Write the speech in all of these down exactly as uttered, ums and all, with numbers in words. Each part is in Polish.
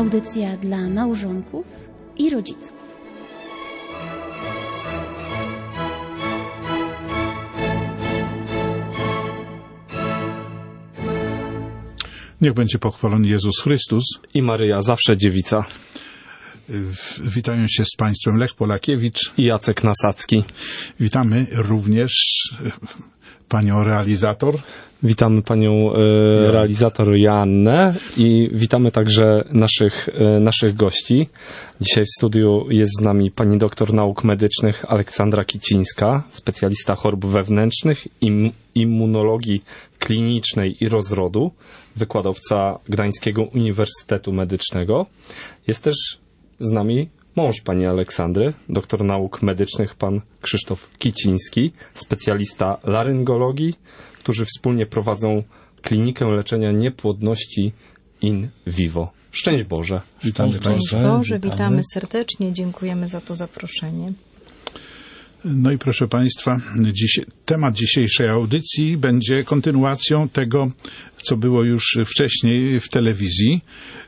Audycja dla małżonków i rodziców. Niech będzie pochwalony Jezus Chrystus i Maryja, zawsze dziewica. Witają się z Państwem Lech Polakiewicz i Jacek Nasacki. Witamy również panią realizator. Witamy panią e, realizator Joannę i witamy także naszych, e, naszych gości. Dzisiaj w studiu jest z nami pani doktor nauk medycznych Aleksandra Kicińska, specjalista chorób wewnętrznych, im, immunologii klinicznej i rozrodu, wykładowca Gdańskiego Uniwersytetu Medycznego. Jest też z nami mąż pani Aleksandry, doktor nauk medycznych, pan Krzysztof Kiciński, specjalista laryngologii, którzy wspólnie prowadzą klinikę leczenia niepłodności in vivo. Szczęść Boże. Witamy Szczęść Państwa. Boże, witamy serdecznie, dziękujemy za to zaproszenie. No i proszę Państwa, dziś, temat dzisiejszej audycji będzie kontynuacją tego, co było już wcześniej w telewizji.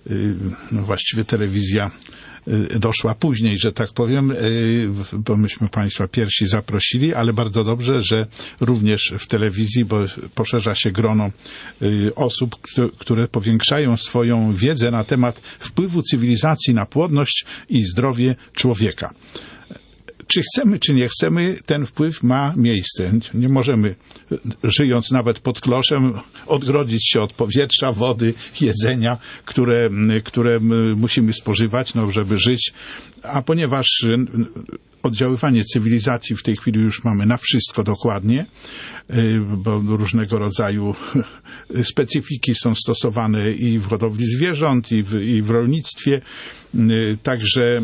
No właściwie telewizja doszła później, że tak powiem, bo myśmy Państwa pierwsi zaprosili, ale bardzo dobrze, że również w telewizji, bo poszerza się grono osób, które powiększają swoją wiedzę na temat wpływu cywilizacji na płodność i zdrowie człowieka. Czy chcemy, czy nie chcemy, ten wpływ ma miejsce. Nie możemy, żyjąc nawet pod kloszem, odgrodzić się od powietrza, wody, jedzenia, które, które musimy spożywać, no, żeby żyć. A ponieważ oddziaływanie cywilizacji w tej chwili już mamy na wszystko dokładnie, bo różnego rodzaju specyfiki są stosowane i w hodowli zwierząt, i w, i w rolnictwie. Także,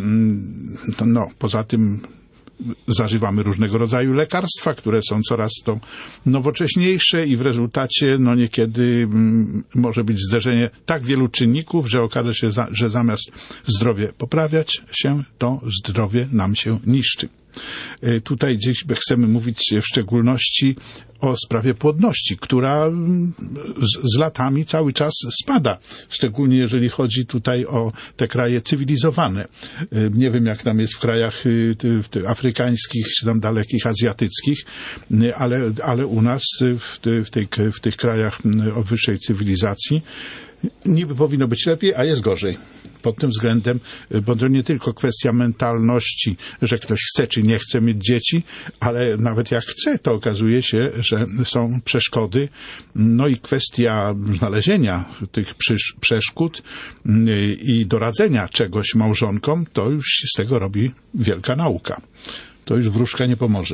no, poza tym zażywamy różnego rodzaju lekarstwa, które są coraz to nowocześniejsze i w rezultacie no niekiedy mm, może być zderzenie tak wielu czynników, że okaże się, za, że zamiast zdrowie poprawiać się, to zdrowie nam się niszczy. Y, tutaj dziś chcemy mówić w szczególności o sprawie płodności, która z, z latami cały czas spada, szczególnie jeżeli chodzi tutaj o te kraje cywilizowane. Nie wiem, jak tam jest w krajach afrykańskich, czy tam dalekich, azjatyckich, ale, ale u nas w, w, tej, w tych krajach o wyższej cywilizacji niby powinno być lepiej, a jest gorzej. Pod tym względem, bo to nie tylko kwestia mentalności, że ktoś chce czy nie chce mieć dzieci, ale nawet jak chce, to okazuje się, że są przeszkody. No i kwestia znalezienia tych przeszkód i doradzenia czegoś małżonkom, to już z tego robi wielka nauka. To już wróżka nie pomoże.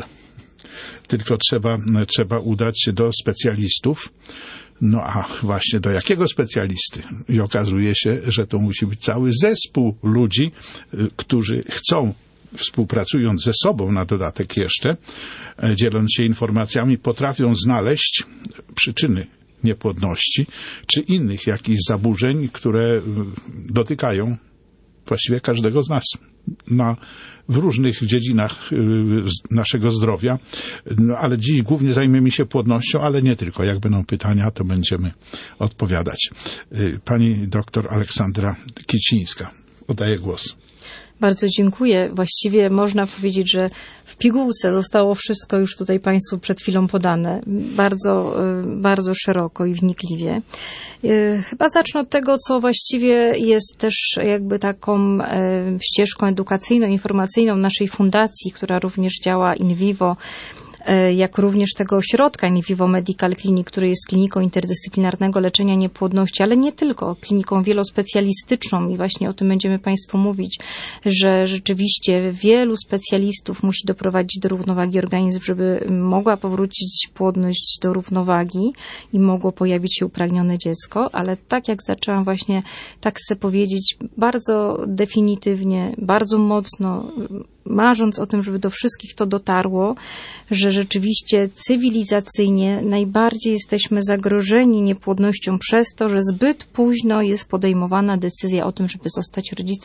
Tylko trzeba, trzeba udać się do specjalistów. No a właśnie do jakiego specjalisty? I okazuje się, że to musi być cały zespół ludzi, którzy chcą, współpracując ze sobą na dodatek jeszcze, dzieląc się informacjami, potrafią znaleźć przyczyny niepłodności, czy innych jakichś zaburzeń, które dotykają właściwie każdego z nas na, w różnych dziedzinach y, naszego zdrowia, no, ale dziś głównie zajmiemy się płodnością, ale nie tylko. Jak będą pytania, to będziemy odpowiadać. Y, pani doktor Aleksandra Kicińska. Oddaję głos. Bardzo dziękuję. Właściwie można powiedzieć, że w pigułce zostało wszystko już tutaj Państwu przed chwilą podane. Bardzo, bardzo szeroko i wnikliwie. Chyba zacznę od tego, co właściwie jest też jakby taką ścieżką edukacyjną, informacyjną naszej fundacji, która również działa in vivo, jak również tego ośrodka in vivo Medical Clinic, który jest kliniką interdyscyplinarnego leczenia niepłodności, ale nie tylko, kliniką wielospecjalistyczną i właśnie o tym będziemy Państwu mówić, że rzeczywiście wielu specjalistów musi doprowadzić do równowagi organizm, żeby mogła powrócić płodność do równowagi i mogło pojawić się upragnione dziecko, ale tak jak zaczęłam właśnie, tak chcę powiedzieć bardzo definitywnie, bardzo mocno, marząc o tym, żeby do wszystkich to dotarło, że rzeczywiście cywilizacyjnie najbardziej jesteśmy zagrożeni niepłodnością przez to, że zbyt późno jest podejmowana decyzja o tym, żeby zostać rodzicem.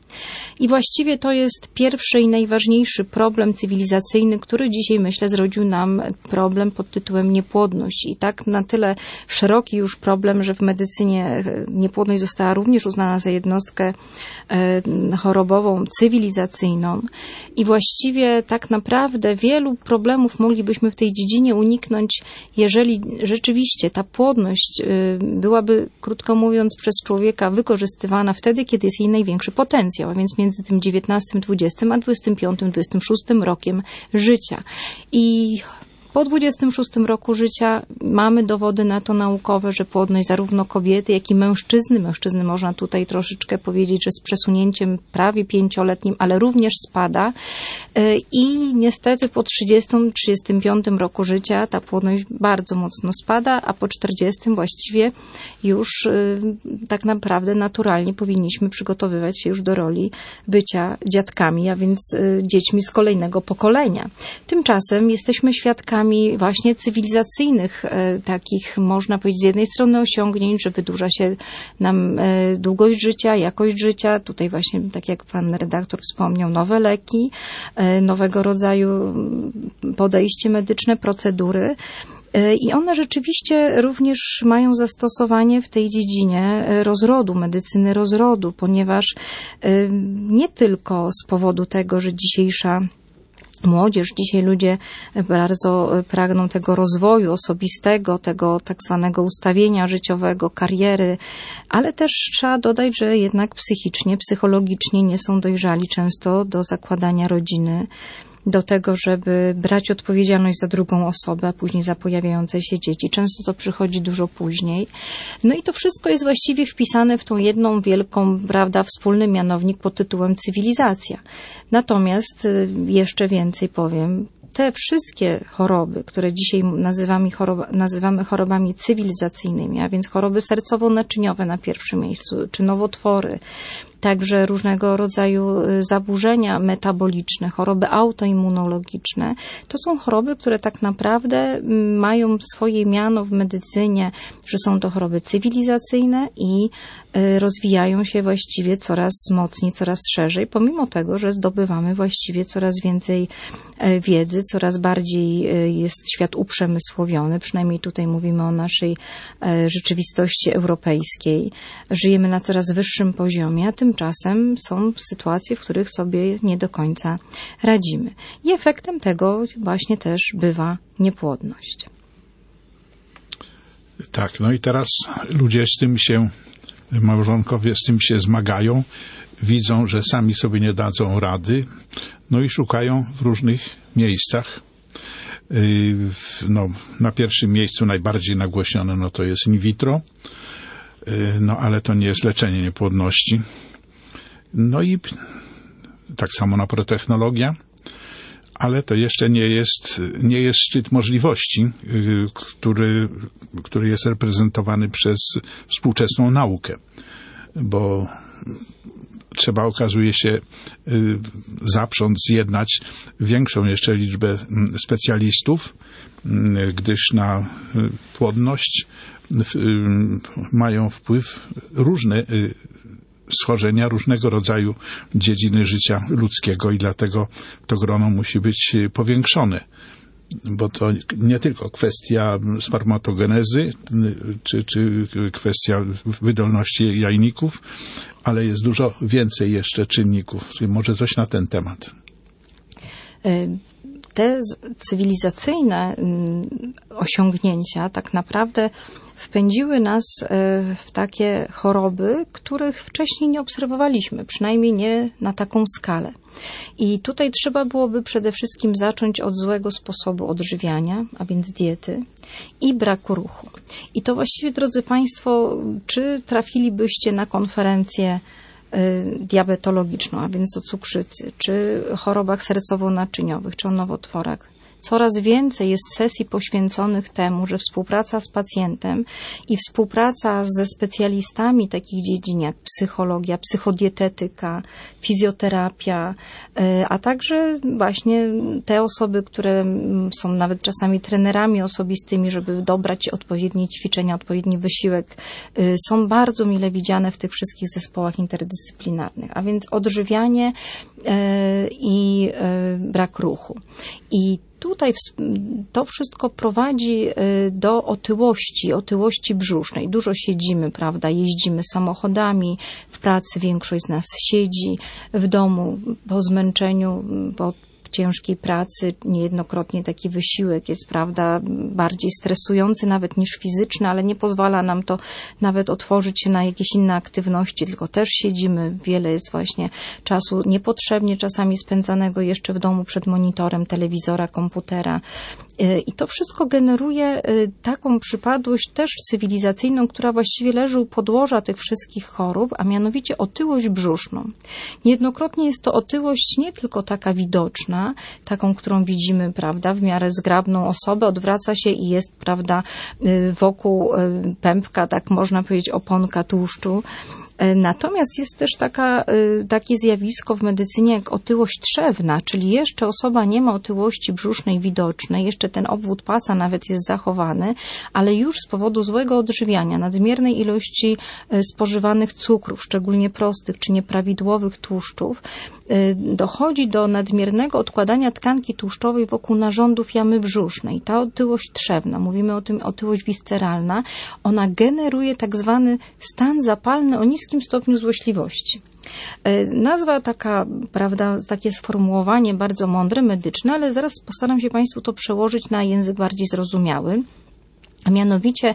I właściwie to jest pierwszy i najważniejszy problem cywilizacyjny, który dzisiaj, myślę, zrodził nam problem pod tytułem niepłodność. I tak na tyle szeroki już problem, że w medycynie niepłodność została również uznana za jednostkę chorobową, cywilizacyjną. I właściwie tak naprawdę wielu problemów moglibyśmy w tej dziedzinie uniknąć, jeżeli rzeczywiście ta płodność byłaby, krótko mówiąc, przez człowieka wykorzystywana wtedy, kiedy jest jej największy potencjał, a więc między tym dziewiętnastym, dwudziestym a dwudziestym piątym, dwudziestym szóstym rokiem życia. I po dwudziestym szóstym roku życia mamy dowody na to naukowe, że płodność zarówno kobiety, jak i mężczyzny, mężczyzny można tutaj troszeczkę powiedzieć, że z przesunięciem prawie pięcioletnim, ale również spada. I niestety po trzydziestym, trzydziestym piątym roku życia ta płodność bardzo mocno spada, a po czterdziestym właściwie już tak naprawdę naturalnie powinniśmy przygotowywać się już do roli bycia dziadkami, a więc dziećmi z kolejnego pokolenia. Tymczasem jesteśmy świadkami właśnie cywilizacyjnych takich, można powiedzieć, z jednej strony osiągnięć, że wydłuża się nam długość życia, jakość życia. Tutaj właśnie, tak jak pan redaktor wspomniał, nowe leki, nowego rodzaju podejście medyczne, procedury. I one rzeczywiście również mają zastosowanie w tej dziedzinie rozrodu, medycyny rozrodu, ponieważ nie tylko z powodu tego, że dzisiejsza młodzież, dzisiaj ludzie bardzo pragną tego rozwoju osobistego, tego tak zwanego ustawienia życiowego, kariery, ale też trzeba dodać, że jednak psychicznie, psychologicznie nie są dojrzali często do zakładania rodziny, do tego, żeby brać odpowiedzialność za drugą osobę, a później za pojawiające się dzieci. Często to przychodzi dużo później. No i to wszystko jest właściwie wpisane w tą jedną wielką, prawda, wspólny mianownik pod tytułem cywilizacja. Natomiast jeszcze więcej powiem, te wszystkie choroby, które dzisiaj nazywamy, choroba, nazywamy chorobami cywilizacyjnymi, a więc choroby sercowo-naczyniowe na pierwszym miejscu, czy nowotwory, także różnego rodzaju zaburzenia metaboliczne, choroby autoimmunologiczne. To są choroby, które tak naprawdę mają swoje miano w medycynie, że są to choroby cywilizacyjne i rozwijają się właściwie coraz mocniej, coraz szerzej, pomimo tego, że zdobywamy właściwie coraz więcej wiedzy, coraz bardziej jest świat uprzemysłowiony, przynajmniej tutaj mówimy o naszej rzeczywistości europejskiej. Żyjemy na coraz wyższym poziomie, a tymczasem są sytuacje, w których sobie nie do końca radzimy. I efektem tego właśnie też bywa niepłodność. Tak, no i teraz ludzie z tym się, małżonkowie z tym się zmagają, widzą, że sami sobie nie dadzą rady, no i szukają w różnych miejscach. No, na pierwszym miejscu najbardziej nagłośnione no to jest in vitro, no ale to nie jest leczenie niepłodności. No i tak samo naprotechnologia, ale to jeszcze nie jest, nie jest szczyt możliwości, który, który jest reprezentowany przez współczesną naukę, bo trzeba, okazuje się, zaprząc, zjednać większą jeszcze liczbę specjalistów, gdyż na płodność mają wpływ różne schorzenia, różnego rodzaju dziedziny życia ludzkiego i dlatego to grono musi być powiększone. Bo to nie tylko kwestia spermatogenezy, czy, czy kwestia wydolności jajników, ale jest dużo więcej jeszcze czynników. Może coś na ten temat. Te cywilizacyjne osiągnięcia tak naprawdę wpędziły nas w takie choroby, których wcześniej nie obserwowaliśmy, przynajmniej nie na taką skalę. I tutaj trzeba byłoby przede wszystkim zacząć od złego sposobu odżywiania, a więc diety i braku ruchu. I to właściwie, drodzy Państwo, czy trafilibyście na konferencję diabetologiczną, a więc o cukrzycy, czy chorobach sercowo-naczyniowych, czy o nowotworach, coraz więcej jest sesji poświęconych temu, że współpraca z pacjentem i współpraca ze specjalistami takich dziedzin jak psychologia, psychodietetyka, fizjoterapia, a także właśnie te osoby, które są nawet czasami trenerami osobistymi, żeby dobrać odpowiednie ćwiczenia, odpowiedni wysiłek, są bardzo mile widziane w tych wszystkich zespołach interdyscyplinarnych. A więc odżywianie i brak ruchu. I tutaj to wszystko prowadzi do otyłości, otyłości brzusznej. Dużo siedzimy, prawda, jeździmy samochodami, w pracy większość z nas siedzi, w domu po zmęczeniu, po ciężkiej pracy, niejednokrotnie taki wysiłek jest, prawda, bardziej stresujący nawet niż fizyczny, ale nie pozwala nam to nawet otworzyć się na jakieś inne aktywności, tylko też siedzimy, wiele jest właśnie czasu niepotrzebnie czasami spędzanego jeszcze w domu przed monitorem telewizora, komputera. I to wszystko generuje taką przypadłość też cywilizacyjną, która właściwie leży u podłoża tych wszystkich chorób, a mianowicie otyłość brzuszną. Niejednokrotnie jest to otyłość nie tylko taka widoczna, taką, którą widzimy, prawda, w miarę zgrabną osobę, odwraca się i jest, prawda, wokół pępka, tak można powiedzieć, oponka tłuszczu. Natomiast jest też taka, takie zjawisko w medycynie jak otyłość trzewna, czyli jeszcze osoba nie ma otyłości brzusznej widocznej, jeszcze ten obwód pasa nawet jest zachowany, ale już z powodu złego odżywiania, nadmiernej ilości spożywanych cukrów, szczególnie prostych czy nieprawidłowych tłuszczów, dochodzi do nadmiernego odkładania tkanki tłuszczowej wokół narządów jamy brzusznej. Ta otyłość trzewna, mówimy o tym otyłość wisceralna, ona generuje tak zwany stan zapalny o niskim stopniu złośliwości. Nazwa taka, prawda, takie sformułowanie bardzo mądre, medyczne, ale zaraz postaram się Państwu to przełożyć na język bardziej zrozumiały. A mianowicie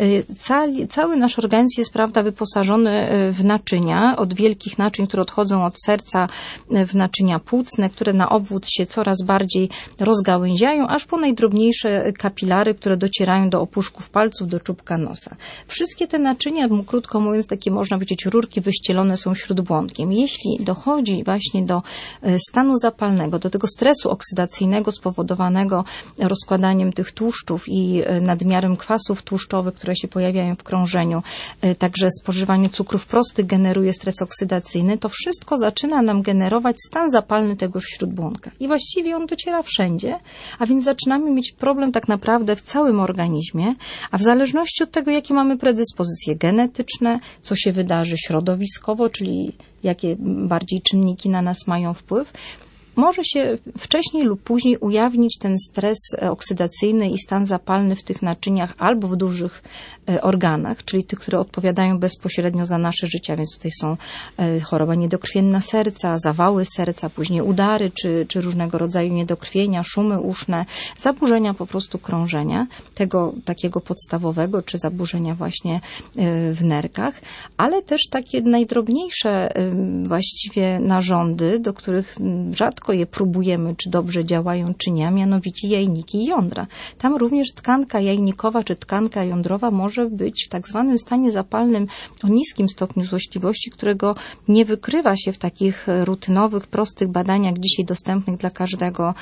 cały, cały nasz organizm jest, prawda, wyposażony w naczynia, od wielkich naczyń, które odchodzą od serca, w naczynia płucne, które na obwód się coraz bardziej rozgałęziają, aż po najdrobniejsze kapilary, które docierają do opuszków palców, do czubka nosa. Wszystkie te naczynia, krótko mówiąc, takie można powiedzieć rurki wyścielone są śródbłądkiem. Jeśli dochodzi właśnie do stanu zapalnego, do tego stresu oksydacyjnego spowodowanego rozkładaniem tych tłuszczów i nadmiarem kwasów tłuszczowych, które się pojawiają w krążeniu, także spożywanie cukrów prostych generuje stres oksydacyjny, to wszystko zaczyna nam generować stan zapalny tegoż śródbłąka. I właściwie on dociera wszędzie, a więc zaczynamy mieć problem tak naprawdę w całym organizmie, a w zależności od tego, jakie mamy predyspozycje genetyczne, co się wydarzy środowiskowo, czyli jakie bardziej czynniki na nas mają wpływ, może się wcześniej lub później ujawnić ten stres oksydacyjny i stan zapalny w tych naczyniach albo w dużych organach, czyli tych, które odpowiadają bezpośrednio za nasze życie, więc tutaj są choroba niedokrwienna serca, zawały serca, później udary, czy, czy różnego rodzaju niedokrwienia, szumy uszne, zaburzenia po prostu krążenia, tego takiego podstawowego, czy zaburzenia właśnie w nerkach, ale też takie najdrobniejsze właściwie narządy, do których rzadko je próbujemy, czy dobrze działają, czy nie, a mianowicie jajniki i jądra. Tam również tkanka jajnikowa, czy tkanka jądrowa może być w tak zwanym stanie zapalnym o niskim stopniu złośliwości, którego nie wykrywa się w takich rutynowych, prostych badaniach dzisiaj dostępnych dla każdego,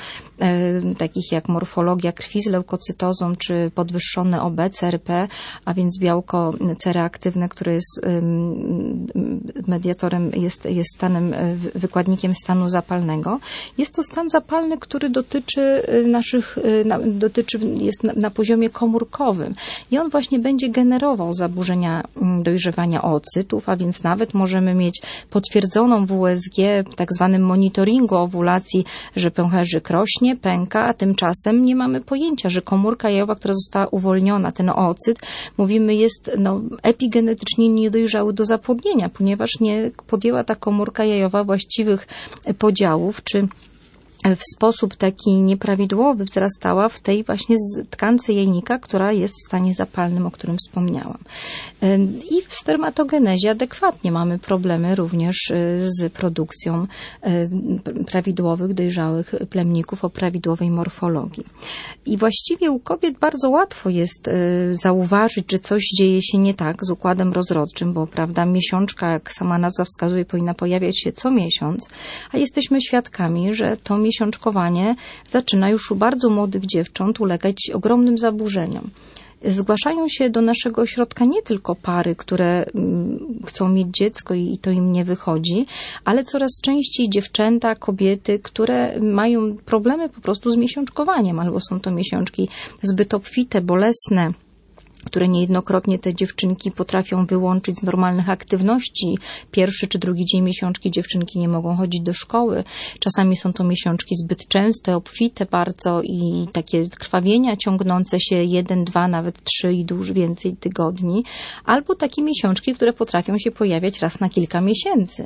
e, takich jak morfologia krwi z leukocytozą, czy podwyższone O B, C R P, a więc białko C reaktywne, które jest e, mediatorem, jest, jest stanem, wykładnikiem stanu zapalnego. Jest to stan zapalny, który dotyczy naszych, dotyczy, jest na, na poziomie komórkowym i on właśnie będzie generował zaburzenia dojrzewania oocytów, a więc nawet możemy mieć potwierdzoną w U S G, w tak zwanym monitoringu owulacji, że pęcherzyk rośnie, pęka, a tymczasem nie mamy pojęcia, że komórka jajowa, która została uwolniona, ten oocyt, mówimy, jest no, epigenetycznie niedojrzały do zapłodnienia, ponieważ nie podjęła ta komórka jajowa właściwych podziałów, czy w sposób taki nieprawidłowy wzrastała w tej właśnie tkance jajnika, która jest w stanie zapalnym, o którym wspomniałam. I w spermatogenezie adekwatnie mamy problemy również z produkcją prawidłowych, dojrzałych plemników o prawidłowej morfologii. I właściwie u kobiet bardzo łatwo jest zauważyć, że coś dzieje się nie tak z układem rozrodczym, bo prawda, miesiączka, jak sama nazwa wskazuje, powinna pojawiać się co miesiąc, a jesteśmy świadkami, że to miesiączka miesiączkowanie zaczyna już u bardzo młodych dziewcząt ulegać ogromnym zaburzeniom. Zgłaszają się do naszego ośrodka nie tylko pary, które chcą mieć dziecko i to im nie wychodzi, ale coraz częściej dziewczęta, kobiety, które mają problemy po prostu z miesiączkowaniem, albo są to miesiączki zbyt obfite, bolesne, które niejednokrotnie te dziewczynki potrafią wyłączyć z normalnych aktywności. Pierwszy czy drugi dzień miesiączki dziewczynki nie mogą chodzić do szkoły. Czasami są to miesiączki zbyt częste, obfite bardzo i takie krwawienia ciągnące się jeden, dwa, nawet trzy i dużo więcej tygodni. Albo takie miesiączki, które potrafią się pojawiać raz na kilka miesięcy.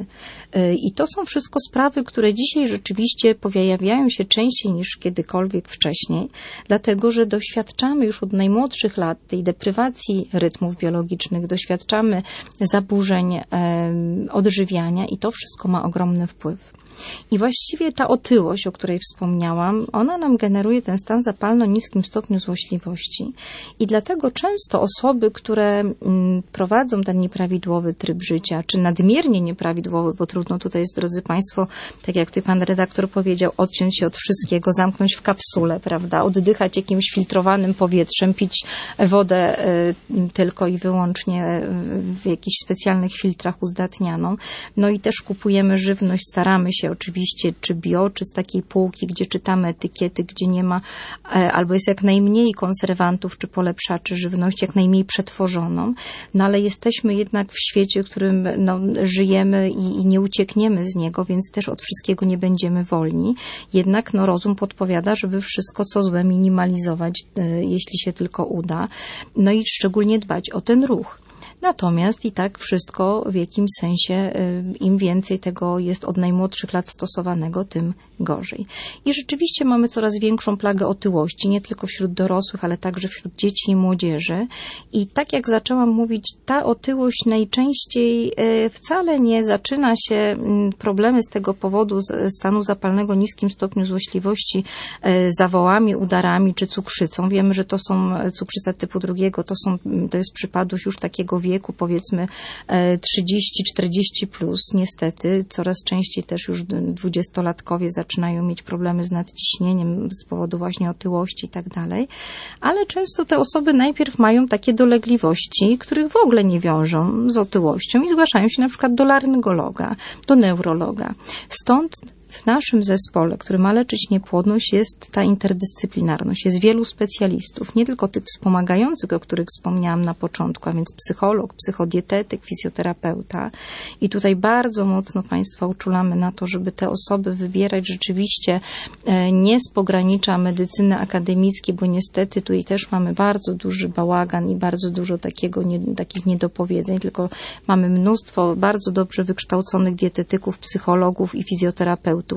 I to są wszystko sprawy, które dzisiaj rzeczywiście pojawiają się częściej niż kiedykolwiek wcześniej, dlatego że doświadczamy już od najmłodszych lat tej depresji, prywacji rytmów biologicznych, doświadczamy zaburzeń e, odżywiania i to wszystko ma ogromny wpływ. I właściwie ta otyłość, o której wspomniałam, ona nam generuje ten stan zapalny o niskim stopniu złośliwości. I dlatego często osoby, które prowadzą ten nieprawidłowy tryb życia, czy nadmiernie nieprawidłowy, bo trudno tutaj jest, drodzy Państwo, tak jak tutaj pan redaktor powiedział, odciąć się od wszystkiego, zamknąć w kapsule, prawda, oddychać jakimś filtrowanym powietrzem, pić wodę tylko i wyłącznie w jakichś specjalnych filtrach uzdatnianą. No i też kupujemy żywność, staramy się oczywiście, czy bio, czy z takiej półki, gdzie czytamy etykiety, gdzie nie ma, albo jest jak najmniej konserwantów, czy polepszaczy żywności, jak najmniej przetworzoną. No ale jesteśmy jednak w świecie, w którym no, żyjemy i, i nie uciekniemy z niego, więc też od wszystkiego nie będziemy wolni. Jednak no, rozum podpowiada, żeby wszystko, co złe, minimalizować, jeśli się tylko uda. No i szczególnie dbać o ten ruch. Natomiast i tak wszystko w jakimś sensie, im więcej tego jest od najmłodszych lat stosowanego, tym gorzej. I rzeczywiście mamy coraz większą plagę otyłości, nie tylko wśród dorosłych, ale także wśród dzieci i młodzieży. I tak jak zaczęłam mówić, ta otyłość najczęściej wcale nie zaczyna się, problemy z tego powodu stanu zapalnego o niskim stopniu złośliwości, zawołami, udarami czy cukrzycą. Wiemy, że to są cukrzyca typu drugiego, to są, to jest przypadłość już takiego wieku, powiedzmy trzydzieści czterdzieści plus, niestety. Coraz częściej też już dwudziestolatkowie zaczynają mieć problemy z nadciśnieniem z powodu właśnie otyłości i tak dalej. Ale często te osoby najpierw mają takie dolegliwości, których w ogóle nie wiążą z otyłością i zgłaszają się na przykład do laryngologa, do neurologa. Stąd w naszym zespole, który ma leczyć niepłodność, jest ta interdyscyplinarność. Jest wielu specjalistów, nie tylko tych wspomagających, o których wspomniałam na początku, a więc psycholog, psychodietetyk, fizjoterapeuta. I tutaj bardzo mocno Państwa uczulamy na to, żeby te osoby wybierać rzeczywiście nie z pogranicza medycyny akademickiej, bo niestety tutaj też mamy bardzo duży bałagan i bardzo dużo takiego, nie, takich niedopowiedzeń, tylko mamy mnóstwo bardzo dobrze wykształconych dietetyków, psychologów i fizjoterapeutów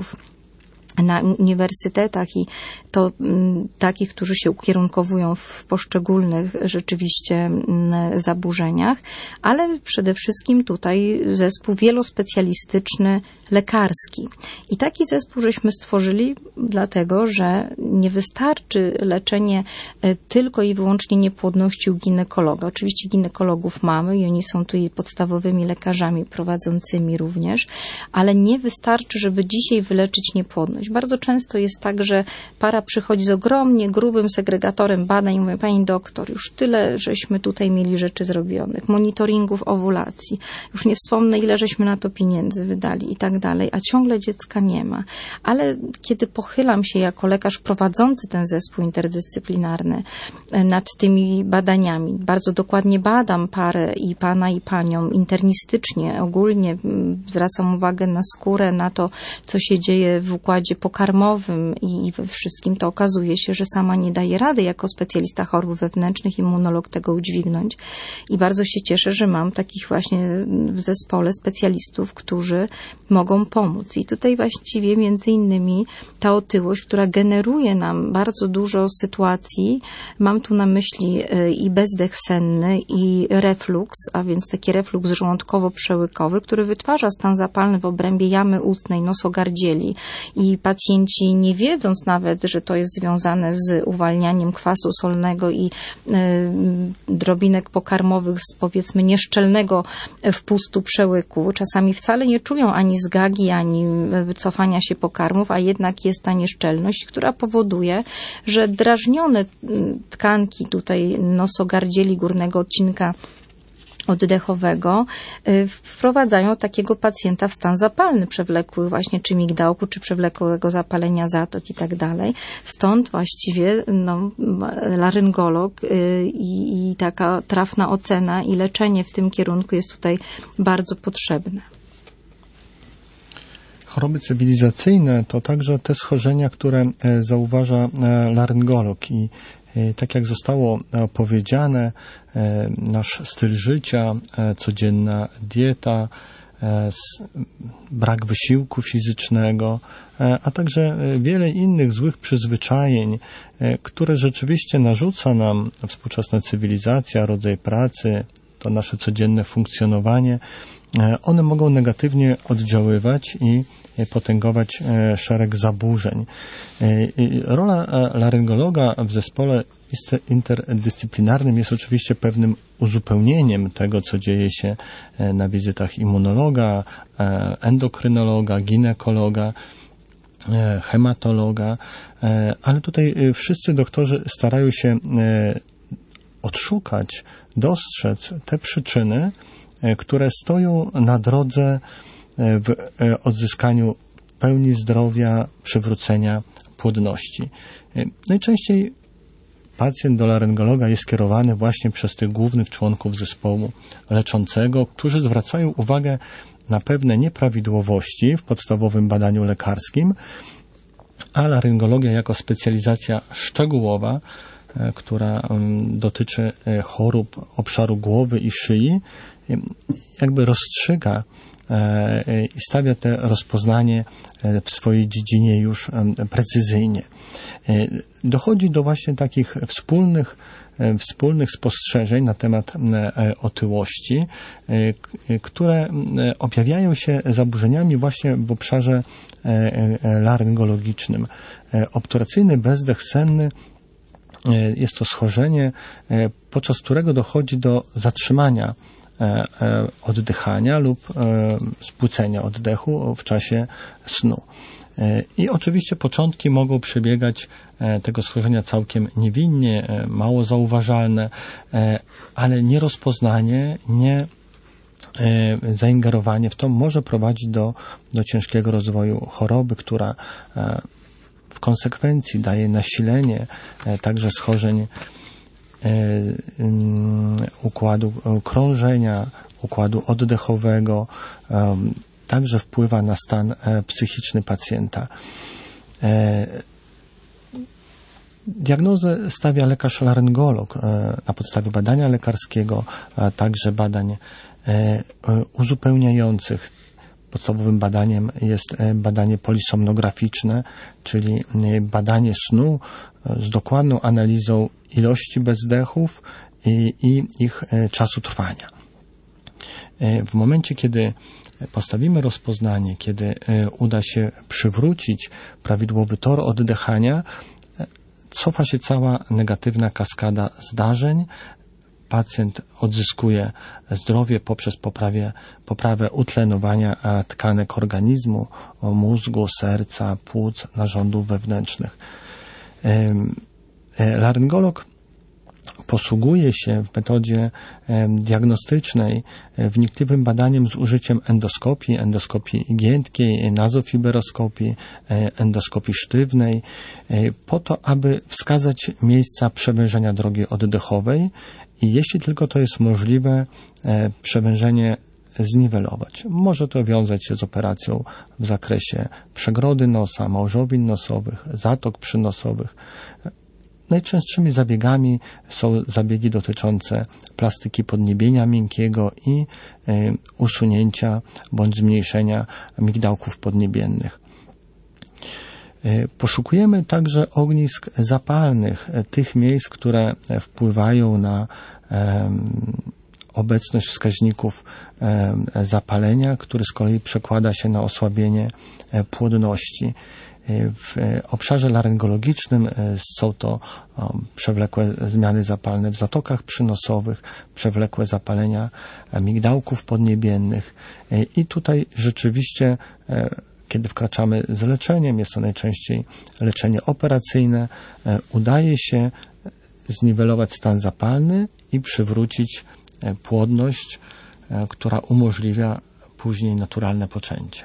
na uniwersytetach i to m, takich, którzy się ukierunkowują w poszczególnych rzeczywiście m, zaburzeniach, ale przede wszystkim tutaj zespół wielospecjalistyczny, lekarski. I taki zespół żeśmy stworzyli dlatego, że nie wystarczy leczenie tylko i wyłącznie niepłodności u ginekologa. Oczywiście ginekologów mamy i oni są tu podstawowymi lekarzami prowadzącymi również, ale nie wystarczy, żeby dzisiaj wyleczyć niepłodność. Bardzo często jest tak, że para przychodzi z ogromnie grubym segregatorem badań i mówi: pani doktor, już tyle żeśmy tutaj mieli rzeczy zrobionych, monitoringów owulacji, już nie wspomnę, ile żeśmy na to pieniędzy wydali i tak dalej, a ciągle dziecka nie ma. Ale kiedy pochylam się jako lekarz prowadzący ten zespół interdyscyplinarny nad tymi badaniami, bardzo dokładnie badam parę i pana i panią internistycznie, ogólnie zwracam uwagę na skórę, na to, co się dzieje w układzie pokarmowym i we wszystkim, to okazuje się, że sama nie daje rady jako specjalista chorób wewnętrznych, immunolog tego udźwignąć. I bardzo się cieszę, że mam takich właśnie w zespole specjalistów, którzy mogą pomóc. I tutaj właściwie między innymi ta otyłość, która generuje nam bardzo dużo sytuacji, mam tu na myśli i bezdech senny, i refluks, a więc taki refluks żołądkowo-przełykowy, który wytwarza stan zapalny w obrębie jamy ustnej, nosogardzieli i pacjenci, nie wiedząc nawet, że to jest związane z uwalnianiem kwasu solnego i drobinek pokarmowych z, powiedzmy, nieszczelnego wpustu przełyku, czasami wcale nie czują ani zgagi, ani wycofania się pokarmów, a jednak jest ta nieszczelność, która powoduje, że drażnione tkanki tutaj nosogardzieli górnego odcinka oddechowego wprowadzają takiego pacjenta w stan zapalny, przewlekły właśnie czy migdałku, czy przewlekłego zapalenia zatok i tak dalej. Stąd właściwie no, laryngolog i, i taka trafna ocena i leczenie w tym kierunku jest tutaj bardzo potrzebne. Choroby cywilizacyjne to także te schorzenia, które zauważa laryngolog i tak jak zostało powiedziane, nasz styl życia, codzienna dieta, brak wysiłku fizycznego, a także wiele innych złych przyzwyczajeń, które rzeczywiście narzuca nam współczesna cywilizacja, rodzaj pracy, to nasze codzienne funkcjonowanie, one mogą negatywnie oddziaływać i potęgować szereg zaburzeń. Rola laryngologa w zespole interdyscyplinarnym jest oczywiście pewnym uzupełnieniem tego, co dzieje się na wizytach immunologa, endokrynologa, ginekologa, hematologa, ale tutaj wszyscy doktorzy starają się odszukać, dostrzec te przyczyny, które stoją na drodze w odzyskaniu pełni zdrowia, przywrócenia płodności. Najczęściej pacjent do laryngologa jest kierowany właśnie przez tych głównych członków zespołu leczącego, którzy zwracają uwagę na pewne nieprawidłowości w podstawowym badaniu lekarskim, a laryngologia jako specjalizacja szczegółowa, która dotyczy chorób obszaru głowy i szyi, jakby rozstrzyga i stawia te rozpoznanie w swojej dziedzinie już precyzyjnie. Dochodzi do właśnie takich wspólnych, wspólnych spostrzeżeń na temat otyłości, które objawiają się zaburzeniami właśnie w obszarze laryngologicznym. Obturacyjny bezdech senny jest to schorzenie, podczas którego dochodzi do zatrzymania oddychania lub spłycenia oddechu w czasie snu. I oczywiście początki mogą przebiegać tego schorzenia całkiem niewinnie, mało zauważalne, ale nierozpoznanie, nie zaingerowanie w to może prowadzić do, do ciężkiego rozwoju choroby, która w konsekwencji daje nasilenie także schorzeń układu krążenia, układu oddechowego, także wpływa na stan psychiczny pacjenta. Diagnozę stawia lekarz laryngolog na podstawie badania lekarskiego, a także badań uzupełniających. Podstawowym badaniem jest badanie polisomnograficzne, czyli badanie snu z dokładną analizą ilości bezdechów i, i ich czasu trwania. W momencie, kiedy postawimy rozpoznanie, kiedy uda się przywrócić prawidłowy tor oddychania, cofa się cała negatywna kaskada zdarzeń. Pacjent odzyskuje zdrowie poprzez poprawie, poprawę utlenowania tkanek organizmu, mózgu, serca, płuc, narządów wewnętrznych. Laryngolog posługuje się w metodzie diagnostycznej wnikliwym badaniem z użyciem endoskopii, endoskopii giętkiej, nazofiberoskopii, endoskopii sztywnej, po to, aby wskazać miejsca przewężenia drogi oddechowej i jeśli tylko to jest możliwe, przewężenie zniwelować. Może to wiązać się z operacją w zakresie przegrody nosa, małżowin nosowych, zatok przynosowych. Najczęstszymi zabiegami są zabiegi dotyczące plastyki podniebienia miękkiego i usunięcia bądź zmniejszenia migdałków podniebiennych. Poszukujemy także ognisk zapalnych, tych miejsc, które wpływają na obecność wskaźników zapalenia, który z kolei przekłada się na osłabienie płodności. W obszarze laryngologicznym są to przewlekłe zmiany zapalne w zatokach przynosowych, przewlekłe zapalenia migdałków podniebiennych i tutaj rzeczywiście, kiedy wkraczamy z leczeniem, jest to najczęściej leczenie operacyjne, udaje się zniwelować stan zapalny i przywrócić płodność, która umożliwia później naturalne poczęcie.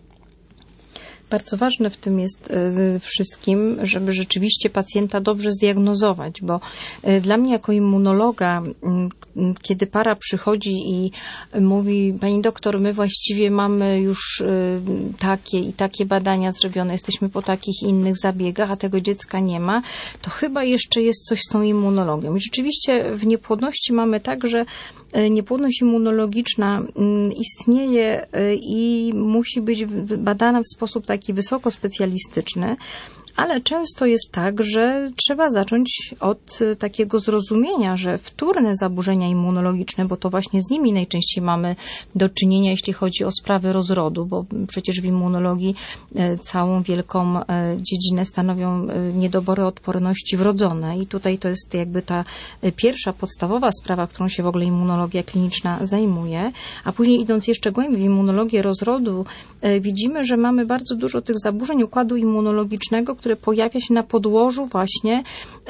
Bardzo ważne w tym jest wszystkim, żeby rzeczywiście pacjenta dobrze zdiagnozować, bo dla mnie jako immunologa, kiedy para przychodzi i mówi: pani doktor, my właściwie mamy już takie i takie badania zrobione, jesteśmy po takich innych zabiegach, a tego dziecka nie ma, to chyba jeszcze jest coś z tą immunologią. I rzeczywiście w niepłodności mamy tak, że niepłodność immunologiczna istnieje i musi być badana w sposób taki wysoko specjalistyczny, ale często jest tak, że trzeba zacząć od takiego zrozumienia, że wtórne zaburzenia immunologiczne, bo to właśnie z nimi najczęściej mamy do czynienia, jeśli chodzi o sprawy rozrodu, bo przecież w immunologii całą wielką dziedzinę stanowią niedobory odporności wrodzone i tutaj to jest jakby ta pierwsza podstawowa sprawa, którą się w ogóle immunologia kliniczna zajmuje, a później idąc jeszcze głębiej w immunologię rozrodu, widzimy, że mamy bardzo dużo tych zaburzeń układu immunologicznego, które pojawia się na podłożu właśnie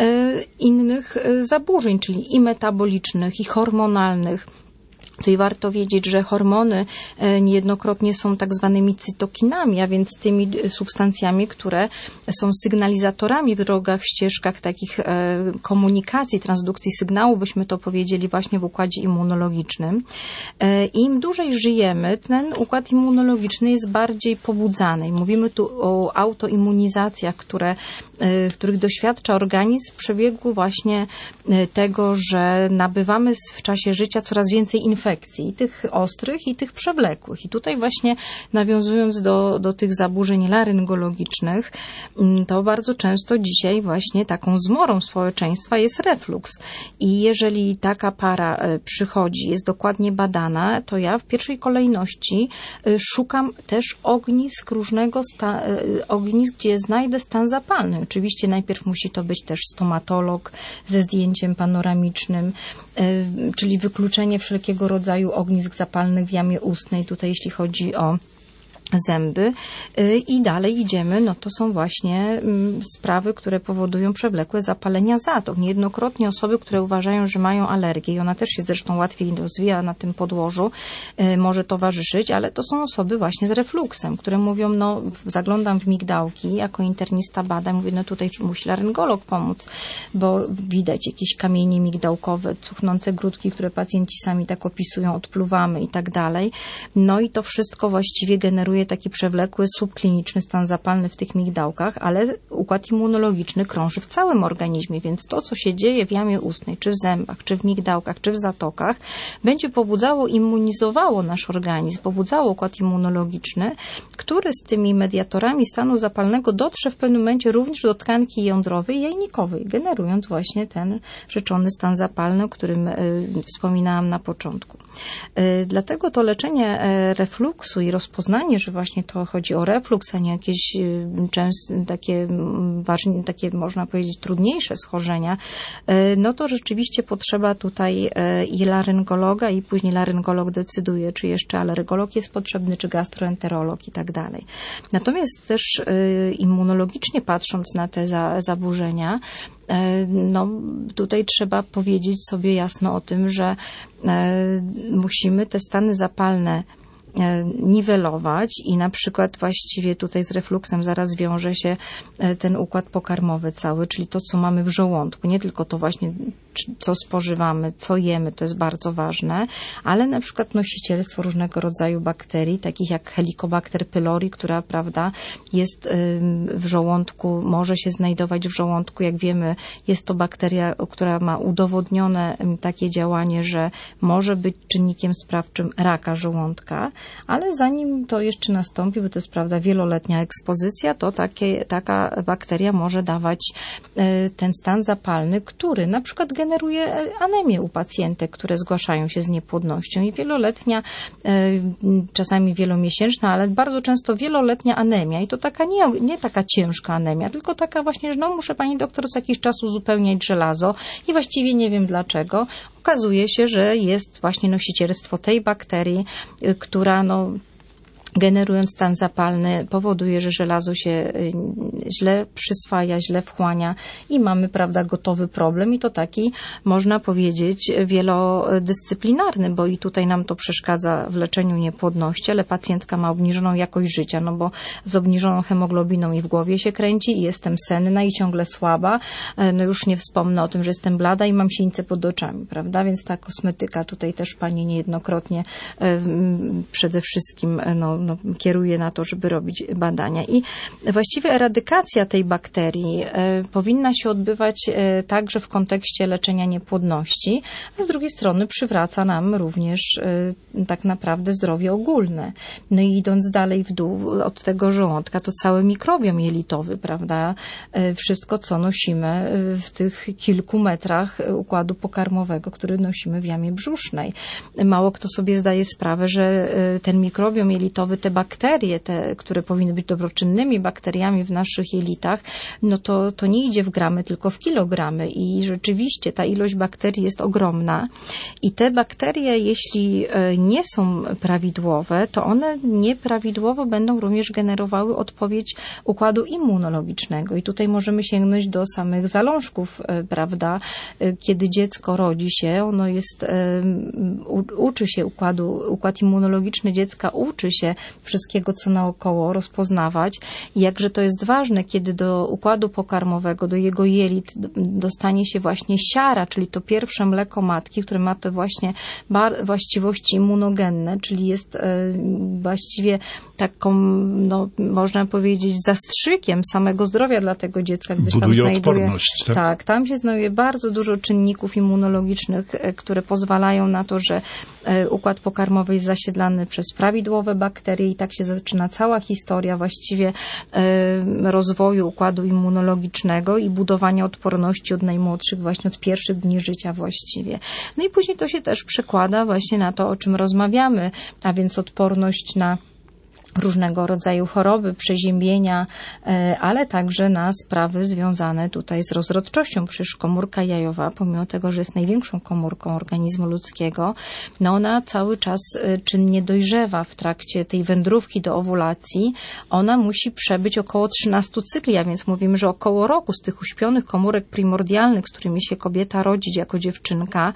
innych zaburzeń, czyli i metabolicznych, i hormonalnych. Tutaj warto wiedzieć, że hormony niejednokrotnie są tak zwanymi cytokinami, a więc tymi substancjami, które są sygnalizatorami w drogach, ścieżkach takich komunikacji, transdukcji sygnału, byśmy to powiedzieli właśnie w układzie immunologicznym. Im dłużej żyjemy, ten układ immunologiczny jest bardziej pobudzany. Mówimy tu o autoimmunizacjach, które, których doświadcza organizm w przebiegu właśnie tego, że nabywamy w czasie życia coraz więcej infekcji. infekcji, tych ostrych i tych przewlekłych. I tutaj właśnie nawiązując do, do tych zaburzeń laryngologicznych, to bardzo często dzisiaj właśnie taką zmorą społeczeństwa jest refluks. I jeżeli taka para przychodzi, jest dokładnie badana, to ja w pierwszej kolejności szukam też ognisk różnego, sta, ognisk, gdzie znajdę stan zapalny. Oczywiście najpierw musi to być też stomatolog ze zdjęciem panoramicznym, czyli wykluczenie wszelkiego rodzaju ognisk zapalnych w jamie ustnej, tutaj jeśli chodzi o zęby i dalej idziemy, no to są właśnie sprawy, które powodują przewlekłe zapalenia zatok. Niejednokrotnie osoby, które uważają, że mają alergię i ona też się zresztą łatwiej rozwija na tym podłożu, może towarzyszyć, ale to są osoby właśnie z refluksem, które mówią, no zaglądam w migdałki, jako internista badam, mówię, no tutaj musi laryngolog pomóc, bo widać jakieś kamienie migdałkowe, cuchnące grudki, które pacjenci sami tak opisują, odpluwamy i tak dalej. No i to wszystko właściwie generuje taki przewlekły, subkliniczny stan zapalny w tych migdałkach, ale układ immunologiczny krąży w całym organizmie, więc to, co się dzieje w jamie ustnej, czy w zębach, czy w migdałkach, czy w zatokach, będzie pobudzało, immunizowało nasz organizm, pobudzało układ immunologiczny, który z tymi mediatorami stanu zapalnego dotrze w pewnym momencie również do tkanki jądrowej i jajnikowej, generując właśnie ten rzeczony stan zapalny, o którym y, wspominałam na początku. Y, dlatego to leczenie y, refluksu i rozpoznanie, że właśnie to chodzi o refluks, a nie jakieś często takie ważne, takie można powiedzieć trudniejsze schorzenia, no to rzeczywiście potrzeba tutaj i laryngologa, i później laryngolog decyduje, czy jeszcze alergolog jest potrzebny, czy gastroenterolog i tak dalej. Natomiast też immunologicznie patrząc na te za, zaburzenia, no tutaj trzeba powiedzieć sobie jasno o tym, że musimy te stany zapalne niwelować i na przykład właściwie tutaj z refluksem zaraz wiąże się ten układ pokarmowy cały, czyli to, co mamy w żołądku, nie tylko to właśnie, co spożywamy, co jemy, to jest bardzo ważne, ale na przykład nosicielstwo różnego rodzaju bakterii, takich jak Helicobacter pylori, która, prawda, jest w żołądku, może się znajdować w żołądku, jak wiemy, jest to bakteria, która ma udowodnione takie działanie, że może być czynnikiem sprawczym raka żołądka, ale zanim to jeszcze nastąpi, bo to jest, prawda, wieloletnia ekspozycja, to takie, taka bakteria może dawać ten stan zapalny, który na przykład generuje anemię u pacjentek, które zgłaszają się z niepłodnością i wieloletnia, czasami wielomiesięczna, ale bardzo często wieloletnia anemia i to taka nie, nie taka ciężka anemia, tylko taka właśnie, że no muszę pani doktor co jakiś czas uzupełniać żelazo i właściwie nie wiem dlaczego. Okazuje się, że jest właśnie nosicielstwo tej bakterii, która no generując stan zapalny, powoduje, że żelazo się źle przyswaja, źle wchłania i mamy, prawda, gotowy problem i to taki, można powiedzieć, wielodyscyplinarny, bo i tutaj nam to przeszkadza w leczeniu niepłodności, ale pacjentka ma obniżoną jakość życia, no bo z obniżoną hemoglobiną i w głowie się kręci i jestem senna i ciągle słaba, no już nie wspomnę o tym, że jestem blada i mam sińce pod oczami, prawda, więc ta kosmetyka tutaj też pani niejednokrotnie przede wszystkim, no, no, kieruje na to, żeby robić badania. I właściwie eradykacja tej bakterii e, powinna się odbywać e, także w kontekście leczenia niepłodności, a z drugiej strony przywraca nam również e, tak naprawdę zdrowie ogólne. No i idąc dalej w dół od tego żołądka, to cały mikrobiom jelitowy, prawda? E, wszystko, co nosimy w tych kilku metrach układu pokarmowego, który nosimy w jamie brzusznej. Mało kto sobie zdaje sprawę, że e, ten mikrobiom jelitowy, te bakterie, te, które powinny być dobroczynnymi bakteriami w naszych jelitach, no to, to nie idzie w gramy, tylko w kilogramy i rzeczywiście ta ilość bakterii jest ogromna i te bakterie, jeśli nie są prawidłowe, to one nieprawidłowo będą również generowały odpowiedź układu immunologicznego i tutaj możemy sięgnąć do samych zalążków, prawda, kiedy dziecko rodzi się, ono jest, uczy się układu, układ immunologiczny dziecka uczy się wszystkiego, co naokoło, rozpoznawać. I jakże to jest ważne, kiedy do układu pokarmowego, do jego jelit dostanie się właśnie siara, czyli to pierwsze mleko matki, które ma te właśnie właściwości immunogenne, czyli jest e, właściwie taką, no, można powiedzieć, zastrzykiem samego zdrowia dla tego dziecka, gdyż buduje tam znajduje, odporność, tak? Tak, tam się znajduje bardzo dużo czynników immunologicznych, które pozwalają na to, że układ pokarmowy jest zasiedlany przez prawidłowe bakterie i tak się zaczyna cała historia właściwie rozwoju układu immunologicznego i budowania odporności od najmłodszych, właśnie od pierwszych dni życia właściwie. No i później to się też przekłada właśnie na to, o czym rozmawiamy, a więc odporność na różnego rodzaju choroby, przeziębienia, ale także na sprawy związane tutaj z rozrodczością. Przecież komórka jajowa, pomimo tego, że jest największą komórką organizmu ludzkiego, no ona cały czas czynnie dojrzewa w trakcie tej wędrówki do owulacji. Ona musi przebyć około trzynastu cykli, a więc mówimy, że około roku z tych uśpionych komórek primordialnych, z którymi się kobieta rodzi jako dziewczynka,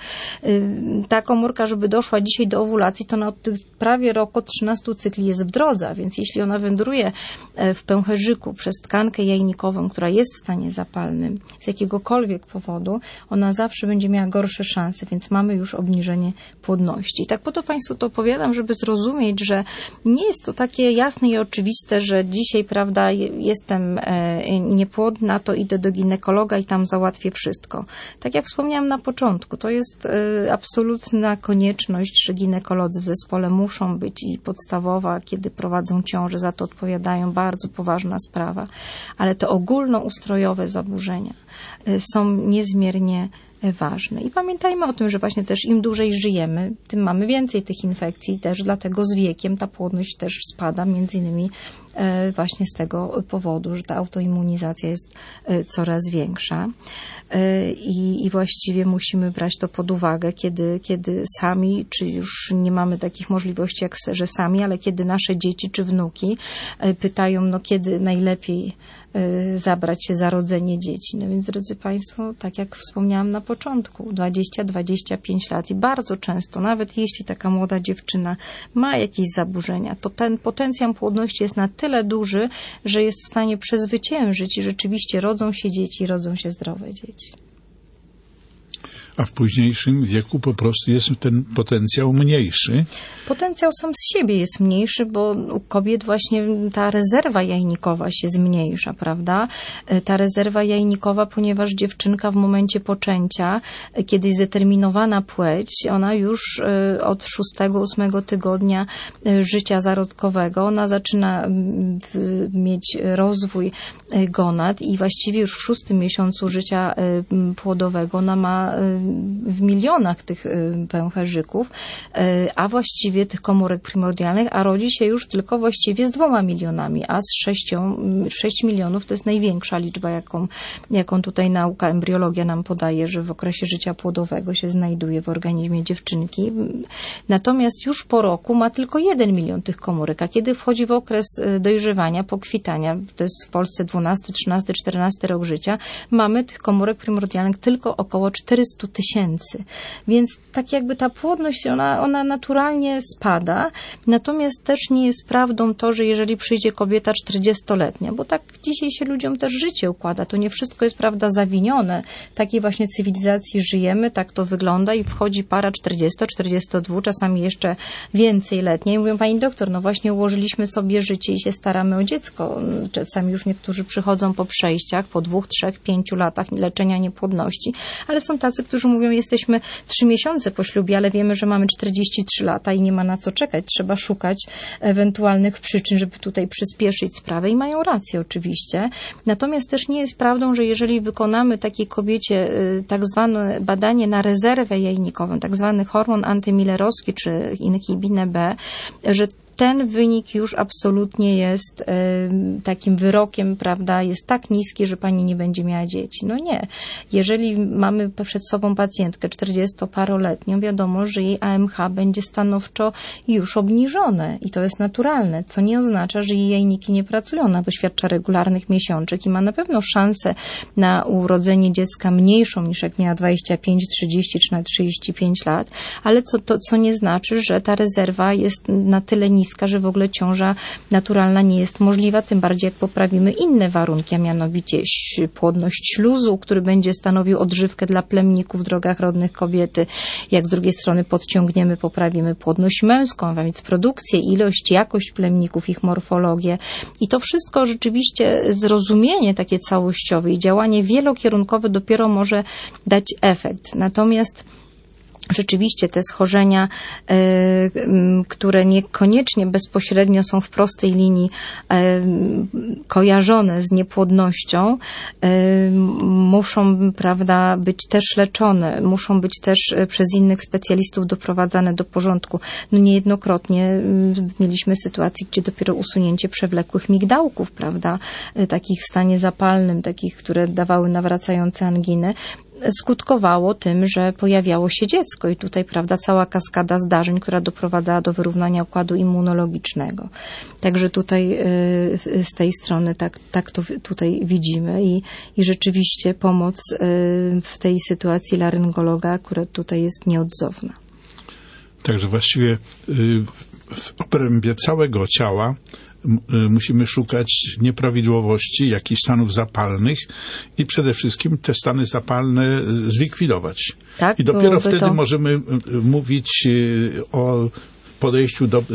ta komórka, żeby doszła dzisiaj do owulacji, to na od tych prawie roku trzynastu cykli jest w drodze. Więc jeśli ona wędruje w pęcherzyku przez tkankę jajnikową, która jest w stanie zapalnym z jakiegokolwiek powodu, ona zawsze będzie miała gorsze szanse, więc mamy już obniżenie płodności. I tak po to Państwu to opowiadam, żeby zrozumieć, że nie jest to takie jasne i oczywiste, że dzisiaj, prawda, jestem niepłodna, to idę do ginekologa i tam załatwię wszystko. Tak jak wspomniałam na początku, to jest absolutna konieczność, że ginekolodzy w zespole muszą być i podstawowa, kiedy prowadzą ciążę, za to odpowiadają, bardzo poważna sprawa, ale te ogólnoustrojowe zaburzenia są niezmiernie ważne. I pamiętajmy o tym, że właśnie też im dłużej żyjemy, tym mamy więcej tych infekcji, też dlatego z wiekiem ta płodność też spada, między innymi właśnie z tego powodu, że ta autoimmunizacja jest coraz większa. I, i właściwie musimy brać to pod uwagę, kiedy, kiedy sami, czy już nie mamy takich możliwości, jak że sami, ale kiedy nasze dzieci czy wnuki pytają, no kiedy najlepiej zabrać się za rodzenie dzieci. No więc, drodzy Państwo, tak jak wspomniałam na początku, dwadzieścia do dwudziestu pięciu lat i bardzo często, nawet jeśli taka młoda dziewczyna ma jakieś zaburzenia, to ten potencjał płodności jest na tyle duży, że jest w stanie przezwyciężyć i rzeczywiście rodzą się dzieci, rodzą się zdrowe dzieci. a w późniejszym wieku po prostu jest ten potencjał mniejszy. Potencjał sam z siebie jest mniejszy, bo u kobiet właśnie ta rezerwa jajnikowa się zmniejsza, prawda? Ta rezerwa jajnikowa, ponieważ dziewczynka w momencie poczęcia, kiedy jest zdeterminowana płeć, ona już od szóstego, ósmego tygodnia życia zarodkowego, ona zaczyna mieć rozwój gonad i właściwie już w szóstym miesiącu życia płodowego ona ma w milionach tych pęcherzyków, a właściwie tych komórek primordialnych, a rodzi się już tylko właściwie z dwoma milionami, a z sześcią, sześć milionów to jest największa liczba, jaką, jaką tutaj nauka, embriologia nam podaje, że w okresie życia płodowego się znajduje w organizmie dziewczynki. Natomiast już po roku ma tylko jeden milion tych komórek, a kiedy wchodzi w okres dojrzewania, pokwitania, to jest w Polsce dwunasty, trzynasty, czternasty rok życia, mamy tych komórek primordialnych tylko około czterysta tysięcy. Więc tak jakby ta płodność, ona, ona naturalnie spada, natomiast też nie jest prawdą to, że jeżeli przyjdzie kobieta czterdziestoletnia, bo tak dzisiaj się ludziom też życie układa, to nie wszystko jest, prawda, zawinione. W takiej właśnie cywilizacji żyjemy, tak to wygląda i wchodzi para czterdziesto, czterdzieści dwa, czasami jeszcze więcej letniej. I mówią, pani doktor, no właśnie ułożyliśmy sobie życie i się staramy o dziecko. Czasami już niektórzy przychodzą po przejściach, po dwóch, trzech, pięciu latach leczenia niepłodności, ale są tacy, którzy mówią, jesteśmy trzy miesiące po ślubie, ale wiemy, że mamy czterdzieści trzy lata i nie ma na co czekać. Trzeba szukać ewentualnych przyczyn, żeby tutaj przyspieszyć sprawę i mają rację oczywiście. Natomiast też nie jest prawdą, że jeżeli wykonamy takiej kobiecie tak zwane badanie na rezerwę jajnikową, tak zwany hormon antymillerowski czy inhibinę B, że ten wynik już absolutnie jest y, takim wyrokiem, prawda, jest tak niski, że pani nie będzie miała dzieci. No nie. Jeżeli mamy przed sobą pacjentkę czterdziestoparoletnią, wiadomo, że jej A M H będzie stanowczo już obniżone i to jest naturalne, co nie oznacza, że jej jajniki nie pracują. Ona doświadcza regularnych miesiączek i ma na pewno szansę na urodzenie dziecka mniejszą niż jak miała dwadzieścia pięć, trzydzieści czy nawet trzydzieści pięć lat, ale co, to, co nie znaczy, że ta rezerwa jest na tyle niska, że w ogóle ciąża naturalna nie jest możliwa, tym bardziej jak poprawimy inne warunki, a mianowicie płodność śluzu, który będzie stanowił odżywkę dla plemników w drogach rodnych kobiety, jak z drugiej strony podciągniemy, poprawimy płodność męską, a więc produkcję, ilość, jakość plemników, ich morfologię i to wszystko rzeczywiście zrozumienie takie całościowe i działanie wielokierunkowe dopiero może dać efekt. Natomiast rzeczywiście te schorzenia, y, y, które niekoniecznie bezpośrednio są w prostej linii y, kojarzone z niepłodnością, y, muszą, prawda, być też leczone, muszą być też przez innych specjalistów doprowadzane do porządku. No niejednokrotnie y, mieliśmy sytuację, gdzie dopiero usunięcie przewlekłych migdałków, prawda, y, takich w stanie zapalnym, takich, które dawały nawracające anginy, skutkowało tym, że pojawiało się dziecko i tutaj, prawda, cała kaskada zdarzeń, która doprowadzała do wyrównania układu immunologicznego. Także tutaj z tej strony tak, tak to tutaj widzimy i, i rzeczywiście pomoc w tej sytuacji laryngologa akurat tutaj jest nieodzowna. Także właściwie w obrębie całego ciała musimy szukać nieprawidłowości, jakichś stanów zapalnych i przede wszystkim te stany zapalne zlikwidować. Tak, i dopiero wtedy to... możemy mówić o podejściu do y,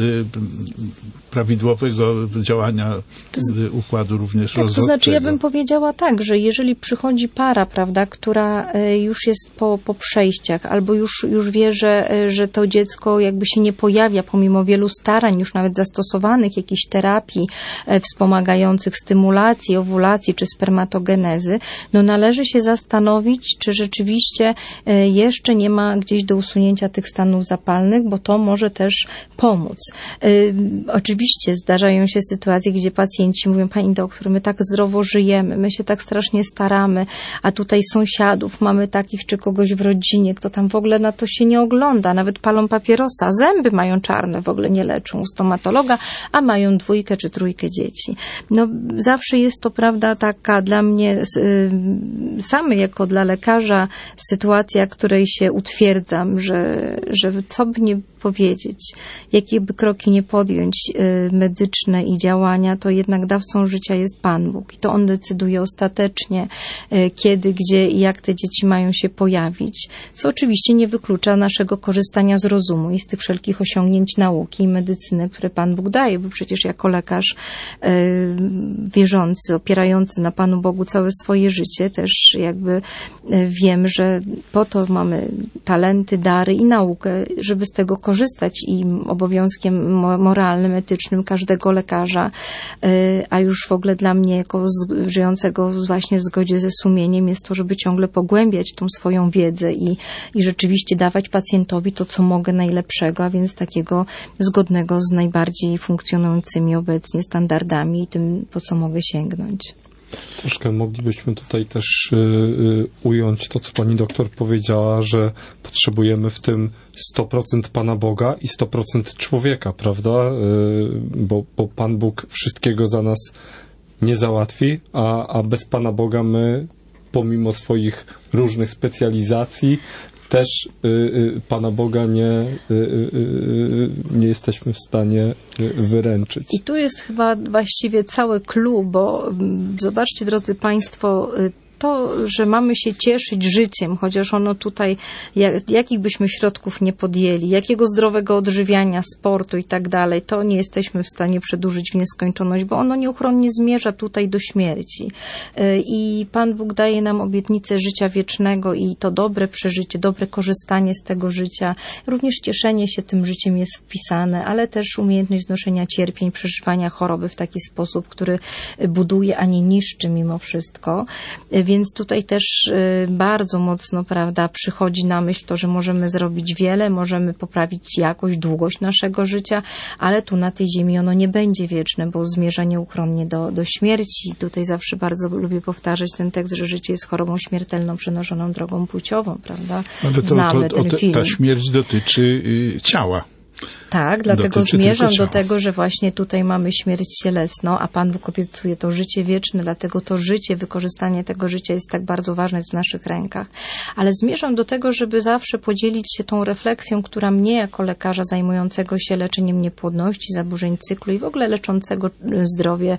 prawidłowego działania to, układu również tak, rozrodczego. To znaczy ja bym powiedziała tak, że jeżeli przychodzi para, prawda, która już jest po, po przejściach albo już, już wie, że, że to dziecko jakby się nie pojawia pomimo wielu starań, już nawet zastosowanych jakichś terapii wspomagających stymulacji, owulacji czy spermatogenezy, no należy się zastanowić, czy rzeczywiście jeszcze nie ma gdzieś do usunięcia tych stanów zapalnych, bo to może też pomóc. Y, oczywiście zdarzają się sytuacje, gdzie pacjenci mówią, pani doktor, my tak zdrowo żyjemy, my się tak strasznie staramy, a tutaj sąsiadów mamy takich, czy kogoś w rodzinie, kto tam w ogóle na to się nie ogląda, nawet palą papierosa, zęby mają czarne, w ogóle nie leczą u stomatologa, a mają dwójkę czy trójkę dzieci. No zawsze jest to, prawda, taka dla mnie y, samej jako dla lekarza sytuacja, której się utwierdzam, że, że co by nie powiedzieć, jakie by kroki nie podjąć medyczne i działania, to jednak dawcą życia jest Pan Bóg. I to On decyduje ostatecznie, kiedy, gdzie i jak te dzieci mają się pojawić, co oczywiście nie wyklucza naszego korzystania z rozumu i z tych wszelkich osiągnięć nauki i medycyny, które Pan Bóg daje, bo przecież jako lekarz wierzący, opierający na Panu Bogu całe swoje życie, też jakby wiem, że po to mamy talenty, dary i naukę, żeby z tego korzystać i obowiązkiem moralnym, etycznym każdego lekarza, a już w ogóle dla mnie jako żyjącego właśnie w zgodzie ze sumieniem jest to, żeby ciągle pogłębiać tą swoją wiedzę i, i rzeczywiście dawać pacjentowi to, co mogę najlepszego, a więc takiego zgodnego z najbardziej funkcjonującymi obecnie standardami i tym, po co mogę sięgnąć. Troszkę moglibyśmy tutaj też y, y, ująć to, co pani doktor powiedziała, że potrzebujemy w tym sto procent Pana Boga i sto procent człowieka, prawda? Y, bo, bo Pan Bóg wszystkiego za nas nie załatwi, a, a bez Pana Boga my, pomimo swoich różnych specjalizacji, też y, y, Pana Boga nie, y, y, y, nie jesteśmy w stanie wyręczyć. I tu jest chyba właściwie cały clue, bo zobaczcie, drodzy Państwo, to, że mamy się cieszyć życiem, chociaż ono tutaj, jak, jakich byśmy środków nie podjęli, jakiego zdrowego odżywiania, sportu i tak dalej, to nie jesteśmy w stanie przedłużyć w nieskończoność, bo ono nieuchronnie zmierza tutaj do śmierci. I Pan Bóg daje nam obietnicę życia wiecznego i to dobre przeżycie, dobre korzystanie z tego życia. Również cieszenie się tym życiem jest wpisane, ale też umiejętność znoszenia cierpień, przeżywania choroby w taki sposób, który buduje, a nie niszczy mimo wszystko. Więc tutaj też bardzo mocno, prawda, przychodzi na myśl to, że możemy zrobić wiele, możemy poprawić jakość, długość naszego życia, ale tu na tej ziemi ono nie będzie wieczne, bo zmierza nieuchronnie do, do śmierci. I tutaj zawsze bardzo lubię powtarzać ten tekst, że życie jest chorobą śmiertelną przenoszoną drogą płciową, prawda? Ale to, Znamy to, ten to, film. Ta śmierć dotyczy y, ciała. Tak, dlatego Dotyczy zmierzam tylko do ciała. tego, że właśnie tutaj mamy śmierć cielesną, a Pan Bóg obiecuje to życie wieczne, dlatego to życie, wykorzystanie tego życia jest tak bardzo ważne, jest w naszych rękach. Ale zmierzam do tego, żeby zawsze podzielić się tą refleksją, która mnie jako lekarza zajmującego się leczeniem niepłodności, zaburzeń cyklu i w ogóle leczącego zdrowie,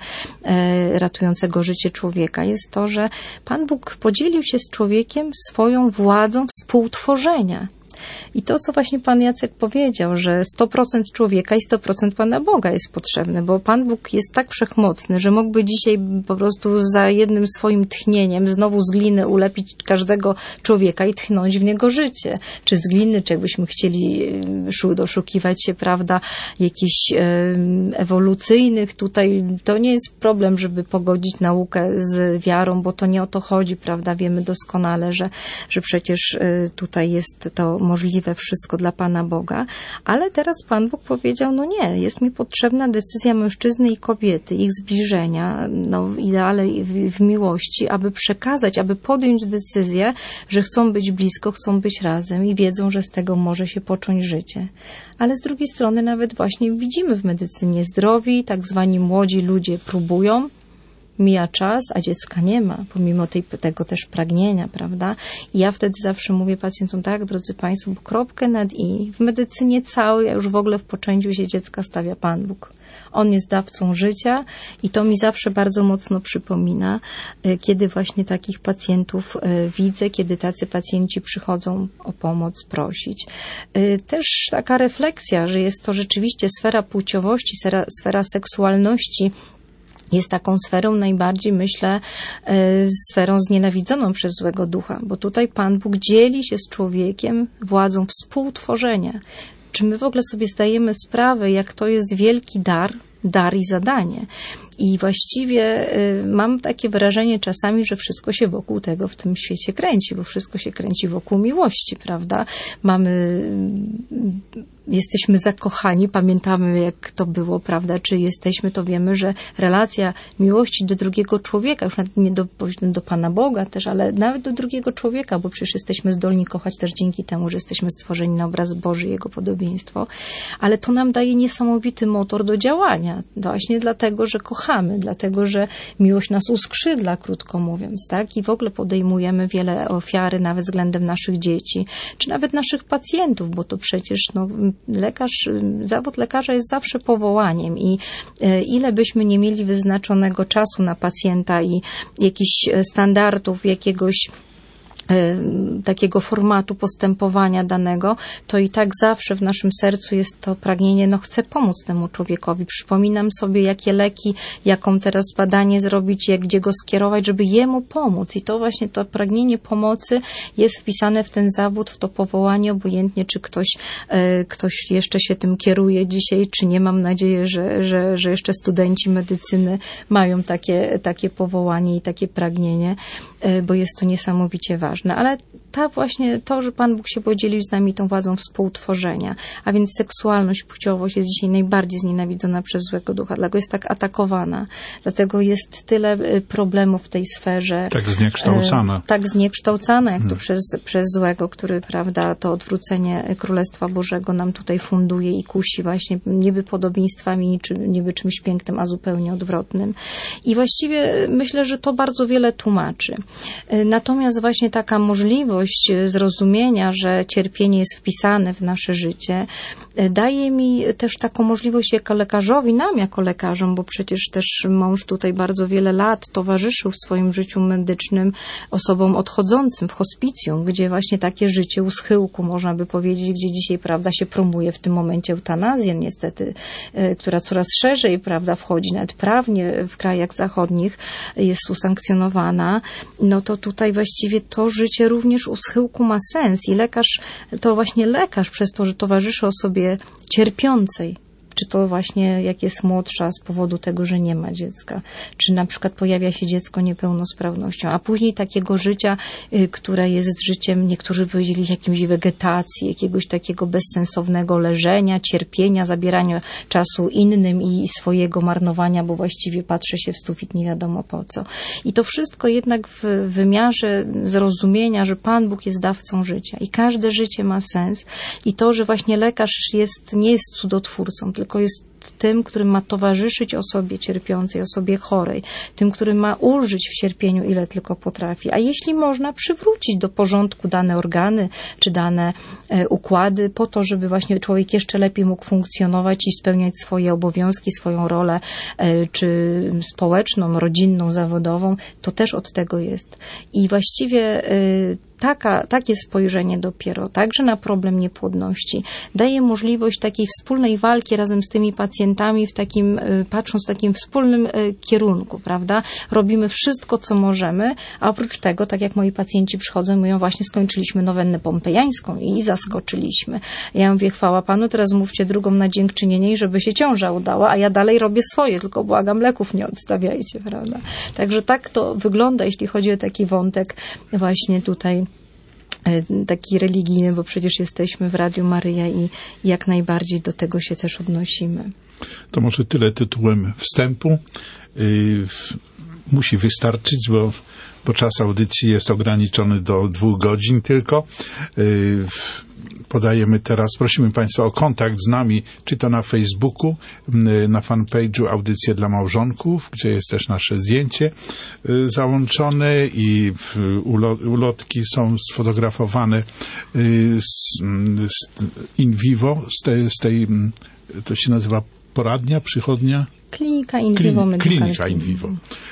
e, ratującego życie człowieka, jest to, że Pan Bóg podzielił się z człowiekiem swoją władzą współtworzenia. I to, co właśnie Pan Jacek powiedział, że sto procent człowieka i sto procent Pana Boga jest potrzebne, bo Pan Bóg jest tak wszechmocny, że mógłby dzisiaj po prostu za jednym swoim tchnieniem znowu z gliny ulepić każdego człowieka i tchnąć w niego życie. Czy z gliny, czy jakbyśmy chcieli doszukiwać się, prawda, jakichś ewolucyjnych tutaj, to nie jest problem, żeby pogodzić naukę z wiarą, bo to nie o to chodzi, prawda, wiemy doskonale, że, że przecież tutaj jest to możliwe wszystko dla Pana Boga, ale teraz Pan Bóg powiedział, no nie, jest mi potrzebna decyzja mężczyzny i kobiety, ich zbliżenia, no ideale w, w miłości, aby przekazać, aby podjąć decyzję, że chcą być blisko, chcą być razem i wiedzą, że z tego może się począć życie. Ale z drugiej strony nawet właśnie widzimy w medycynie zdrowi, tak zwani młodzi ludzie próbują, mija czas, a dziecka nie ma, pomimo tej, tego też pragnienia, prawda? I ja wtedy zawsze mówię pacjentom, tak, drodzy Państwo, bo kropkę nad i. W medycynie całej, a już w ogóle w poczęciu się dziecka stawia Pan Bóg. On jest dawcą życia i to mi zawsze bardzo mocno przypomina, kiedy właśnie takich pacjentów widzę, kiedy tacy pacjenci przychodzą o pomoc prosić. Też taka refleksja, że jest to rzeczywiście sfera płciowości, sfera, sfera seksualności, jest taką sferą najbardziej, myślę, sferą znienawidzoną przez złego ducha, bo tutaj Pan Bóg dzieli się z człowiekiem władzą współtworzenia. Czy my w ogóle sobie zdajemy sprawę, jak to jest wielki dar, dar i zadanie? I właściwie y, mam takie wrażenie czasami, że wszystko się wokół tego w tym świecie kręci, bo wszystko się kręci wokół miłości, prawda? Mamy, y, jesteśmy zakochani, pamiętamy jak to było, prawda? Czy jesteśmy, to wiemy, że relacja miłości do drugiego człowieka, już nawet nie do, do Pana Boga też, ale nawet do drugiego człowieka, bo przecież jesteśmy zdolni kochać też dzięki temu, że jesteśmy stworzeni na obraz Boży, Jego podobieństwo, ale to nam daje niesamowity motor do działania, właśnie dlatego, że kochamy. Kochamy, dlatego że miłość nas uskrzydla, krótko mówiąc, tak? I w ogóle podejmujemy wiele ofiary nawet względem naszych dzieci, czy nawet naszych pacjentów, bo to przecież no, lekarz, zawód lekarza jest zawsze powołaniem i ile byśmy nie mieli wyznaczonego czasu na pacjenta i jakichś standardów, jakiegoś takiego formatu postępowania danego, to i tak zawsze w naszym sercu jest to pragnienie, no chcę pomóc temu człowiekowi. Przypominam sobie, jakie leki, jaką teraz badanie zrobić, jak, gdzie go skierować, żeby jemu pomóc. I to właśnie to pragnienie pomocy jest wpisane w ten zawód, w to powołanie, obojętnie czy ktoś, ktoś jeszcze się tym kieruje dzisiaj, czy nie. Mam nadzieję, że, że, że jeszcze studenci medycyny mają takie, takie powołanie i takie pragnienie, bo jest to niesamowicie ważne. Ale ta właśnie to, że Pan Bóg się podzielił z nami tą władzą współtworzenia, a więc seksualność, płciowość jest dzisiaj najbardziej znienawidzona przez złego ducha, dlatego jest tak atakowana, dlatego jest tyle problemów w tej sferze. Tak zniekształcana. E, tak zniekształcana, jak to hmm. przez, przez złego, który, prawda, to odwrócenie Królestwa Bożego nam tutaj funduje i kusi właśnie niby podobieństwami, niczym, niby czymś pięknym, a zupełnie odwrotnym. I właściwie myślę, że to bardzo wiele tłumaczy. E, natomiast właśnie taka możliwość zrozumienia, że cierpienie jest wpisane w nasze życie, daje mi też taką możliwość jako lekarzowi, nam jako lekarzom, bo przecież też mąż tutaj bardzo wiele lat towarzyszył w swoim życiu medycznym osobom odchodzącym w hospicjum, gdzie właśnie takie życie u schyłku, można by powiedzieć, gdzie dzisiaj, prawda, się promuje w tym momencie eutanazję, niestety, która coraz szerzej, prawda, wchodzi, nawet prawnie w krajach zachodnich jest usankcjonowana, no to tutaj właściwie to życie również u schyłku ma sens i lekarz, to właśnie lekarz przez to, że towarzyszy osobie cierpiącej, czy to właśnie jak jest młodsza z powodu tego, że nie ma dziecka, czy na przykład pojawia się dziecko niepełnosprawnością, a później takiego życia, y, które jest życiem, niektórzy powiedzieli, jakimś wegetacji, jakiegoś takiego bezsensownego leżenia, cierpienia, zabierania czasu innym i swojego marnowania, bo właściwie patrzy się w sufit nie wiadomo po co. I to wszystko jednak w wymiarze zrozumienia, że Pan Bóg jest dawcą życia i każde życie ma sens i to, że właśnie lekarz jest, nie jest cudotwórcą, tylko jest tym, który ma towarzyszyć osobie cierpiącej, osobie chorej, tym, który ma ulżyć w cierpieniu, ile tylko potrafi. A jeśli można, przywrócić do porządku dane organy, czy dane e, układy, po to, żeby właśnie człowiek jeszcze lepiej mógł funkcjonować i spełniać swoje obowiązki, swoją rolę, e, czy społeczną, rodzinną, zawodową, to też od tego jest. I właściwie e, Taka, takie spojrzenie dopiero, także na problem niepłodności, daje możliwość takiej wspólnej walki razem z tymi pacjentami, w takim, patrząc w takim wspólnym kierunku, prawda? Robimy wszystko, co możemy, a oprócz tego, tak jak moi pacjenci przychodzą, mówią, właśnie skończyliśmy nowennę pompejańską i zaskoczyliśmy. Ja mówię, chwała Panu, teraz mówcie drugą na dziękczynienie i żeby się ciąża udała, a ja dalej robię swoje, tylko błagam, leków nie odstawiajcie, prawda? Także tak to wygląda, jeśli chodzi o taki wątek właśnie tutaj taki religijny, bo przecież jesteśmy w Radiu Maryja i jak najbardziej do tego się też odnosimy. To może tyle tytułem wstępu. Yy, musi wystarczyć, bo, bo czas audycji jest ograniczony do dwóch godzin tylko. Yy, podajemy teraz, prosimy Państwa o kontakt z nami, czy to na Facebooku, na fanpage'u Audycje dla Małżonków, gdzie jest też nasze zdjęcie załączone i ulotki są sfotografowane z, z in vivo, z tej, z tej, to się nazywa poradnia, przychodnia? Klinika in vivo. Klin, klinika in vivo.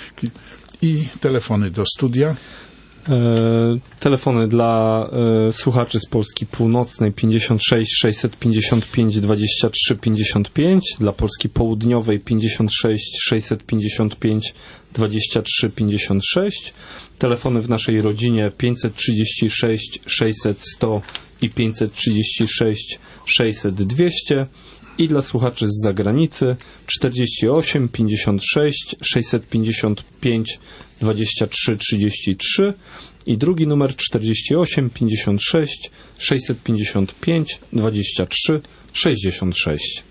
I telefony do studia. E, telefony dla e, słuchaczy z Polski Północnej pięćdziesiąt sześć sześćset pięćdziesiąt pięć dwadzieścia trzy pięćdziesiąt pięć, dla Polski Południowej pięćdziesiąt sześć sześćset pięćdziesiąt pięć dwadzieścia trzy pięćdziesiąt sześć, telefony w naszej rodzinie pięćset trzydzieści sześć sześćset sto i pięćset trzydzieści sześć sześćset dwieście i dla słuchaczy z zagranicy czterdzieści osiem pięćdziesiąt sześć sześćset pięćdziesiąt pięć dwadzieścia trzy trzydzieści trzy i drugi numer czterdzieści osiem pięćdziesiąt sześć sześćset pięćdziesiąt pięć dwadzieścia trzy sześćdziesiąt sześć.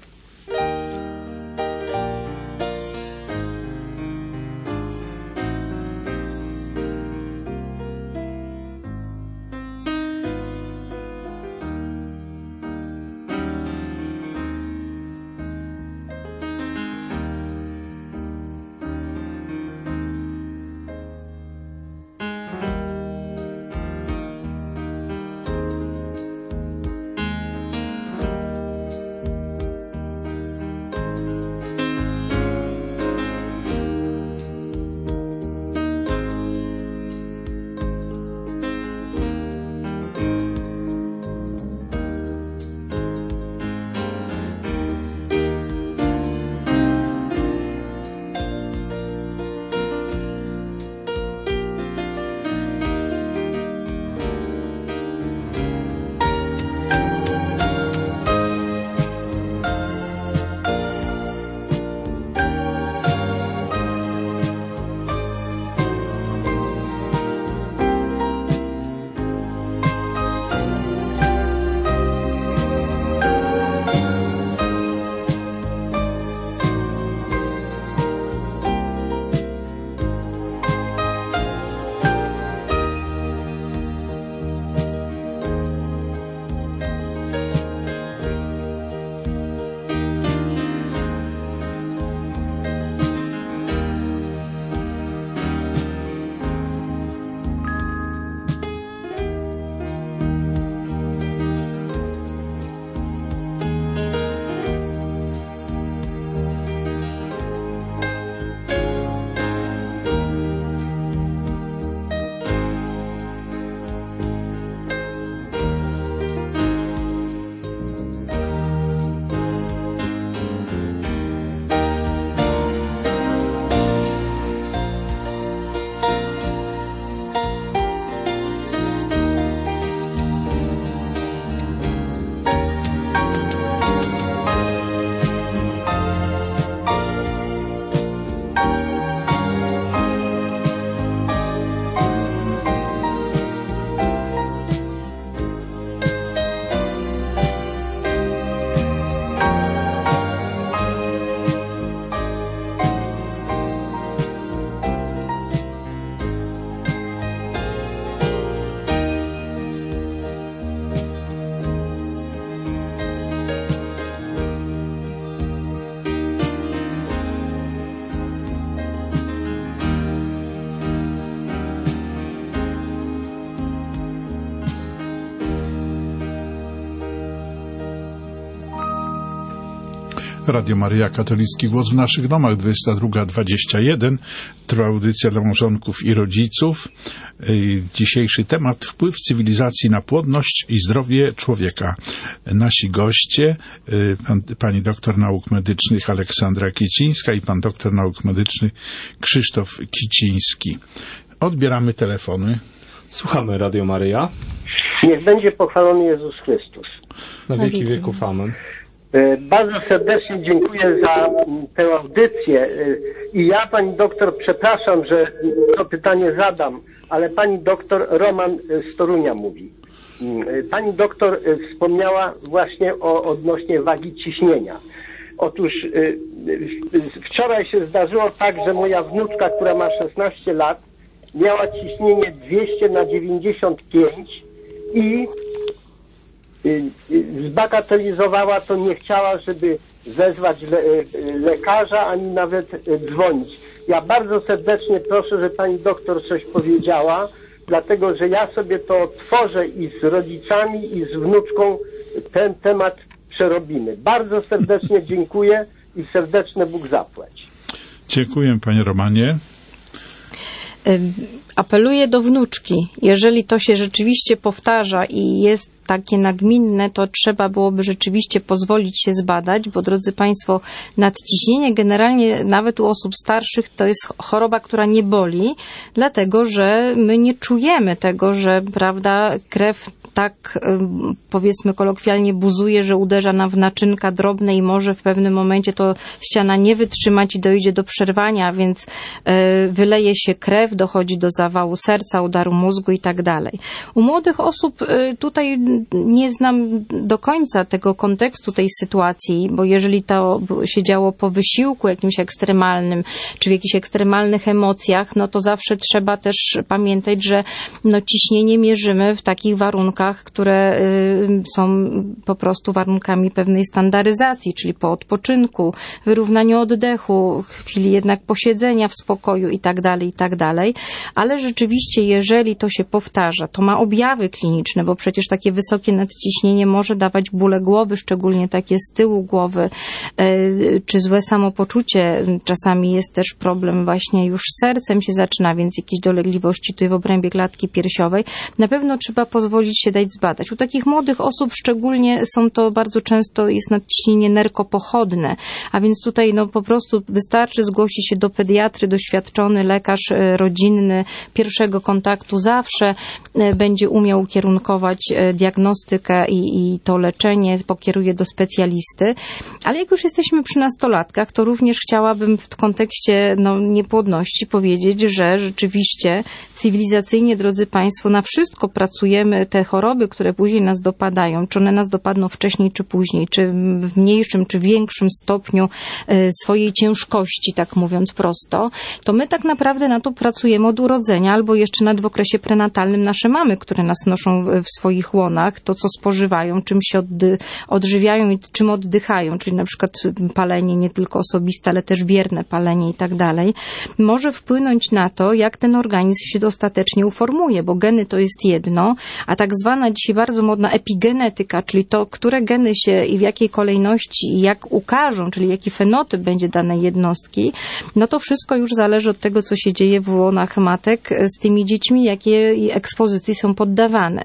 Radio Maryja, katolicki głos w naszych domach, dwudziesta druga dwadzieścia jeden. Trwa audycja dla małżonków i rodziców. Dzisiejszy temat: wpływ cywilizacji na płodność i zdrowie człowieka. Nasi goście, pan, pani doktor nauk medycznych Aleksandra Kicińska i pan doktor nauk medycznych Krzysztof Kiciński. Odbieramy telefony. Słuchamy Radio Maryja. Niech będzie pochwalony Jezus Chrystus. Na wieki wieków amen. Bardzo serdecznie dziękuję za tę audycję i ja, pani doktor, przepraszam, że to pytanie zadam, ale pani doktor Roman z Torunia mówi. Pani doktor wspomniała właśnie o odnośnie wagi ciśnienia. Otóż wczoraj się zdarzyło tak, że moja wnuczka, która ma szesnaście lat, miała ciśnienie dwieście na dziewięćdziesiąt pięć i zbagatelizowała to, nie chciała, żeby wezwać le lekarza, ani nawet dzwonić. Ja bardzo serdecznie proszę, że pani doktor coś powiedziała, dlatego że ja sobie to tworzę i z rodzicami, i z wnuczką ten temat przerobimy. Bardzo serdecznie dziękuję i serdeczne Bóg zapłać. Dziękuję, panie Romanie. Apeluję do wnuczki, jeżeli to się rzeczywiście powtarza i jest takie nagminne, to trzeba byłoby rzeczywiście pozwolić się zbadać, bo drodzy państwo, nadciśnienie generalnie nawet u osób starszych to jest choroba, która nie boli, dlatego że my nie czujemy tego, że, prawda, krew tak, powiedzmy kolokwialnie, buzuje, że uderza nam w naczynka drobne i może w pewnym momencie to ściana nie wytrzymać i dojdzie do przerwania, więc wyleje się krew, dochodzi do zawału serca, udaru mózgu i tak dalej. U młodych osób tutaj nie znam do końca tego kontekstu tej sytuacji, bo jeżeli to się działo po wysiłku jakimś ekstremalnym, czy w jakichś ekstremalnych emocjach, no to zawsze trzeba też pamiętać, że no ciśnienie mierzymy w takich warunkach, które y, są po prostu warunkami pewnej standaryzacji, czyli po odpoczynku, wyrównaniu oddechu, chwili jednak posiedzenia w spokoju i tak dalej, i tak dalej. Ale rzeczywiście, jeżeli to się powtarza, to ma objawy kliniczne, bo przecież takie wysokie nadciśnienie może dawać bóle głowy, szczególnie takie z tyłu głowy, y, czy złe samopoczucie. Czasami jest też problem właśnie już z sercem się zaczyna, więc jakieś dolegliwości tutaj w obrębie klatki piersiowej. Na pewno trzeba pozwolić się dać zbadać. U takich młodych osób szczególnie są to bardzo często jest nadciśnienie nerkopochodne, a więc tutaj no po prostu wystarczy zgłosić się do pediatry, doświadczony lekarz rodzinny pierwszego kontaktu zawsze będzie umiał ukierunkować diagnostykę i, i to leczenie, pokieruje do specjalisty. Ale jak już jesteśmy przy nastolatkach, to również chciałabym w kontekście no, niepłodności powiedzieć, że rzeczywiście cywilizacyjnie, drodzy państwo, na wszystko pracujemy, te choroby, które później nas dopadają, czy one nas dopadną wcześniej, czy później, czy w mniejszym, czy większym stopniu swojej ciężkości, tak mówiąc prosto, to my tak naprawdę na to pracujemy od urodzenia, albo jeszcze nawet w okresie prenatalnym nasze mamy, które nas noszą w swoich łonach, to co spożywają, czym się oddy- odżywiają i czym oddychają, czyli na przykład palenie nie tylko osobiste, ale też bierne palenie i tak dalej, może wpłynąć na to, jak ten organizm się dostatecznie uformuje, bo geny to jest jedno, a tak zwana dzisiaj bardzo modna epigenetyka, czyli to, które geny się i w jakiej kolejności i jak ukażą, czyli jaki fenotyp będzie danej jednostki, no to wszystko już zależy od tego, co się dzieje w łonach matek z tymi dziećmi, jakie ekspozycji są poddawane.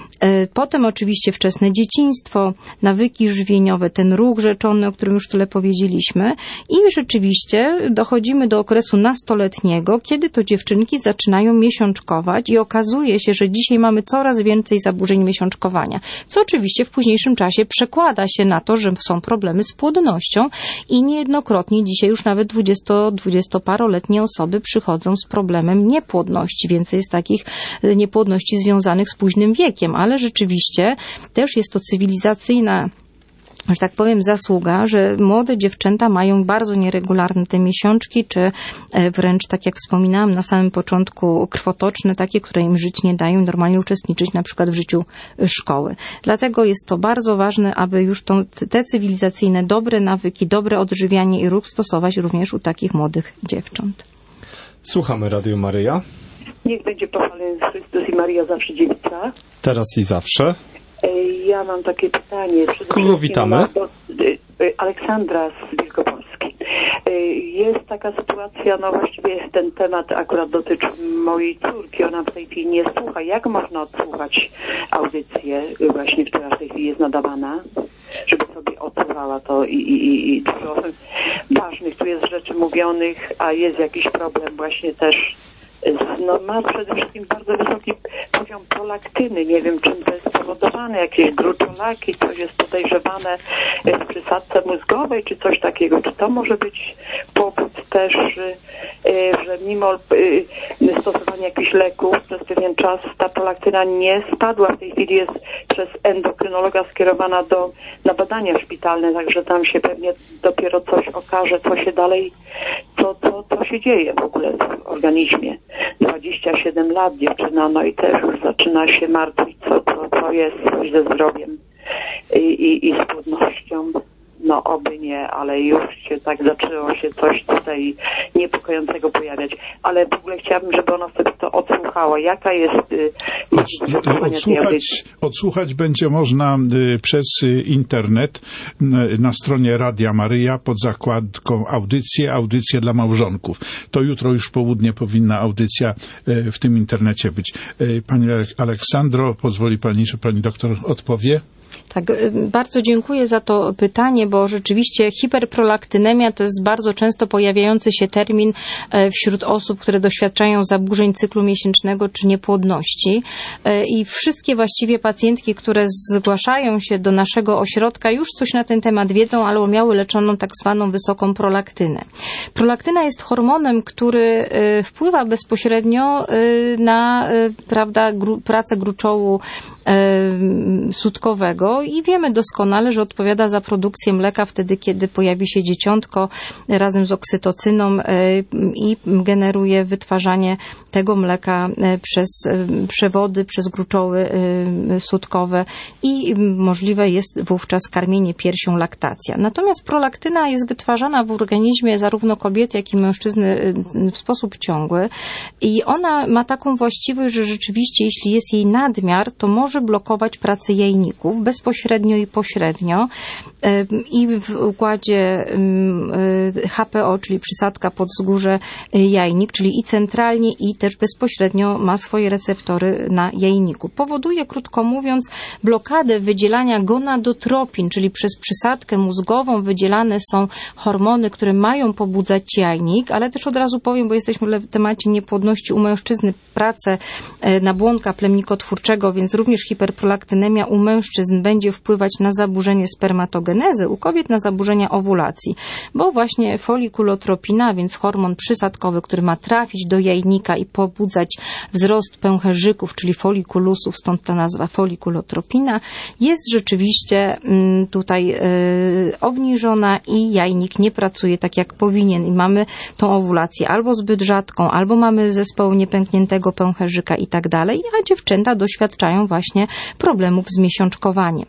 Potem oczywiście wczesne dzieciństwo, nawyki żywieniowe, ten ruch rzeczony, o którym już tyle powiedzieliśmy i rzeczywiście dochodzimy do okresu nastoletniego, kiedy to dziewczynki zaczynają miesiączkować i okazuje się, że dzisiaj mamy coraz więcej zaburzeń miesiączkowania, co oczywiście w późniejszym czasie przekłada się na to, że są problemy z płodnością i niejednokrotnie dzisiaj już nawet dwudziesto-dwudziestoparoletnie osoby przychodzą z problemem niepłodności. Więcej jest takich niepłodności związanych z późnym wiekiem, ale rzeczywiście też jest to cywilizacyjna, że tak powiem, zasługa, że młode dziewczęta mają bardzo nieregularne te miesiączki, czy wręcz, tak jak wspominałam na samym początku, krwotoczne, takie, które im żyć nie dają normalnie uczestniczyć na przykład w życiu szkoły. Dlatego jest to bardzo ważne, aby już to, te cywilizacyjne dobre nawyki, dobre odżywianie i ruch stosować również u takich młodych dziewcząt. Słuchamy Radio Maryja. Niech będzie pochwalony Chrystus i Maria zawsze dziewica. Teraz i zawsze. Ja mam takie pytanie. Kogo witamy? Do, Aleksandra z Wielkopolski. Jest taka sytuacja, no właściwie ten temat akurat dotyczy mojej córki. Ona w tej chwili nie słucha. Jak można odsłuchać audycję właśnie, która w tej chwili jest nadawana, żeby sobie odsłuchała to i, i, i, i dużo ważnych tu jest rzeczy mówionych, a jest jakiś problem właśnie też. No, ma przede wszystkim bardzo wysoki poziom prolaktyny. Nie wiem, czym to jest spowodowane. Jakieś gruczolaki, coś jest podejrzewane w przysadce mózgowej, czy coś takiego. Czy to może być powód też, że mimo stosowania jakichś leków przez pewien czas ta prolaktyna nie spadła. W tej chwili jest przez endokrynologa skierowana do, na badania szpitalne, także tam się pewnie dopiero coś okaże, co się dalej, co, co, co się dzieje w ogóle w organizmie. dwadzieścia siedem lat dziewczyna, no i też już zaczyna się martwić, co, co, co jest coś ze zdrowiem i, i, i z płodnością. No oby nie, ale już się tak zaczęło się coś tutaj niepokojącego pojawiać. Ale w ogóle chciałabym, żeby ona sobie to odsłuchała. Jaka jest y, Od, odsłuchać, odsłuchać będzie można y, przez y, internet y, na stronie Radia Maryja pod zakładką audycje, audycje dla małżonków. To jutro już w południe powinna audycja y, w tym internecie być. Y, Pani Aleksandro, pozwoli Pani, że Pani doktor odpowie? Tak, bardzo dziękuję za to pytanie, bo rzeczywiście hiperprolaktynemia to jest bardzo często pojawiający się termin wśród osób, które doświadczają zaburzeń cyklu miesięcznego czy niepłodności. I wszystkie właściwie pacjentki, które zgłaszają się do naszego ośrodka, już coś na ten temat wiedzą, ale miały leczoną tak zwaną wysoką prolaktynę. Prolaktyna jest hormonem, który wpływa bezpośrednio na, prawda, gru, pracę gruczołu sutkowego i wiemy doskonale, że odpowiada za produkcję mleka wtedy, kiedy pojawi się dzieciątko razem z oksytocyną i generuje wytwarzanie tego mleka przez przewody, przez gruczoły sutkowe i możliwe jest wówczas karmienie piersią, laktacja. Natomiast prolaktyna jest wytwarzana w organizmie zarówno kobiety, jak i mężczyzny w sposób ciągły i ona ma taką właściwość, że rzeczywiście jeśli jest jej nadmiar, to może blokować pracę jajników bezpośrednio i pośrednio i w układzie H P O, czyli przysadka podzgórze jajnik, czyli i centralnie i też bezpośrednio ma swoje receptory na jajniku. Powoduje, krótko mówiąc, blokadę wydzielania gonadotropin, czyli przez przysadkę mózgową wydzielane są hormony, które mają pobudzać jajnik, ale też od razu powiem, bo jesteśmy w temacie niepłodności u mężczyzny, pracę nabłonka plemnikotwórczego, więc również hiperprolaktynemia u mężczyzn będzie wpływać na zaburzenie spermatogenezy, u kobiet na zaburzenia owulacji, bo właśnie folikulotropina, więc hormon przysadkowy, który ma trafić do jajnika i pobudzać wzrost pęcherzyków, czyli folikulusów, stąd ta nazwa folikulotropina, jest rzeczywiście tutaj obniżona i jajnik nie pracuje tak jak powinien i mamy tą owulację albo zbyt rzadką, albo mamy zespoł niepękniętego pęcherzyka i tak dalej, a dziewczęta doświadczają właśnie problemów z miesiączkowaniem.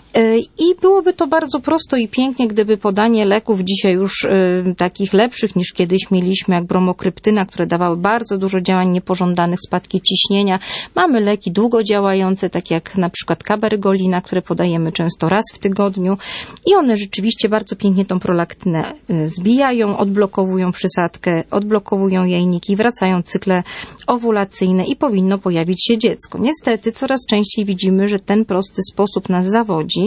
I byłoby to bardzo prosto i pięknie, gdyby podanie leków dzisiaj już y, takich lepszych niż kiedyś mieliśmy, jak bromokryptyna, które dawały bardzo dużo działań niepożądanych, spadki ciśnienia. Mamy leki długodziałające, takie jak na przykład kabergolina, które podajemy często raz w tygodniu i one rzeczywiście bardzo pięknie tą prolaktynę zbijają, odblokowują przysadkę, odblokowują jajniki, wracają cykle owulacyjne i powinno pojawić się dziecko. Niestety coraz częściej widzimy, że ten prosty sposób nas zawodzi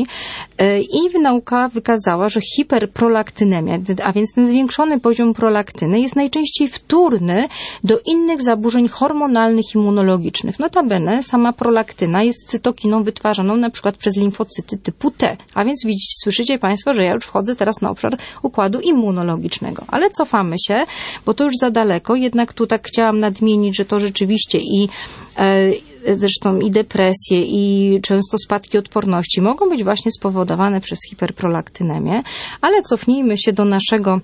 i nauka wykazała, że hiperprolaktynemia, a więc ten zwiększony poziom prolaktyny jest najczęściej wtórny do innych zaburzeń hormonalnych, immunologicznych. Notabene sama prolaktyna jest cytokiną wytwarzaną na przykład przez limfocyty typu T, a więc widzicie, słyszycie Państwo, że ja już wchodzę teraz na obszar układu immunologicznego. Ale cofamy się, bo to już za daleko, jednak tu tak chciałam nadmienić, że to rzeczywiście i e, zresztą i depresje, i często spadki odporności mogą być właśnie spowodowane przez hiperprolaktynemię, ale cofnijmy się do naszego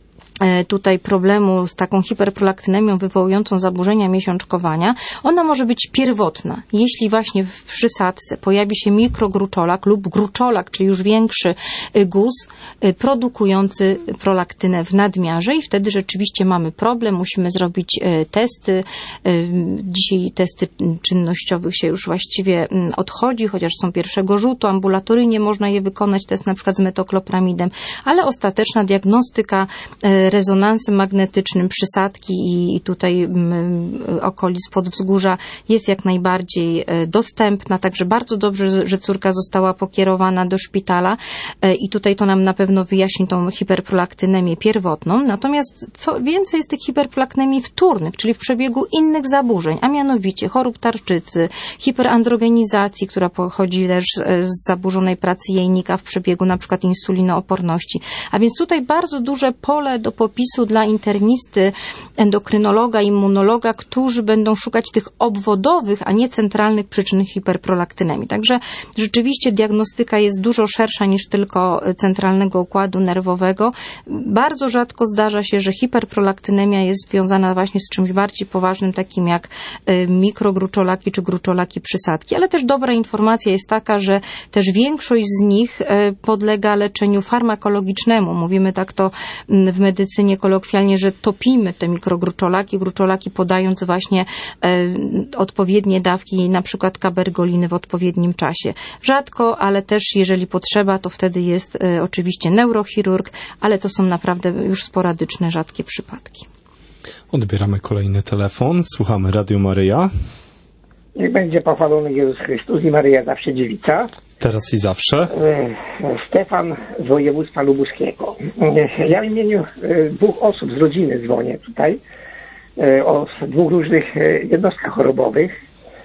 tutaj problemu z taką hiperprolaktynemią wywołującą zaburzenia miesiączkowania. Ona może być pierwotna. Jeśli właśnie w przysadce pojawi się mikrogruczolak lub gruczolak, czyli już większy guz, produkujący prolaktynę w nadmiarze i wtedy rzeczywiście mamy problem, musimy zrobić testy. Dzisiaj testy czynnościowych się już właściwie odchodzi, chociaż są pierwszego rzutu, ambulatoryjnie można je wykonać, test na przykład z metoklopramidem, ale ostateczna diagnostyka rezonansem magnetycznym przysadki i tutaj okolic podwzgórza jest jak najbardziej dostępna, także bardzo dobrze, że córka została pokierowana do szpitala i tutaj to nam na pewno wyjaśni tą hiperprolaktynemię pierwotną. Natomiast co więcej jest tych hiperprolaktynemii wtórnych, czyli w przebiegu innych zaburzeń, a mianowicie chorób tarczycy, hiperandrogenizacji, która pochodzi też z zaburzonej pracy jajnika w przebiegu na przykład insulinooporności. A więc tutaj bardzo duże pole do popisu dla internisty, endokrynologa, immunologa, którzy będą szukać tych obwodowych, a nie centralnych przyczyn hiperprolaktynemii. Także rzeczywiście diagnostyka jest dużo szersza niż tylko centralnego układu nerwowego. Bardzo rzadko zdarza się, że hiperprolaktynemia jest związana właśnie z czymś bardziej poważnym, takim jak mikrogruczolaki czy gruczolaki przysadki. Ale też dobra informacja jest taka, że też większość z nich podlega leczeniu farmakologicznemu. Mówimy tak to w medycynie kolokwialnie, że topimy te mikrogruczolaki, gruczolaki podając właśnie odpowiednie dawki, na przykład kabergoliny w odpowiednim czasie. Rzadko, ale też jeżeli potrzeba, to wtedy jest oczywiście neurochirurg, ale to są naprawdę już sporadyczne, rzadkie przypadki. Odbieramy kolejny telefon. Słuchamy Radio Maryja. Niech będzie pochwalony Jezus Chrystus i Maryja zawsze dziewica. Teraz i zawsze. Stefan z województwa lubuskiego. Ja w imieniu dwóch osób z rodziny dzwonię tutaj o dwóch różnych jednostkach chorobowych.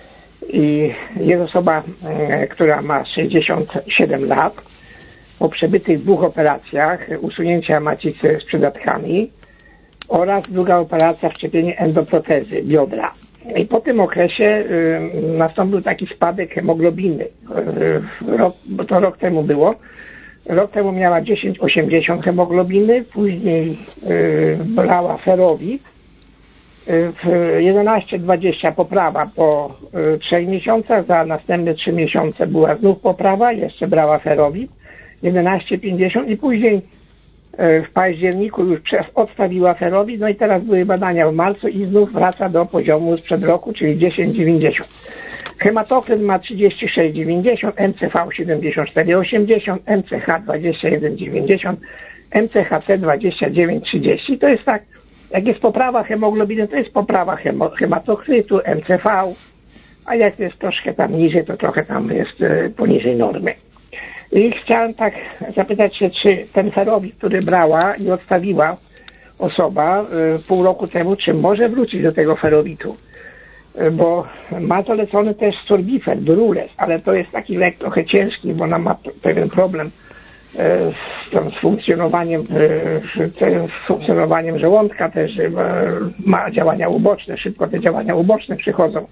I jest osoba, która ma sześćdziesiąt siedem lat, po przebytych dwóch operacjach usunięcia macicy z przydatkami oraz druga operacja wszczepienie endoprotezy biodra. I po tym okresie y, nastąpił taki spadek hemoglobiny. Y, rok, bo to rok temu było. Rok temu miała dziesięć osiemdziesiąt hemoglobiny, później y, brała ferowit. Y, w jedenaście dwadzieścia poprawa po y, trzech miesiącach, za następne trzy miesiące była znów poprawa, jeszcze brała ferowit. jedenaście pięćdziesiąt i później w październiku już odstawiła ferowit, no i teraz były badania w marcu i znów wraca do poziomu sprzed roku, czyli dziesięć dziewięćdziesiąt. Hematokryt ma trzydzieści sześć dziewięćdziesiąt, M C V siedemdziesiąt cztery osiemdziesiąt, M C H dwadzieścia jeden dziewięćdziesiąt, M C H C dwadzieścia dziewięć trzydzieści. To jest tak, jak jest poprawa hemoglobiny, to jest poprawa hemo, hematokrytu, M C V, a jak jest troszkę tam niżej, to trochę tam jest y, poniżej normy. I chciałem tak zapytać się, czy ten ferowit, który brała i odstawiła osoba y, pół roku temu, czy może wrócić do tego ferowitu? Y, bo ma zalecony też sorbifer, Durules, ale to jest taki lek trochę ciężki, bo ona ma p- pewien problem y, z, tam, z funkcjonowaniem y, z funkcjonowaniem żołądka też, y, ma działania uboczne, szybko te działania uboczne przychodzą.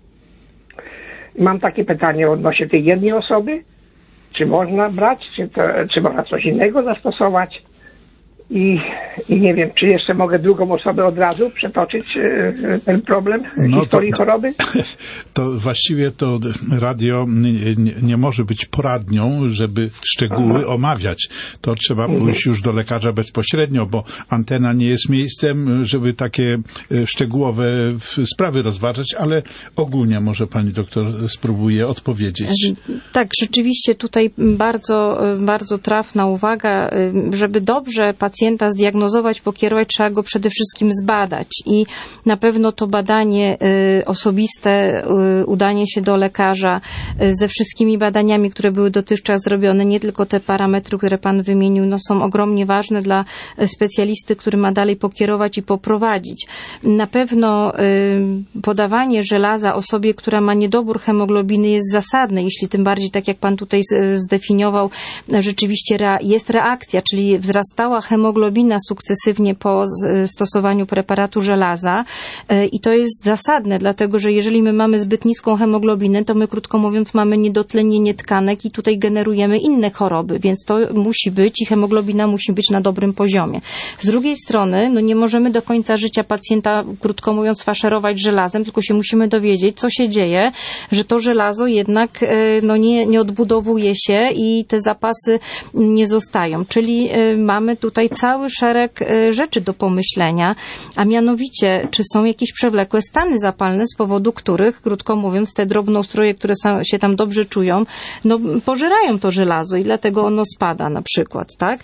Mam takie pytanie odnośnie tej jednej osoby. Czy można brać, czy, to, czy można coś innego zastosować i, i nie wiem, czy jeszcze mogę drugą osobę od razu przetoczyć ten problem no historii to, choroby? To właściwie to radio nie, nie może być poradnią, żeby szczegóły Aha. omawiać. To trzeba mhm. pójść już do lekarza bezpośrednio, bo antena nie jest miejscem, żeby takie szczegółowe sprawy rozważać, ale ogólnie może pani doktor spróbuje odpowiedzieć. Tak, rzeczywiście tutaj bardzo, bardzo trafna uwaga, żeby dobrze pacjenta zdiagnozować, pokierować, trzeba go przede wszystkim zbadać i na pewno to badanie y, osobiste, y, udanie się do lekarza y, ze wszystkimi badaniami, które były dotychczas zrobione, nie tylko te parametry, które pan wymienił, no są ogromnie ważne dla specjalisty, który ma dalej pokierować i poprowadzić. Na pewno y, podawanie żelaza osobie, która ma niedobór hemoglobiny jest zasadne, jeśli tym bardziej, tak jak pan tutaj zdefiniował, rzeczywiście rea- jest reakcja, czyli wzrastała hemoglobina, hemoglobina sukcesywnie po stosowaniu preparatu żelaza i to jest zasadne, dlatego że jeżeli my mamy zbyt niską hemoglobinę, to my krótko mówiąc mamy niedotlenienie tkanek i tutaj generujemy inne choroby, więc to musi być i hemoglobina musi być na dobrym poziomie. Z drugiej strony, no nie możemy do końca życia pacjenta, krótko mówiąc, faszerować żelazem, tylko się musimy dowiedzieć, co się dzieje, że to żelazo jednak no nie, nie odbudowuje się i te zapasy nie zostają. Czyli mamy tutaj cały szereg rzeczy do pomyślenia, a mianowicie, czy są jakieś przewlekłe stany zapalne, z powodu których, krótko mówiąc, te drobnoustroje, które się tam dobrze czują, no pożerają to żelazo i dlatego ono spada na przykład, tak?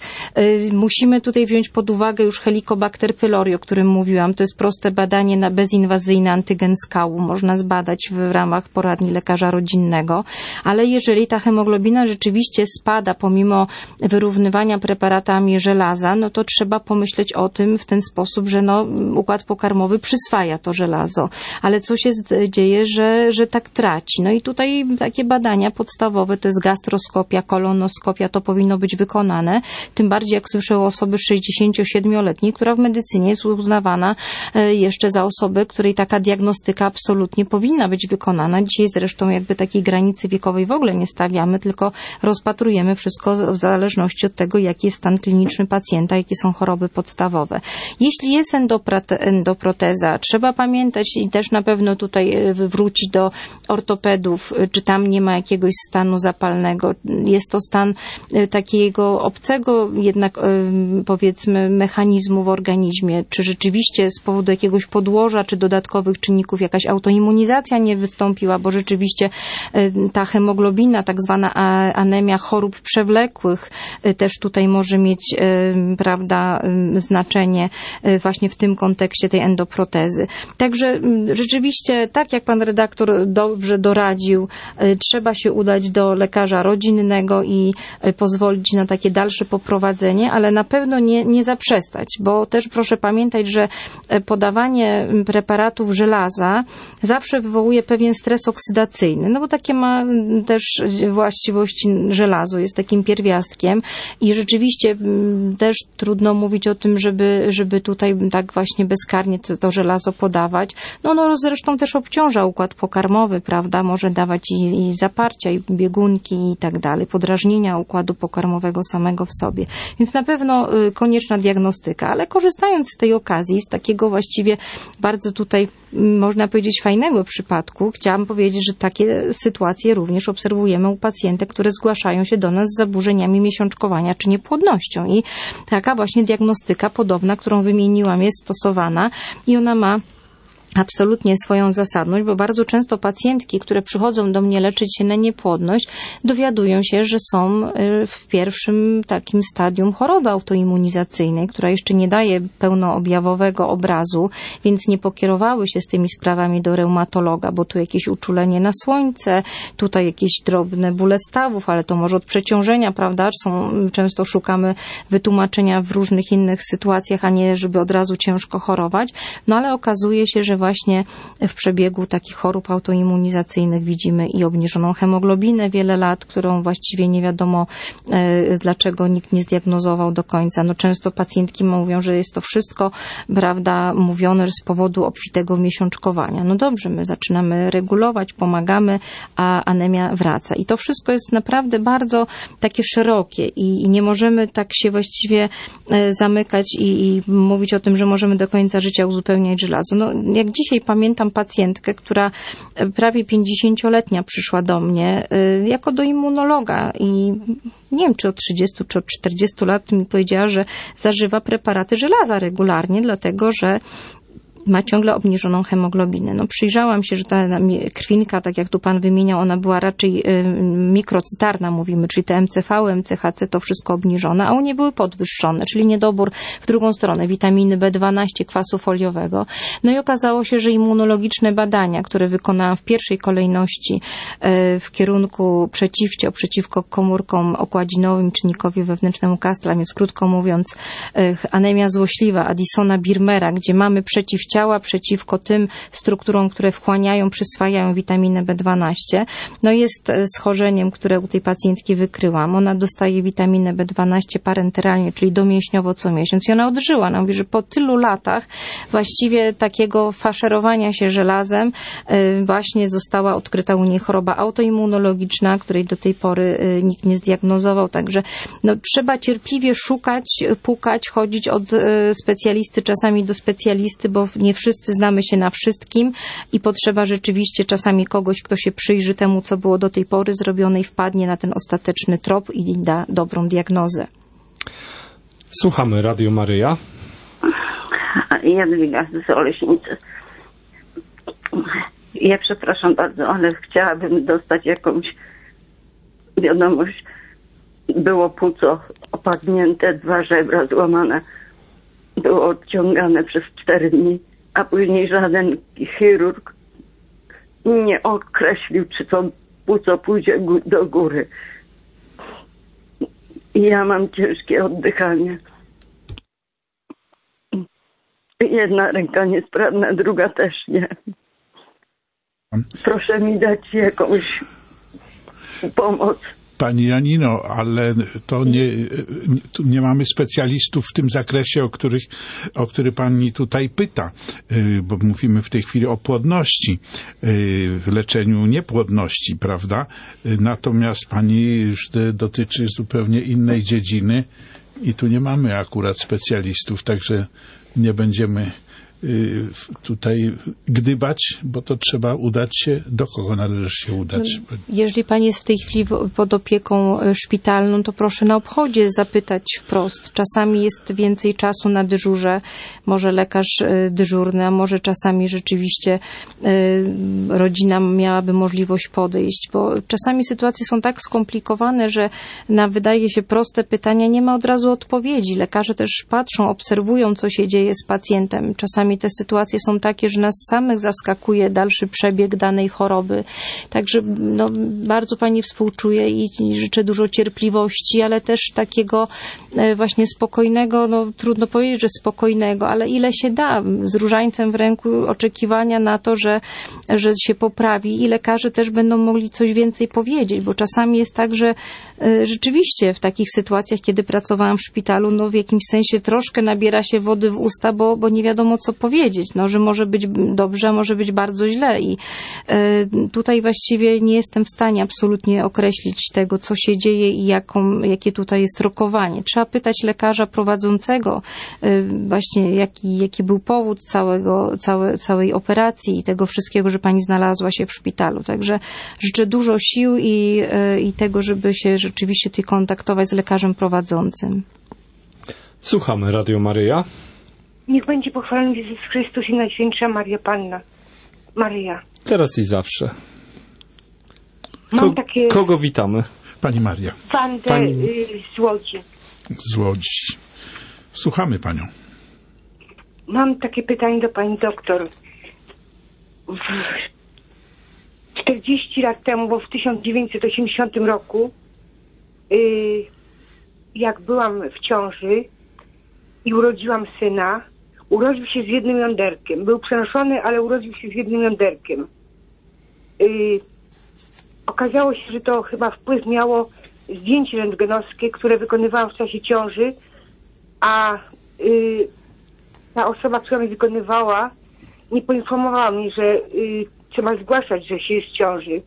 Musimy tutaj wziąć pod uwagę już Helicobacter pylori, o którym mówiłam. To jest proste badanie na bezinwazyjny antygen skału. Można zbadać w ramach poradni lekarza rodzinnego, ale jeżeli ta hemoglobina rzeczywiście spada pomimo wyrównywania preparatami żelaza, no to trzeba pomyśleć o tym w ten sposób, że no, układ pokarmowy przyswaja to żelazo. Ale co się dzieje, że, że tak traci? No i tutaj takie badania podstawowe to jest gastroskopia, kolonoskopia, to powinno być wykonane. Tym bardziej jak słyszę o osoby sześćdziesięciosiedmioletniej, która w medycynie jest uznawana jeszcze za osobę, której taka diagnostyka absolutnie powinna być wykonana. Dzisiaj zresztą jakby takiej granicy wiekowej w ogóle nie stawiamy, tylko rozpatrujemy wszystko w zależności od tego, jaki jest stan kliniczny pacjenta, jakie są choroby podstawowe. Jeśli jest endoproteza, trzeba pamiętać i też na pewno tutaj wrócić do ortopedów, czy tam nie ma jakiegoś stanu zapalnego. Jest to stan takiego obcego jednak powiedzmy mechanizmu w organizmie, czy rzeczywiście z powodu jakiegoś podłoża, czy dodatkowych czynników jakaś autoimmunizacja nie wystąpiła, bo rzeczywiście ta hemoglobina, tak zwana anemia chorób przewlekłych też tutaj może mieć, prawda, znaczenie właśnie w tym kontekście tej endoprotezy. Także rzeczywiście, tak jak pan redaktor dobrze doradził, trzeba się udać do lekarza rodzinnego i pozwolić na takie dalsze poprowadzenie, ale na pewno nie, nie zaprzestać, bo też proszę pamiętać, że podawanie preparatów żelaza zawsze wywołuje pewien stres oksydacyjny, no bo takie ma też właściwości żelazo, jest takim pierwiastkiem i rzeczywiście też trudno mówić o tym, żeby, żeby tutaj tak właśnie bezkarnie to, to żelazo podawać. No, no zresztą też obciąża układ pokarmowy, prawda, może dawać i, i zaparcia, i biegunki i tak dalej, podrażnienia układu pokarmowego samego w sobie. Więc na pewno konieczna diagnostyka, ale korzystając z tej okazji, z takiego właściwie bardzo tutaj można powiedzieć fajnego przypadku, chciałam powiedzieć, że takie sytuacje również obserwujemy u pacjentek, które zgłaszają się do nas z zaburzeniami miesiączkowania czy niepłodnością i taka właśnie diagnostyka podobna, którą wymieniłam, jest stosowana i ona ma absolutnie swoją zasadność, bo bardzo często pacjentki, które przychodzą do mnie leczyć się na niepłodność, dowiadują się, że są w pierwszym takim stadium choroby autoimmunizacyjnej, która jeszcze nie daje pełnoobjawowego obrazu, więc nie pokierowały się z tymi sprawami do reumatologa, bo tu jakieś uczulenie na słońce, tutaj jakieś drobne bóle stawów, ale to może od przeciążenia, prawda? Są, często szukamy wytłumaczenia w różnych innych sytuacjach, a nie żeby od razu ciężko chorować. No ale okazuje się, że właśnie w przebiegu takich chorób autoimmunizacyjnych widzimy i obniżoną hemoglobinę wiele lat, którą właściwie nie wiadomo e, dlaczego nikt nie zdiagnozował do końca. No często pacjentki mówią, że jest to wszystko, prawda, mówione z powodu obfitego miesiączkowania. No dobrze, my zaczynamy regulować, pomagamy, a anemia wraca. I to wszystko jest naprawdę bardzo takie szerokie i, i nie możemy tak się właściwie e, zamykać i, i mówić o tym, że możemy do końca życia uzupełniać żelazo. No jak dzisiaj pamiętam pacjentkę, która prawie pięćdziesięcioletnia przyszła do mnie jako do immunologa i nie wiem, czy od trzydziestu czy od czterdziestu lat mi powiedziała, że zażywa preparaty żelaza regularnie, dlatego że ma ciągle obniżoną hemoglobinę. No przyjrzałam się, że ta krwinka, tak jak tu pan wymieniał, ona była raczej mikrocytarna, mówimy, czyli te M C V, M C H C, to wszystko obniżone, a u niej były podwyższone, czyli niedobór w drugą stronę, witaminy B dwanaście, kwasu foliowego. No i okazało się, że immunologiczne badania, które wykonałam w pierwszej kolejności w kierunku przeciwciał, przeciwko komórkom okładzinowym, czynnikowi wewnętrznemu Castra, więc krótko mówiąc anemia złośliwa, Addisona Birmera, gdzie mamy przeciwciała przeciwciała przeciwko tym strukturom, które wchłaniają, przyswajają witaminę B dwanaście. No jest schorzeniem, które u tej pacjentki wykryłam. Ona dostaje witaminę B dwanaście parenteralnie, czyli domięśniowo co miesiąc i ona odżyła. Ona mówi, że po tylu latach właściwie takiego faszerowania się żelazem właśnie została odkryta u niej choroba autoimmunologiczna, której do tej pory nikt nie zdiagnozował. Także no, trzeba cierpliwie szukać, pukać, chodzić od specjalisty czasami do specjalisty, bo nie wszyscy znamy się na wszystkim i potrzeba rzeczywiście czasami kogoś, kto się przyjrzy temu, co było do tej pory zrobione i wpadnie na ten ostateczny trop i da dobrą diagnozę. Słuchamy Radio Maryja. Jadwiga z Oleśnicy. Ja przepraszam bardzo, ale chciałabym dostać jakąś wiadomość. Było płuco opadnięte, dwa żebra złamane. Było odciągane przez cztery dni, a później żaden chirurg nie określił, czy to płuco pójdzie do góry. I ja mam ciężkie oddychanie. Jedna ręka niesprawna, druga też nie. Proszę mi dać jakąś pomoc. Pani Janino, ale to nie, tu nie mamy specjalistów w tym zakresie, o których, o który pani tutaj pyta, bo mówimy w tej chwili o płodności, w leczeniu niepłodności, prawda? Natomiast pani już dotyczy zupełnie innej dziedziny i tu nie mamy akurat specjalistów, także nie będziemy tutaj gdybać, bo to trzeba udać się, do kogo należy się udać. Jeżeli pani jest w tej chwili pod opieką szpitalną, to proszę na obchodzie zapytać wprost. Czasami jest więcej czasu na dyżurze, może lekarz dyżurny, a może czasami rzeczywiście rodzina miałaby możliwość podejść, bo czasami sytuacje są tak skomplikowane, że na wydaje się proste pytania nie ma od razu odpowiedzi. Lekarze też patrzą, obserwują, co się dzieje z pacjentem. Czasami te sytuacje są takie, że nas samych zaskakuje dalszy przebieg danej choroby. Także no, bardzo pani współczuję i życzę dużo cierpliwości, ale też takiego właśnie spokojnego, no trudno powiedzieć, że spokojnego, ale ile się da, z różańcem w ręku oczekiwania na to, że, że się poprawi i lekarze też będą mogli coś więcej powiedzieć, bo czasami jest tak, że rzeczywiście w takich sytuacjach, kiedy pracowałam w szpitalu, no w jakimś sensie troszkę nabiera się wody w usta, bo, bo nie wiadomo co powiedzieć, no, że może być dobrze, a może być bardzo źle i y, tutaj właściwie nie jestem w stanie absolutnie określić tego, co się dzieje i jaką, jakie tutaj jest rokowanie. Trzeba pytać lekarza prowadzącego y, właśnie jaki, jaki był powód całego, całe, całej operacji i tego wszystkiego, że pani znalazła się w szpitalu. Także życzę dużo sił i, y, i tego, żeby się rzeczywiście tutaj kontaktować z lekarzem prowadzącym. Słuchamy Radio Maryja. Niech będzie pochwalony Jezus Chrystus i Najświętsza Maria Panna. Maryja. Teraz i zawsze. Mam Ko- takie... Kogo witamy? Pani Maria. Wandę Pani... y, z Łodzi. Z Łodzi. Słuchamy panią. Mam takie pytanie do pani doktor. W czterdzieści lat temu, bo w tysiąc dziewięćset osiemdziesiątym roku, y, jak byłam w ciąży i urodziłam syna, urodził się z jednym jąderkiem. Był przenoszony, ale urodził się z jednym jąderkiem. Yy, okazało się, że to chyba wpływ miało zdjęcie rentgenowskie, które wykonywałam w czasie ciąży, a yy, ta osoba, która mi wykonywała, nie poinformowała mnie, że yy, trzeba zgłaszać, że się jest w ciąży.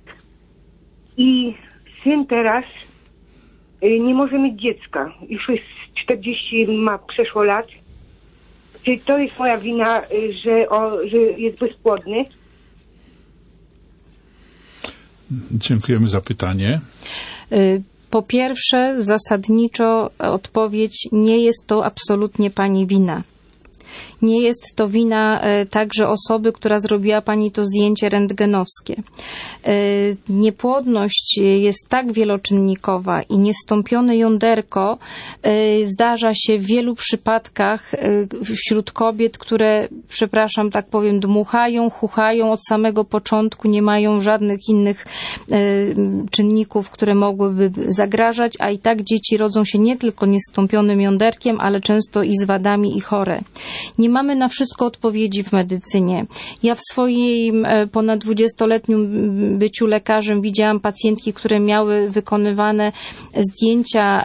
I syn teraz yy, nie może mieć dziecka. Już jest czterdzieści, ma przeszło lat. Czy to jest moja wina, że, o, że jest bezpłodny? Dziękujemy za pytanie. Po pierwsze, zasadniczo odpowiedź: nie jest to absolutnie pani wina. Nie jest to wina także osoby, która zrobiła pani to zdjęcie rentgenowskie. Niepłodność jest tak wieloczynnikowa i niestąpione jąderko zdarza się w wielu przypadkach wśród kobiet, które, przepraszam, tak powiem, dmuchają, chuchają od samego początku, nie mają żadnych innych czynników, które mogłyby zagrażać, a i tak dzieci rodzą się nie tylko niestąpionym jąderkiem, ale często i z wadami i chore. Nie mamy na wszystko odpowiedzi w medycynie. Ja w swoim ponad dwudziestoletnim byciu lekarzem widziałam pacjentki, które miały wykonywane zdjęcia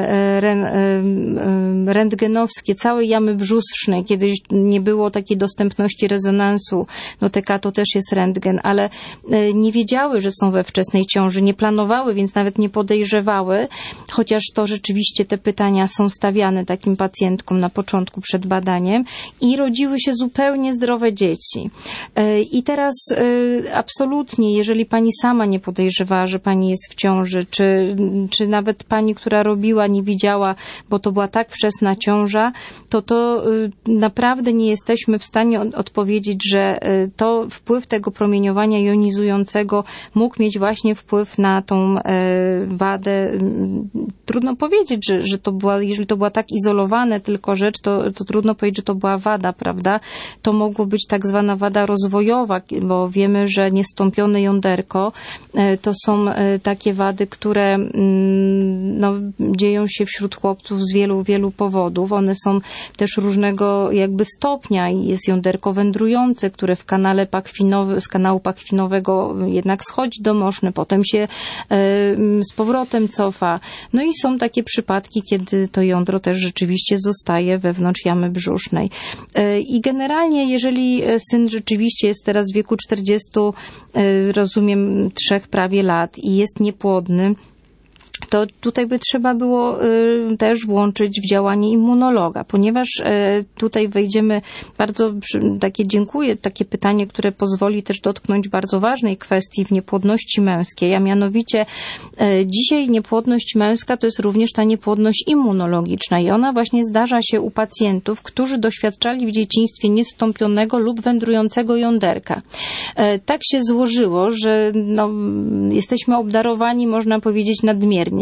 rentgenowskie całej jamy brzusznej. Kiedyś nie było takiej dostępności rezonansu. No T K to też jest rentgen, ale nie wiedziały, że są we wczesnej ciąży, nie planowały, więc nawet nie podejrzewały, chociaż to rzeczywiście te pytania są stawiane takim pacjentkom na początku przed badaniem i rodziły się zupełnie zdrowe dzieci. I teraz absolutnie, jeżeli pani sama nie podejrzewała, że pani jest w ciąży, czy, czy nawet pani, która robiła, nie widziała, bo to była tak wczesna ciąża, to to naprawdę nie jesteśmy w stanie odpowiedzieć, że to wpływ tego promieniowania jonizującego mógł mieć właśnie wpływ na tą wadę. Trudno powiedzieć, że, że to była, jeżeli to była tak izolowane tylko rzecz, to, to trudno powiedzieć, że to była wada, prawda? To mogło być tak zwana wada rozwojowa, bo wiemy, że niestąpione jąderko to są takie wady, które no, dzieją się wśród chłopców z wielu, wielu powodów. One są też różnego jakby stopnia i jest jąderko wędrujące, które w kanale pachwinowy, z kanału pachwinowego jednak schodzi do moszny, potem się z powrotem cofa. No i są takie przypadki, kiedy to jądro też rzeczywiście zostaje wewnątrz jamy brzusznej. I generalnie, jeżeli syn rzeczywiście jest teraz w wieku czterdziestu, rozumiem, trzech prawie lat i jest niepłodny, to tutaj by trzeba było y, też włączyć w działanie immunologa, ponieważ y, tutaj wejdziemy bardzo, takie dziękuję, takie pytanie, które pozwoli też dotknąć bardzo ważnej kwestii w niepłodności męskiej, a mianowicie y, dzisiaj niepłodność męska to jest również ta niepłodność immunologiczna i ona właśnie zdarza się u pacjentów, którzy doświadczali w dzieciństwie niestąpionego lub wędrującego jąderka. Y, tak się złożyło, że no, jesteśmy obdarowani, można powiedzieć, nadmiernie.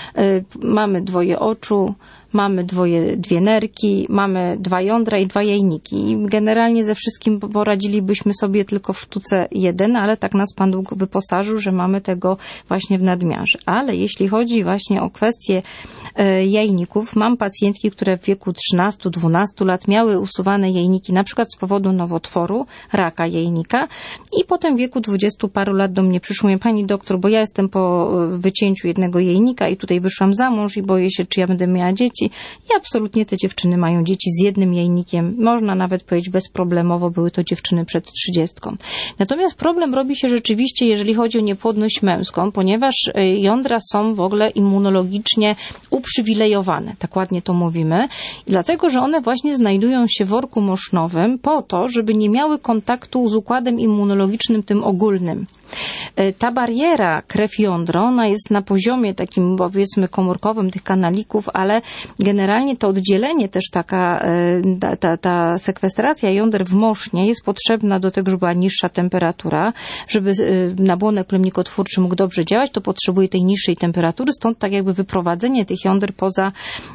Mamy dwoje oczu, mamy dwoje, dwie nerki, mamy dwa jądra i dwa jajniki. Generalnie ze wszystkim poradzilibyśmy sobie tylko w sztuce jeden, ale tak nas Pan Bóg wyposażył, że mamy tego właśnie w nadmiarze. Ale jeśli chodzi właśnie o kwestię jajników, mam pacjentki, które w wieku trzynastu dwunastu lat miały usuwane jajniki na przykład z powodu nowotworu, raka jajnika i potem w wieku dwudziestu paru lat do mnie przyszło mnie, pani doktor, bo ja jestem po wycięciu jednego jajnika i tutaj wyszłam za mąż i boję się, czy ja będę miała dzieci. I absolutnie te dziewczyny mają dzieci z jednym jajnikiem. Można nawet powiedzieć bezproblemowo, były to dziewczyny przed trzydziestką. Natomiast problem robi się rzeczywiście, jeżeli chodzi o niepłodność męską, ponieważ jądra są w ogóle immunologicznie uprzywilejowane, tak ładnie to mówimy, dlatego, że one właśnie znajdują się w worku mosznowym po to, żeby nie miały kontaktu z układem immunologicznym tym ogólnym. Ta bariera krew-jądro, ona jest na poziomie takim, powiedzmy, komórkowym tych kanalików, ale generalnie to oddzielenie też taka, ta, ta, ta sekwestracja jąder w mosznie jest potrzebna do tego, żeby była niższa temperatura, żeby nabłonek plemnikotwórczy mógł dobrze działać, to potrzebuje tej niższej temperatury, stąd tak jakby wyprowadzenie tych jąder poza,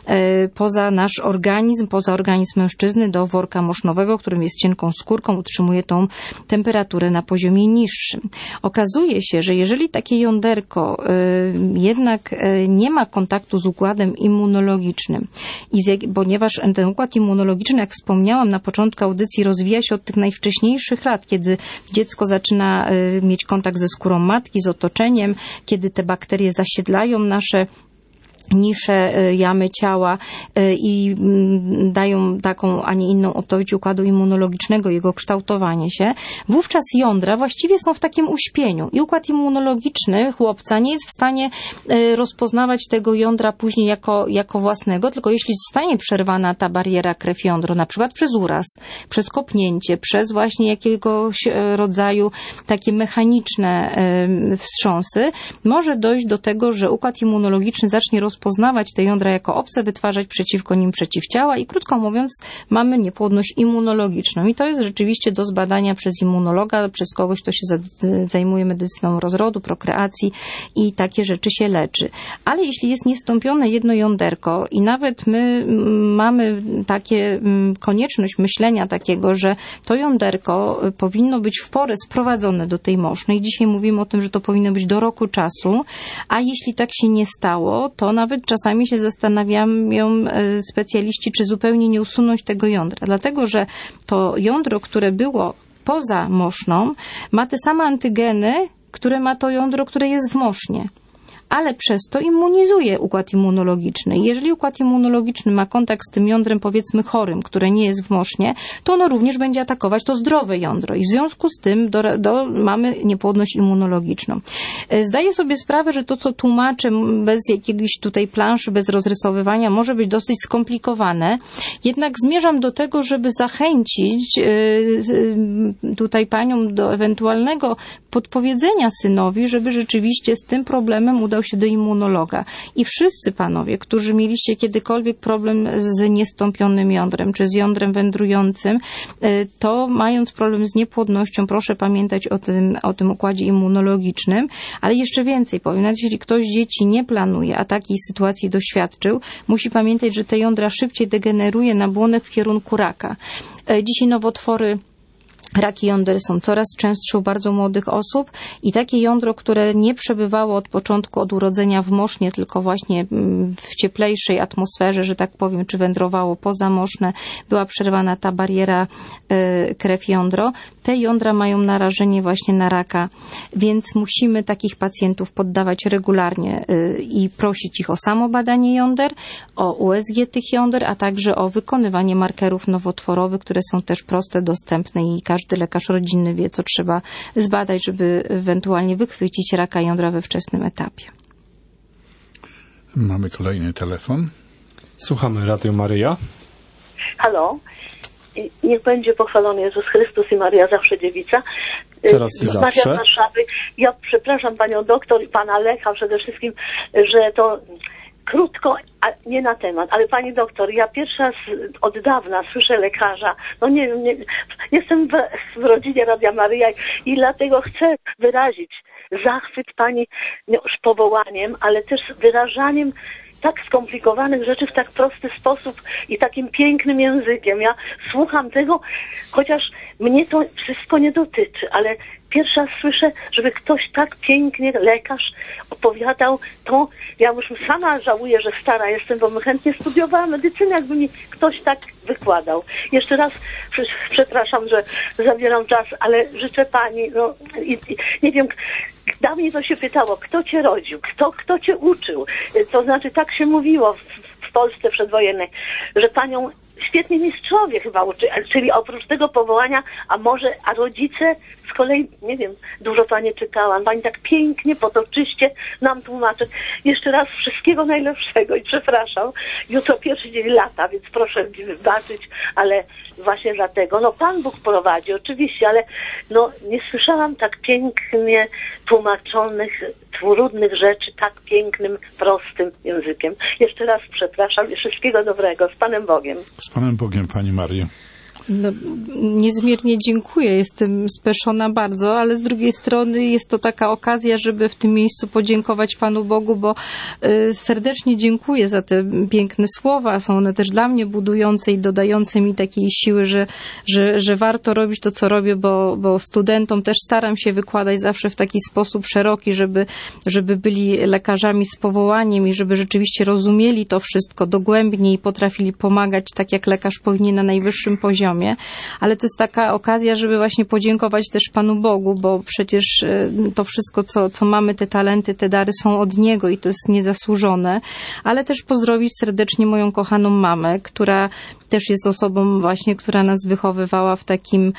poza nasz organizm, poza organizm mężczyzny do worka mosznowego, którym jest cienką skórką, utrzymuje tą temperaturę na poziomie niższym. Okazuje się, że jeżeli takie jąderko y, jednak y, nie ma kontaktu z układem immunologicznym, i z, ponieważ ten układ immunologiczny, jak wspomniałam na początku audycji, rozwija się od tych najwcześniejszych lat, kiedy dziecko zaczyna y, mieć kontakt ze skórą matki, z otoczeniem, kiedy te bakterie zasiedlają nasze nisze jamy ciała i dają taką, a nie inną odpowiedź układu immunologicznego, jego kształtowanie się, wówczas jądra właściwie są w takim uśpieniu i układ immunologiczny chłopca nie jest w stanie rozpoznawać tego jądra później jako, jako własnego, tylko jeśli zostanie przerwana ta bariera krew-jądro, na przykład przez uraz, przez kopnięcie, przez właśnie jakiegoś rodzaju takie mechaniczne wstrząsy, może dojść do tego, że układ immunologiczny zacznie rozpoznawać poznawać te jądra jako obce, wytwarzać przeciwko nim przeciwciała i krótko mówiąc mamy niepłodność immunologiczną i to jest rzeczywiście do zbadania przez immunologa, przez kogoś, kto się zajmuje medycyną rozrodu, prokreacji i takie rzeczy się leczy. Ale jeśli jest niestąpione jedno jąderko i nawet my mamy takie konieczność myślenia takiego, że to jąderko powinno być w porę sprowadzone do tej mosznej. Dzisiaj mówimy o tym, że to powinno być do roku czasu, a jeśli tak się nie stało, to nawet nawet czasami się zastanawiają specjaliści, czy zupełnie nie usunąć tego jądra. Dlatego, że to jądro, które było poza moszną, ma te same antygeny, które ma to jądro, które jest w mosznie. Ale przez to immunizuje układ immunologiczny. Jeżeli układ immunologiczny ma kontakt z tym jądrem, powiedzmy chorym, które nie jest w mosznie, to ono również będzie atakować to zdrowe jądro i w związku z tym do, do, mamy niepłodność immunologiczną. Zdaję sobie sprawę, że to, co tłumaczę bez jakiejś tutaj planszy, bez rozrysowywania, może być dosyć skomplikowane, jednak zmierzam do tego, żeby zachęcić tutaj panią do ewentualnego podpowiedzenia synowi, żeby rzeczywiście z tym problemem udał się do immunologa. I wszyscy panowie, którzy mieliście kiedykolwiek problem z niestąpionym jądrem, czy z jądrem wędrującym, to mając problem z niepłodnością, proszę pamiętać o tym, o tym układzie immunologicznym, ale jeszcze więcej powiem, nawet jeśli ktoś dzieci nie planuje, a takiej sytuacji doświadczył, musi pamiętać, że te jądra szybciej degeneruje na błonek w kierunku raka. Dzisiaj nowotwory, raki jąder są coraz częstsze u bardzo młodych osób i takie jądro, które nie przebywało od początku, od urodzenia w mosznie, tylko właśnie w cieplejszej atmosferze, że tak powiem, czy wędrowało poza moszne, była przerwana ta bariera krew-jądro. Te jądra mają narażenie właśnie na raka, więc musimy takich pacjentów poddawać regularnie i prosić ich o samobadanie jąder, o U S G tych jąder, a także o wykonywanie markerów nowotworowych, które są też proste, dostępne i każdy Każdy lekarz rodzinny wie, co trzeba zbadać, żeby ewentualnie wychwycić raka jądra we wczesnym etapie. Mamy kolejny telefon. Słuchamy Radio Maryja. Halo. Niech będzie pochwalony Jezus Chrystus i Maria zawsze dziewica. Teraz i zawsze. Z Warszawy. Ja przepraszam panią doktor i pana Lecha przede wszystkim, że to krótko, a nie na temat, ale pani doktor, ja pierwszy raz od dawna słyszę lekarza, no nie wiem, nie, jestem w, w rodzinie Radia Maryja i dlatego chcę wyrazić zachwyt pani już powołaniem, ale też wyrażaniem tak skomplikowanych rzeczy w tak prosty sposób i takim pięknym językiem. Ja słucham tego, chociaż mnie to wszystko nie dotyczy, ale pierwszy raz słyszę, żeby ktoś tak pięknie, lekarz, opowiadał to. Ja już sama żałuję, że stara jestem, bo chętnie studiowałam medycynę, jakby mi ktoś tak wykładał. Jeszcze raz przepraszam, że zabieram czas, ale życzę pani, no i, i, nie wiem, dawniej to się pytało, kto cię rodził, kto, kto cię uczył. To znaczy tak się mówiło w, w Polsce przedwojennej, że panią świetni mistrzowie chyba uczy, czyli oprócz tego powołania, a może, a rodzice z kolei, nie wiem, dużo pani czytałam, pani tak pięknie, potoczyście nam tłumaczy. Jeszcze raz wszystkiego najlepszego i przepraszam, jutro pierwszy dzień lata, więc proszę mi wybaczyć, ale właśnie dlatego, no Pan Bóg prowadzi, oczywiście, ale no nie słyszałam tak pięknie tłumaczonych, trudnych rzeczy, tak pięknym, prostym językiem. Jeszcze raz przepraszam i wszystkiego dobrego. Z Panem Bogiem. Z Panem Bogiem, Pani Mario. No, niezmiernie dziękuję, jestem speszona bardzo, ale z drugiej strony jest to taka okazja, żeby w tym miejscu podziękować Panu Bogu, bo y, serdecznie dziękuję za te piękne słowa, są one też dla mnie budujące i dodające mi takiej siły, że, że, że warto robić to, co robię, bo, bo studentom też staram się wykładać zawsze w taki sposób szeroki, żeby, żeby byli lekarzami z powołaniem i żeby rzeczywiście rozumieli to wszystko dogłębnie i potrafili pomagać tak, jak lekarz powinien na najwyższym poziomie. Ale to jest taka okazja, żeby właśnie podziękować też Panu Bogu, bo przecież to wszystko, co, co mamy, te talenty, te dary są od Niego i to jest niezasłużone. Ale też pozdrowić serdecznie moją kochaną mamę, która też jest osobą właśnie, która nas wychowywała w takim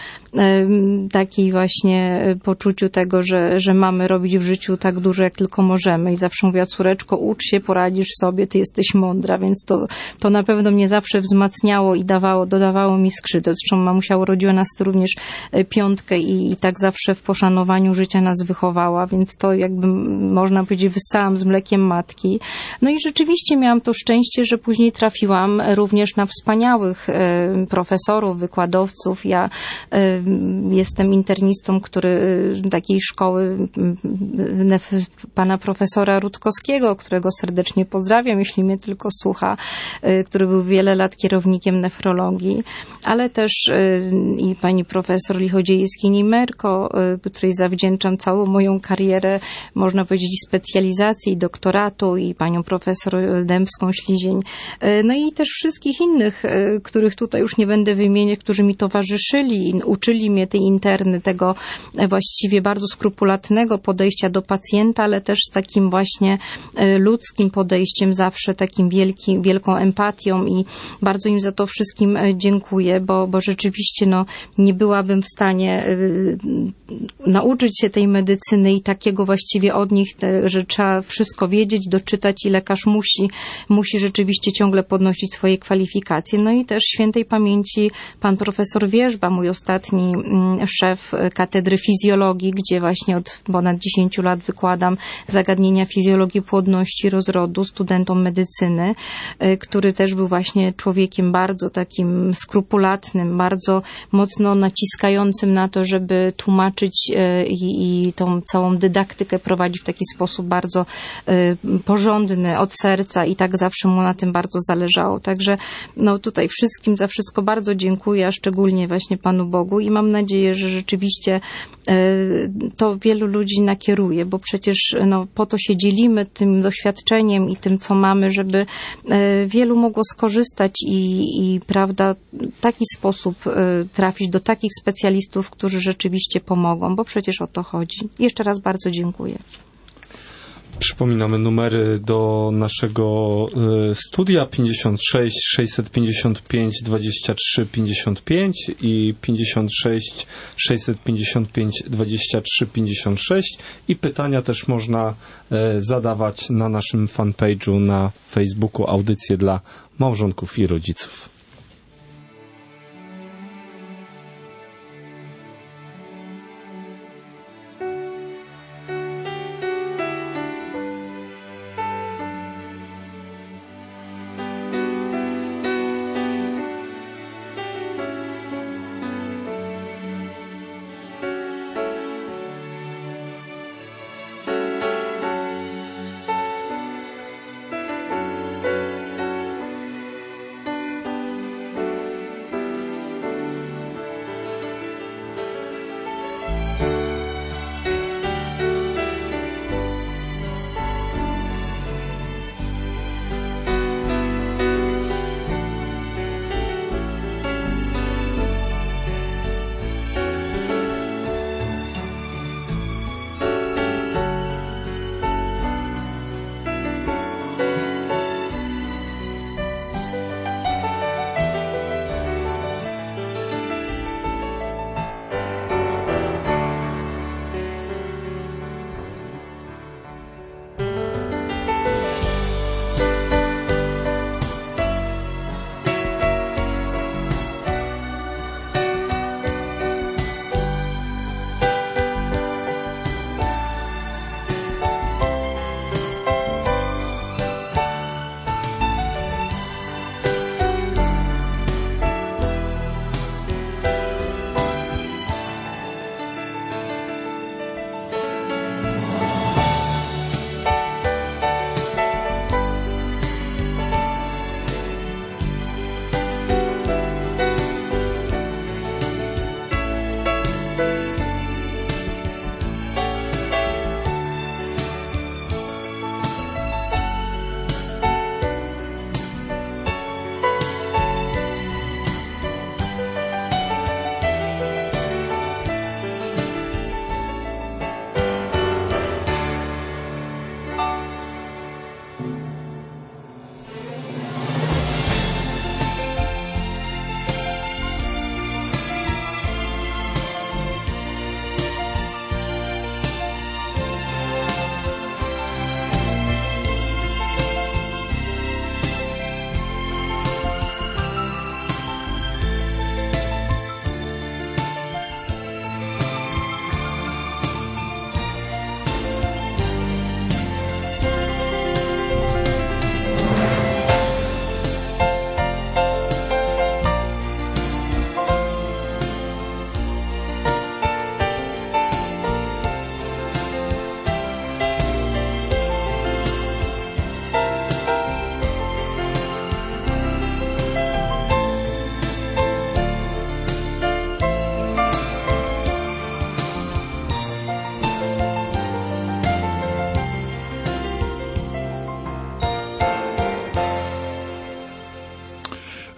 takiej właśnie poczuciu tego, że, że mamy robić w życiu tak dużo, jak tylko możemy. I zawsze mówiła, córeczko, ucz się, poradzisz sobie, ty jesteś mądra, więc to, to na pewno mnie zawsze wzmacniało i dawało, dodawało mi skrzydeł. Zresztą mamusia urodziła nas również piątkę i, i tak zawsze w poszanowaniu życia nas wychowała, więc to jakby można powiedzieć wyssałam z mlekiem matki. No i rzeczywiście miałam to szczęście, że później trafiłam również na wspaniałych profesorów, wykładowców. Ja jestem internistą, który takiej szkoły pana profesora Rutkowskiego, którego serdecznie pozdrawiam, jeśli mnie tylko słucha, który był wiele lat kierownikiem nefrologii, ale też i pani profesor Lichodziejskiej-Nimerko, której zawdzięczam całą moją karierę, można powiedzieć, i specjalizację, i doktoratu, i panią profesor Dębską-Ślizień. No i też wszystkich innych, których tutaj już nie będę wymieniać, którzy mi towarzyszyli, uczyli mnie tej interny, tego właściwie bardzo skrupulatnego podejścia do pacjenta, ale też z takim właśnie ludzkim podejściem, zawsze takim wielkim, wielką empatią i bardzo im za to wszystkim dziękuję, bo, bo rzeczywiście no, nie byłabym w stanie y, nauczyć się tej medycyny i takiego właściwie od nich, te, że trzeba wszystko wiedzieć, doczytać i lekarz musi, musi rzeczywiście ciągle podnosić swoje kwalifikacje. No i też świętej pamięci pan profesor Wierzba, mój ostatni y, szef katedry fizjologii, gdzie właśnie od ponad dziesięciu lat wykładam zagadnienia fizjologii płodności, rozrodu studentom medycyny, y, który też był właśnie człowiekiem bardzo takim skrupulatnym, bardzo mocno naciskającym na to, żeby tłumaczyć i, i tą całą dydaktykę prowadzić w taki sposób bardzo porządny, od serca i tak zawsze mu na tym bardzo zależało. Także no tutaj wszystkim za wszystko bardzo dziękuję, a szczególnie właśnie Panu Bogu i mam nadzieję, że rzeczywiście to wielu ludzi nakieruje, bo przecież no, po to się dzielimy tym doświadczeniem i tym, co mamy, żeby wielu mogło skorzystać i, i prawda, w taki sposób trafić do takich specjalistów, którzy rzeczywiście pomogą, bo przecież o to chodzi. Jeszcze raz bardzo dziękuję. Przypominamy numery do naszego studia pięćdziesiąt sześć sześćset pięćdziesiąt pięć dwadzieścia trzy pięćdziesiąt pięć i pięćdziesiąt sześć sześćset pięćdziesiąt pięć dwadzieścia trzy pięćdziesiąt sześć i pytania też można zadawać na naszym fanpage'u na Facebooku, audycje dla małżonków i rodziców.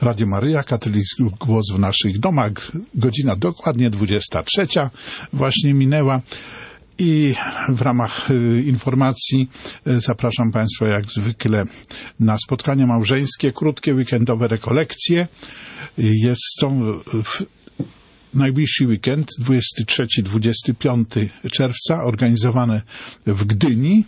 Radio Maryja, Katolicki Głos w naszych domach. Godzina dokładnie dwudziesta trzecia właśnie minęła. I w ramach y, informacji y, zapraszam Państwa jak zwykle na spotkania małżeńskie, krótkie weekendowe rekolekcje. Y, jest to w najbliższy weekend, dwudziestego trzeciego do dwudziestego piątego czerwca, organizowane w Gdyni.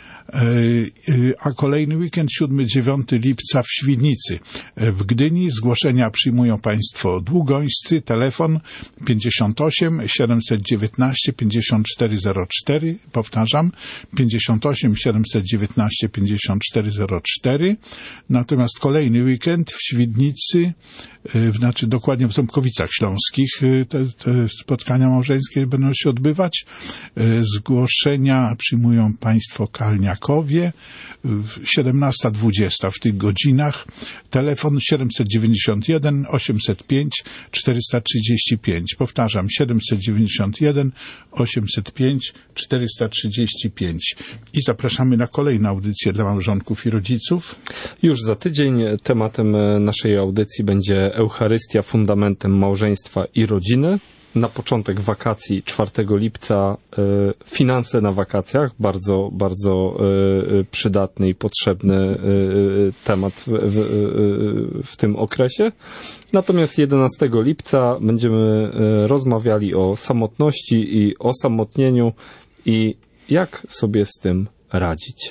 A kolejny weekend siódmego do dziewiątego lipca w Świdnicy. W Gdyni zgłoszenia przyjmują Państwo długońscy. Telefon pięćdziesiąt osiem siedemset dziewiętnaście pięćdziesiąt cztery zero cztery. Powtarzam, pięćdziesiąt osiem siedemset dziewiętnaście pięćdziesiąt cztery zero cztery. Natomiast kolejny weekend w Świdnicy, znaczy dokładnie w Ząbkowicach Śląskich, te, te spotkania małżeńskie będą się odbywać. Zgłoszenia przyjmują Państwo Kalniakowie, siedemnasta dwadzieścia w tych godzinach. Telefon siedemset dziewięćdziesiąt jeden osiemset pięć czterysta trzydzieści pięć. Powtarzam, siedemset dziewięćdziesiąt jeden osiemset pięć czterysta trzydzieści pięć. I zapraszamy na kolejną audycję dla małżonków i rodziców. Już za tydzień tematem naszej audycji będzie Eucharystia, fundamentem małżeństwa i rodziny. Na początek wakacji czwartego lipca y, finanse na wakacjach, bardzo, bardzo y, przydatny i potrzebny y, temat w, w, y, w tym okresie. Natomiast jedenastego lipca będziemy y, rozmawiali o samotności i osamotnieniu i jak sobie z tym radzić.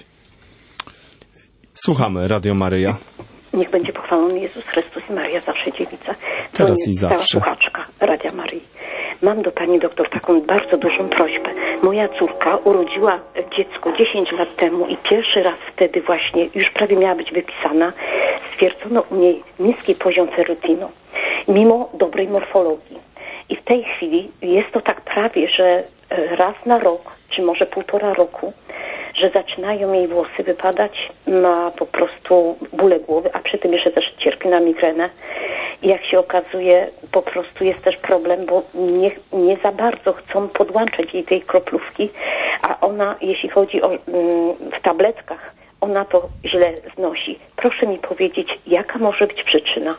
Słuchamy Radio Maryja. Niech będzie pochwalony Jezus Chrystus i Maria zawsze dziewica. Teraz i cała zawsze. słuchaczka Radia Maryi. Mam do pani doktor taką bardzo dużą prośbę. Moja córka urodziła dziecko dziesięć lat temu i pierwszy raz wtedy właśnie, już prawie miała być wypisana, stwierdzono u niej niski poziom serotoninu, mimo dobrej morfologii. I w tej chwili jest to tak prawie, że raz na rok, czy może półtora roku, że zaczynają jej włosy wypadać, ma po prostu bóle głowy, a przy tym jeszcze też cierpi na migrenę. I jak się okazuje, po prostu jest też problem, bo nie, nie za bardzo chcą podłączać jej tej kroplówki, a ona, jeśli chodzi o mm, w tabletkach, ona to źle znosi. Proszę mi powiedzieć, jaka może być przyczyna?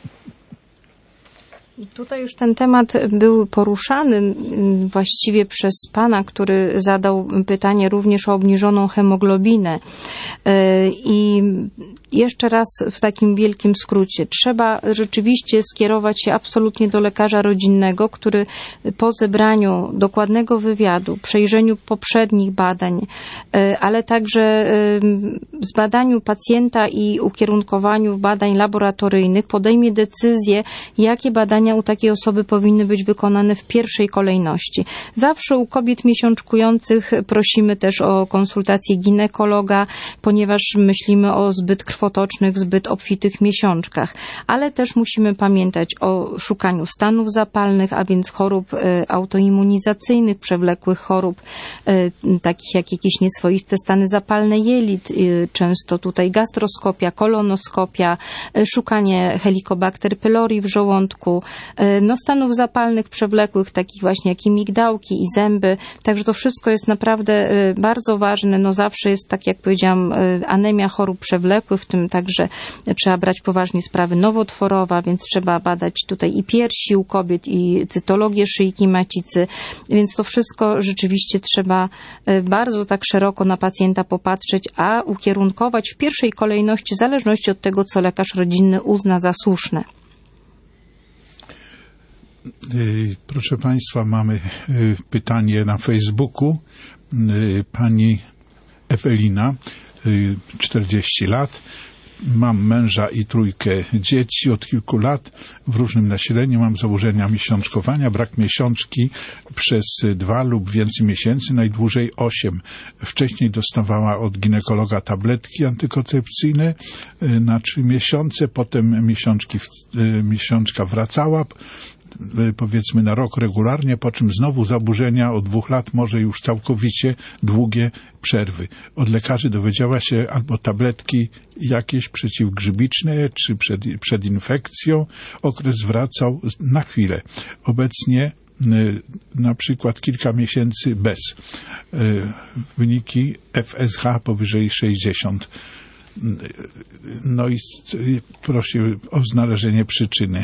Tutaj już ten temat był poruszany właściwie przez pana, który zadał pytanie również o obniżoną hemoglobinę. I jeszcze raz w takim wielkim skrócie. Trzeba rzeczywiście skierować się absolutnie do lekarza rodzinnego, który po zebraniu dokładnego wywiadu, przejrzeniu poprzednich badań, ale także zbadaniu pacjenta i ukierunkowaniu badań laboratoryjnych podejmie decyzję, jakie badania u takiej osoby powinny być wykonane w pierwszej kolejności. Zawsze u kobiet miesiączkujących prosimy też o konsultację ginekologa, ponieważ myślimy o zbyt krwotocznych, zbyt obfitych miesiączkach. Ale też musimy pamiętać o szukaniu stanów zapalnych, a więc chorób autoimmunizacyjnych, przewlekłych chorób, takich jak jakieś nieswoiste stany zapalne jelit, często tutaj gastroskopia, kolonoskopia, szukanie Helicobacter pylori w żołądku, no stanów zapalnych przewlekłych, takich właśnie jak i migdałki i zęby. Także to wszystko jest naprawdę bardzo ważne. No zawsze jest, tak jak powiedziałam, anemia chorób przewlekłych, w tym także trzeba brać poważnie sprawy nowotworowa, więc trzeba badać tutaj i piersi u kobiet, i cytologię szyjki macicy, więc to wszystko rzeczywiście trzeba bardzo tak szeroko na pacjenta popatrzeć, a ukierunkować w pierwszej kolejności w zależności od tego, co lekarz rodzinny uzna za słuszne. Proszę Państwa, mamy pytanie na Facebooku. Pani Ewelina, czterdzieści lat. Mam męża i trójkę dzieci od kilku lat w różnym nasileniu. Mam zaburzenia miesiączkowania, brak miesiączki przez dwa lub więcej miesięcy, najdłużej osiem. Wcześniej dostawała od ginekologa tabletki antykoncepcyjne na trzy miesiące, potem miesiączki, miesiączka wracała, powiedzmy na rok regularnie, po czym znowu zaburzenia od dwóch lat, może już całkowicie długie przerwy. Od lekarzy dowiedziała się albo tabletki jakieś przeciwgrzybiczne, czy przed, przed infekcją. Okres wracał na chwilę. Obecnie na przykład kilka miesięcy bez. Wyniki F S H powyżej sześćdziesiąt. No i prosił o znalezienie przyczyny.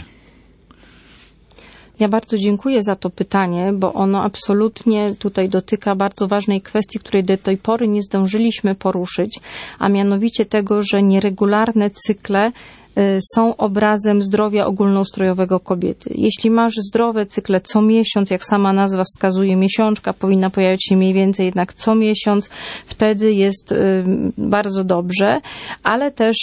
Ja bardzo dziękuję za to pytanie, bo ono absolutnie tutaj dotyka bardzo ważnej kwestii, której do tej pory nie zdążyliśmy poruszyć, a mianowicie tego, że nieregularne cykle są obrazem zdrowia ogólnoustrojowego kobiety. Jeśli masz zdrowe cykle co miesiąc, jak sama nazwa wskazuje, miesiączka powinna pojawiać się mniej więcej jednak co miesiąc, wtedy jest bardzo dobrze, ale też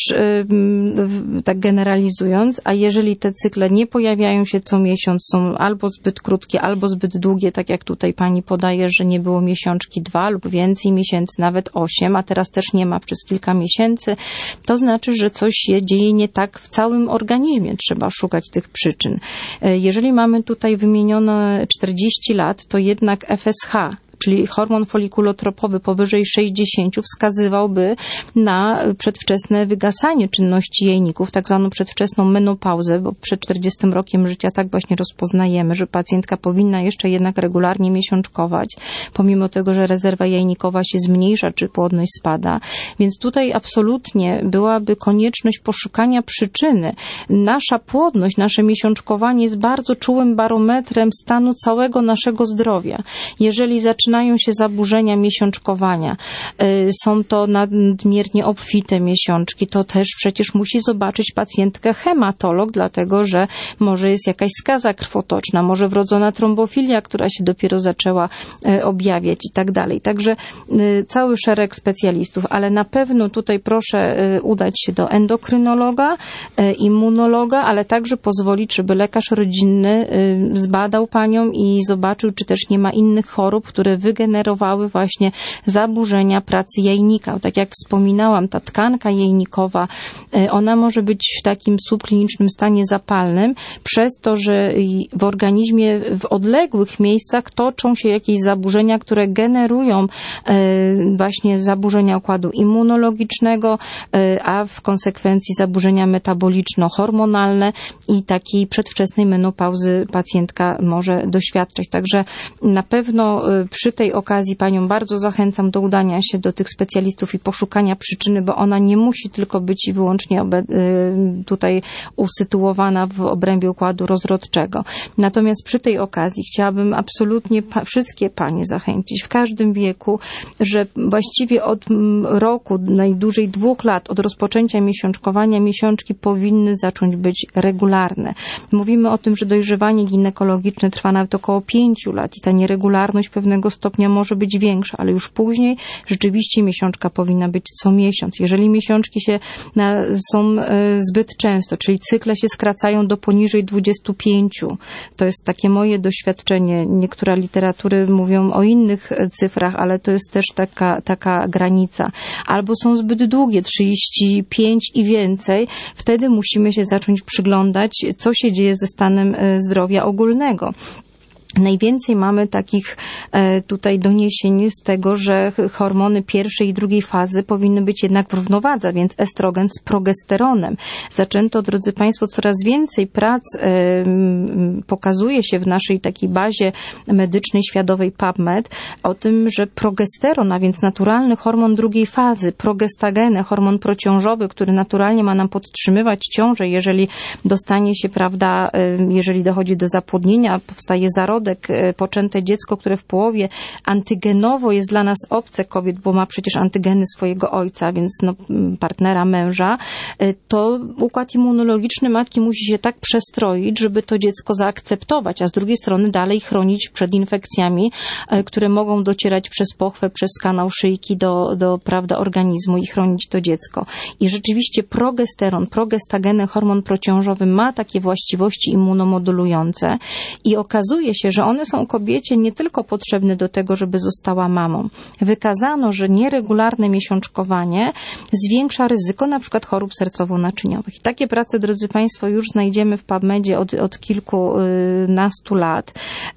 tak generalizując, a jeżeli te cykle nie pojawiają się co miesiąc, są albo zbyt krótkie, albo zbyt długie, tak jak tutaj pani podaje, że nie było miesiączki dwa lub więcej miesięcy, nawet osiem, a teraz też nie ma przez kilka miesięcy, to znaczy, że coś się dzieje nie tak w całym organizmie, trzeba szukać tych przyczyn. Jeżeli mamy tutaj wymienione czterdzieści lat, to jednak F S H, czyli hormon folikulotropowy powyżej sześćdziesięciu wskazywałby na przedwczesne wygasanie czynności jajników, tak zwaną przedwczesną menopauzę, bo przed czterdziestym rokiem życia tak właśnie rozpoznajemy, że pacjentka powinna jeszcze jednak regularnie miesiączkować, pomimo tego, że rezerwa jajnikowa się zmniejsza, czy płodność spada. Więc tutaj absolutnie byłaby konieczność poszukania przyczyny. Nasza płodność, nasze miesiączkowanie jest bardzo czułym barometrem stanu całego naszego zdrowia. Jeżeli zaczyna zaczynają się zaburzenia miesiączkowania, są to nadmiernie obfite miesiączki, to też przecież musi zobaczyć pacjentkę hematolog, dlatego że może jest jakaś skaza krwotoczna, może wrodzona trombofilia, która się dopiero zaczęła objawiać i tak dalej. Także cały szereg specjalistów, ale na pewno tutaj proszę udać się do endokrynologa, immunologa, ale także pozwolić, żeby lekarz rodzinny zbadał panią i zobaczył, czy też nie ma innych chorób, które wygenerowały właśnie zaburzenia pracy jajnika. Tak jak wspominałam, ta tkanka jajnikowa, ona może być w takim subklinicznym stanie zapalnym przez to, że w organizmie w odległych miejscach toczą się jakieś zaburzenia, które generują właśnie zaburzenia układu immunologicznego, a w konsekwencji zaburzenia metaboliczno-hormonalne i takiej przedwczesnej menopauzy pacjentka może doświadczać. Także na pewno przy tej okazji panią bardzo zachęcam do udania się do tych specjalistów i poszukania przyczyny, bo ona nie musi tylko być i wyłącznie tutaj usytuowana w obrębie układu rozrodczego. Natomiast przy tej okazji chciałabym absolutnie pa- wszystkie panie zachęcić w każdym wieku, że właściwie od roku, najdłużej dwóch lat od rozpoczęcia miesiączkowania miesiączki powinny zacząć być regularne. Mówimy o tym, że dojrzewanie ginekologiczne trwa nawet około pięciu lat i ta nieregularność pewnego stopnia może być większa, ale już później rzeczywiście miesiączka powinna być co miesiąc. Jeżeli miesiączki się na, są e, zbyt często, czyli cykle się skracają do poniżej dwudziestu pięciu, to jest takie moje doświadczenie. Niektóre literatury mówią o innych cyfrach, ale to jest też taka, taka granica. Albo są zbyt długie, trzydzieści pięć i więcej, wtedy musimy się zacząć przyglądać, co się dzieje ze stanem zdrowia ogólnego. Najwięcej mamy takich tutaj doniesień z tego, że hormony pierwszej i drugiej fazy powinny być jednak w równowadze, więc estrogen z progesteronem. Zaczęto, drodzy Państwo, coraz więcej prac pokazuje się w naszej takiej bazie medycznej światowej PubMed o tym, że progesteron, a więc naturalny hormon drugiej fazy, progestagenę, hormon prociążowy, który naturalnie ma nam podtrzymywać ciążę, jeżeli dostanie się, prawda, jeżeli dochodzi do zapłodnienia, powstaje zarodek, poczęte dziecko, które w połowie antygenowo jest dla nas obce kobiet, bo ma przecież antygeny swojego ojca, więc no, partnera, męża, to układ immunologiczny matki musi się tak przestroić, żeby to dziecko zaakceptować, a z drugiej strony dalej chronić przed infekcjami, które mogą docierać przez pochwę, przez kanał szyjki do, do prawda, organizmu i chronić to dziecko. I rzeczywiście progesteron, progestagenę, hormon prociążowy ma takie właściwości immunomodulujące i okazuje się, że one są kobiecie nie tylko potrzebne do tego, żeby została mamą. Wykazano, że nieregularne miesiączkowanie zwiększa ryzyko na przykład chorób sercowo-naczyniowych. I takie prace, drodzy Państwo, już znajdziemy w PubMedzie od, od kilkunastu lat.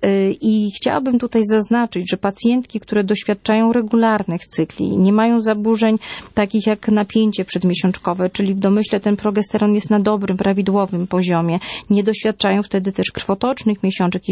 I chciałabym tutaj zaznaczyć, że pacjentki, które doświadczają regularnych cykli, nie mają zaburzeń takich jak napięcie przedmiesiączkowe, czyli w domyśle ten progesteron jest na dobrym, prawidłowym poziomie, nie doświadczają wtedy też krwotocznych miesiączek, jeśli nie mają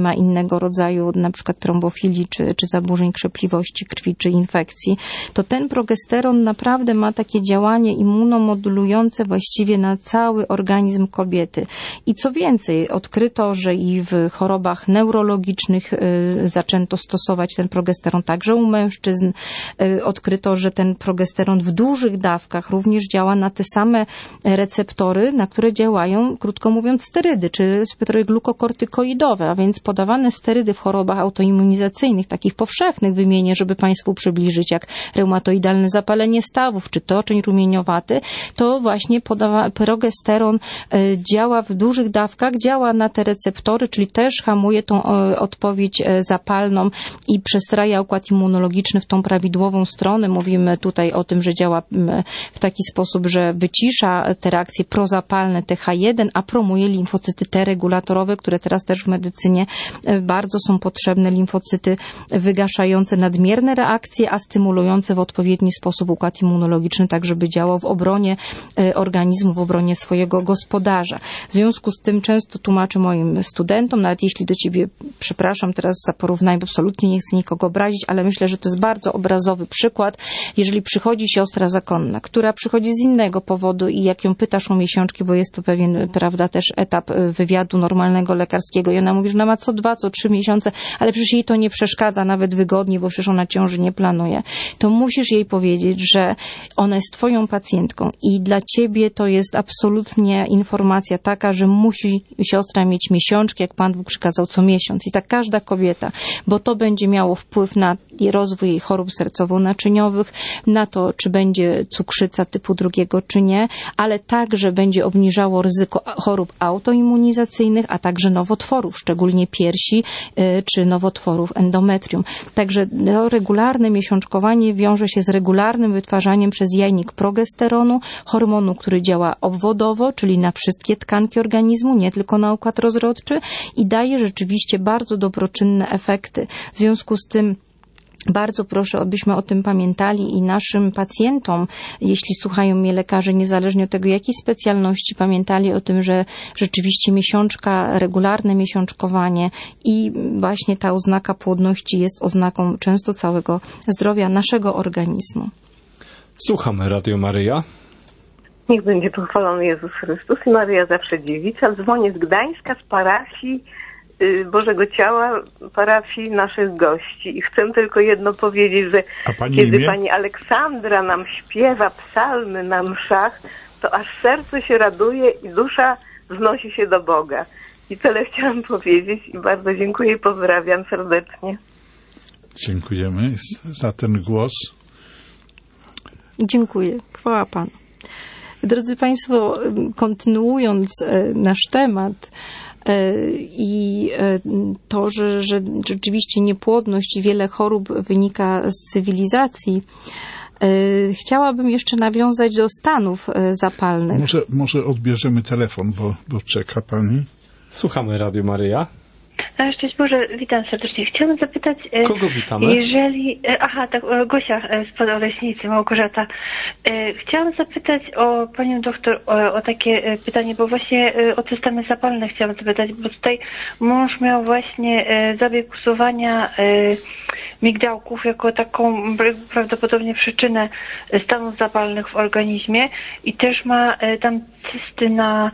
ma innego rodzaju na przykład trombofilii, czy, czy zaburzeń krzepliwości krwi, czy infekcji, to ten progesteron naprawdę ma takie działanie immunomodulujące właściwie na cały organizm kobiety. I co więcej, odkryto, że i w chorobach neurologicznych zaczęto stosować ten progesteron także u mężczyzn. Odkryto, że ten progesteron w dużych dawkach również działa na te same receptory, na które działają, krótko mówiąc, sterydy, czy receptory glukokortykoidowe, a więc podawane sterydy w chorobach autoimmunizacyjnych, takich powszechnych wymienię, żeby Państwu przybliżyć, jak reumatoidalne zapalenie stawów, czy toczeń rumieniowaty, to właśnie podawa, progesteron działa w dużych dawkach, działa na te receptory, czyli też hamuje tą odpowiedź zapalną i przestraja układ immunologiczny w tą prawidłową stronę. Mówimy tutaj o tym, że działa w taki sposób, że wycisza te reakcje prozapalne T H jeden, a promuje limfocyty T regulatorowe, które teraz też w medycynie bardzo są potrzebne, limfocyty wygaszające nadmierne reakcje, a stymulujące w odpowiedni sposób układ immunologiczny, tak żeby działał w obronie organizmu, w obronie swojego gospodarza. W związku z tym często tłumaczę moim studentom, nawet jeśli do ciebie, przepraszam teraz za porównanie, bo absolutnie nie chcę nikogo obrazić, ale myślę, że to jest bardzo obrazowy przykład. Jeżeli przychodzi siostra zakonna, która przychodzi z innego powodu i jak ją pytasz o miesiączki, bo jest to pewien, prawda, też etap wywiadu normalnego lekarskiego i ona mówi, że ona ma co dwa, co trzy miesiące, ale przecież jej to nie przeszkadza nawet wygodnie, bo przecież ona ciąży nie planuje, to musisz jej powiedzieć, że ona jest twoją pacjentką i dla ciebie to jest absolutnie informacja taka, że musi siostra mieć miesiączki, jak Pan Bóg przykazał, co miesiąc. I tak każda kobieta, bo to będzie miało wpływ na rozwój jej chorób sercowo-naczyniowych, na to, czy będzie cukrzyca typu drugiego, czy nie, ale także będzie obniżało ryzyko chorób autoimmunizacyjnych, a także nowotworów, szczególnie piersi, czy nowotworów endometrium. Także no, regularne miesiączkowanie wiąże się z regularnym wytwarzaniem przez jajnik progesteronu, hormonu, który działa obwodowo, czyli na wszystkie tkanki organizmu, nie tylko na układ rozrodczy i daje rzeczywiście bardzo dobroczynne efekty. W związku z tym bardzo proszę, abyśmy o tym pamiętali i naszym pacjentom, jeśli słuchają mnie lekarze, niezależnie od tego, jakiej specjalności, pamiętali o tym, że rzeczywiście miesiączka, regularne miesiączkowanie i właśnie ta oznaka płodności jest oznaką często całego zdrowia naszego organizmu. Słuchamy Radio Maryja. Niech będzie pochwalony Jezus Chrystus i Maryja zawsze dziewica. Dzwonię z Gdańska, z parafii Bożego Ciała, parafii naszych gości. I chcę tylko jedno powiedzieć, że pani kiedy imię? Pani Aleksandra nam śpiewa psalmy na mszach, to aż serce się raduje i dusza wznosi się do Boga. I tyle chciałam powiedzieć i bardzo dziękuję i pozdrawiam serdecznie. Dziękujemy za ten głos. Dziękuję. Chwała Panu. Drodzy Państwo, kontynuując nasz temat, i to, że, że rzeczywiście niepłodność i wiele chorób wynika z cywilizacji, chciałabym jeszcze nawiązać do stanów zapalnych. Może, może odbierzemy telefon, bo, bo czeka Pani. Słuchamy Radio Maryja. Szczęść Boże, witam serdecznie. Chciałabym zapytać... Kogo witamy? Jeżeli... Aha, tak, Gosia spod Oleśnicy, Małgorzata. Chciałam zapytać o Panią doktor o, o takie pytanie, bo właśnie o te stany zapalne chciałam zapytać, bo tutaj mąż miał właśnie zabieg usuwania migdałków jako taką prawdopodobnie przyczynę stanów zapalnych w organizmie i też ma tam cysty na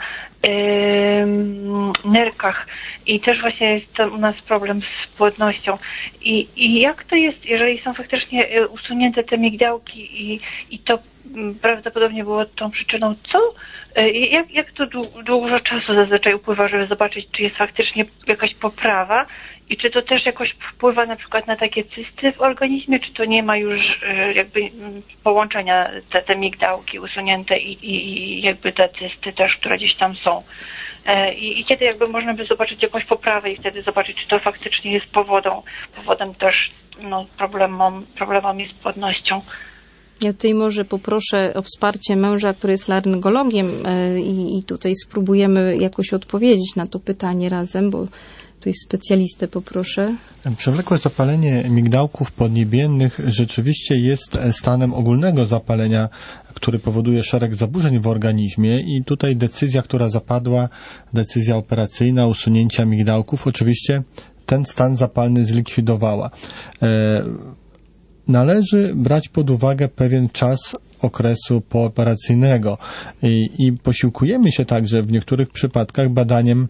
nerkach i też właśnie jest to u nas problem z płodnością. I, i jak to jest, jeżeli są faktycznie usunięte te migdałki i, i to prawdopodobnie było tą przyczyną, co? Jak, jak to dużo czasu zazwyczaj upływa, żeby zobaczyć, czy jest faktycznie jakaś poprawa i czy to też jakoś wpływa na przykład na takie cysty w organizmie, czy to nie ma już jakby połączenia te, te migdałki usunięte i, i, i jakby te cysty też, które gdzieś tam są. I, I kiedy jakby można by zobaczyć jakąś poprawę i wtedy zobaczyć, czy to faktycznie jest powodą, powodem też no, problemom, problemami z płodnością. Ja tutaj może poproszę o wsparcie męża, który jest laryngologiem i, i tutaj spróbujemy jakoś odpowiedzieć na to pytanie razem, bo tutaj specjalistę poproszę. Przewlekłe zapalenie migdałków podniebiennych rzeczywiście jest stanem ogólnego zapalenia, który powoduje szereg zaburzeń w organizmie i tutaj decyzja, która zapadła, decyzja operacyjna usunięcia migdałków oczywiście ten stan zapalny zlikwidowała. Należy brać pod uwagę pewien czas okresu pooperacyjnego i, i posiłkujemy się także w niektórych przypadkach badaniem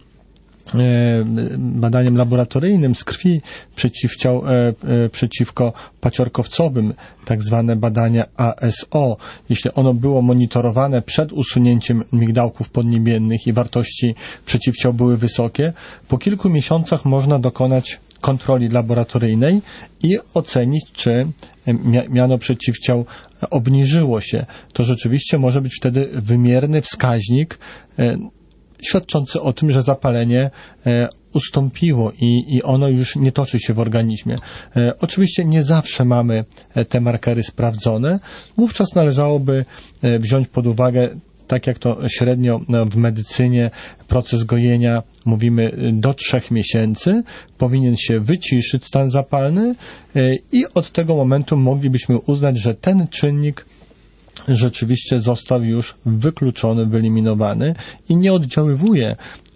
badaniem laboratoryjnym z krwi przeciwciał, przeciwko paciorkowcowym, tak zwane badania A S O. Jeśli ono było monitorowane przed usunięciem migdałków podniebiennych i wartości przeciwciał były wysokie, po kilku miesiącach można dokonać kontroli laboratoryjnej i ocenić, czy miano przeciwciał obniżyło się. To rzeczywiście może być wtedy wymierny wskaźnik świadczący o tym, że zapalenie e, ustąpiło i, i ono już nie toczy się w organizmie. E, oczywiście nie zawsze mamy te markery sprawdzone. Wówczas należałoby e, wziąć pod uwagę, tak jak to średnio w medycynie, proces gojenia, mówimy do trzech miesięcy, powinien się wyciszyć stan zapalny e, i od tego momentu moglibyśmy uznać, że ten czynnik rzeczywiście został już wykluczony, wyeliminowany i nie oddziaływuje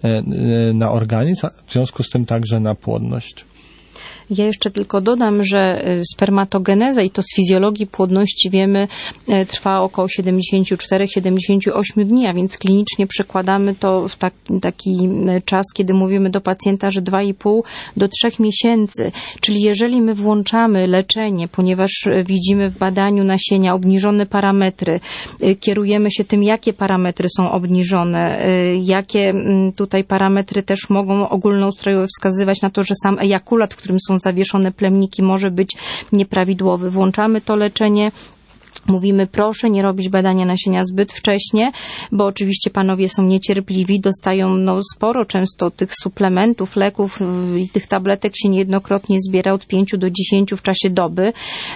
na organizm, a w związku z tym także na płodność. Ja jeszcze tylko dodam, że spermatogeneza, i to z fizjologii płodności wiemy, trwa około siedemdziesiąt cztery do siedemdziesięciu ośmiu dni, a więc klinicznie przekładamy to w tak, taki czas, kiedy mówimy do pacjenta, że dwa i pół do trzech miesięcy. Czyli jeżeli my włączamy leczenie, ponieważ widzimy w badaniu nasienia obniżone parametry, kierujemy się tym, jakie parametry są obniżone, jakie tutaj parametry też mogą ogólnoustrojowo wskazywać na to, że sam ejakulat, w którym są zawieszone plemniki, może być nieprawidłowy. Włączamy to leczenie. Mówimy, proszę nie robić badania nasienia zbyt wcześnie, bo oczywiście panowie są niecierpliwi, dostają no, sporo często tych suplementów, leków i tych tabletek się niejednokrotnie zbiera od pięciu do dziesięciu w czasie doby.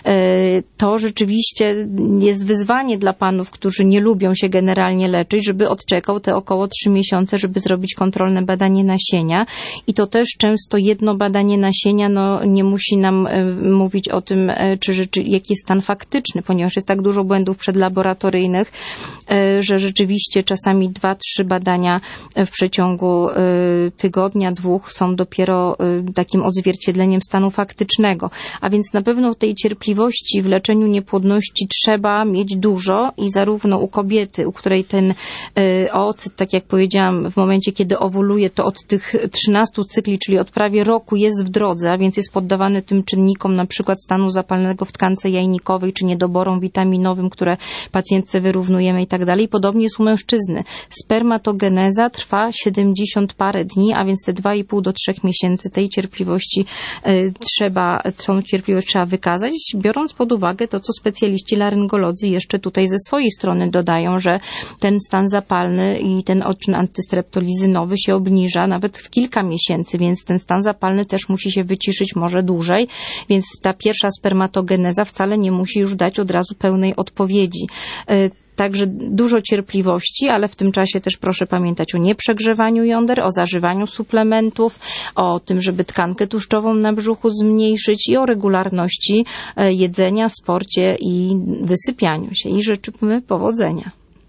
To rzeczywiście jest wyzwanie dla panów, którzy nie lubią się generalnie leczyć, żeby odczekał te około trzy miesiące, żeby zrobić kontrolne badanie nasienia. I to też często jedno badanie nasienia no, nie musi nam mówić o tym, czy, czy jaki jest stan faktyczny, ponieważ jest tak dużo błędów przedlaboratoryjnych, że rzeczywiście czasami dwa, trzy badania w przeciągu tygodnia, dwóch są dopiero takim odzwierciedleniem stanu faktycznego. A więc na pewno tej cierpliwości w leczeniu niepłodności trzeba mieć dużo i zarówno u kobiety, u której ten oocyt, tak jak powiedziałam, w momencie, kiedy owuluje, to od tych trzynastu cykli, czyli od prawie roku jest w drodze, a więc jest poddawany tym czynnikom na przykład stanu zapalnego w tkance jajnikowej, czy niedoborom witaminowym, które pacjentce wyrównujemy i tak dalej. Podobnie jest u mężczyzny. Spermatogeneza trwa siedemdziesiąt parę dni, a więc te dwa i pół do trzech miesięcy tej cierpliwości y, trzeba, tą cierpliwość trzeba wykazać, biorąc pod uwagę to, co specjaliści laryngolodzy jeszcze tutaj ze swojej strony dodają, że ten stan zapalny i ten odczyn antystreptolizynowy się obniża nawet w kilka miesięcy, więc ten stan zapalny też musi się wyciszyć może dłużej, więc ta pierwsza spermatogeneza wcale nie musi już dać od razu pełnej odpowiedzi. Także dużo cierpliwości, ale w tym czasie też proszę pamiętać o nieprzegrzewaniu jąder, o zażywaniu suplementów, o tym, żeby tkankę tłuszczową na brzuchu zmniejszyć i o regularności jedzenia, sporcie i wysypianiu się. I życzymy powodzenia.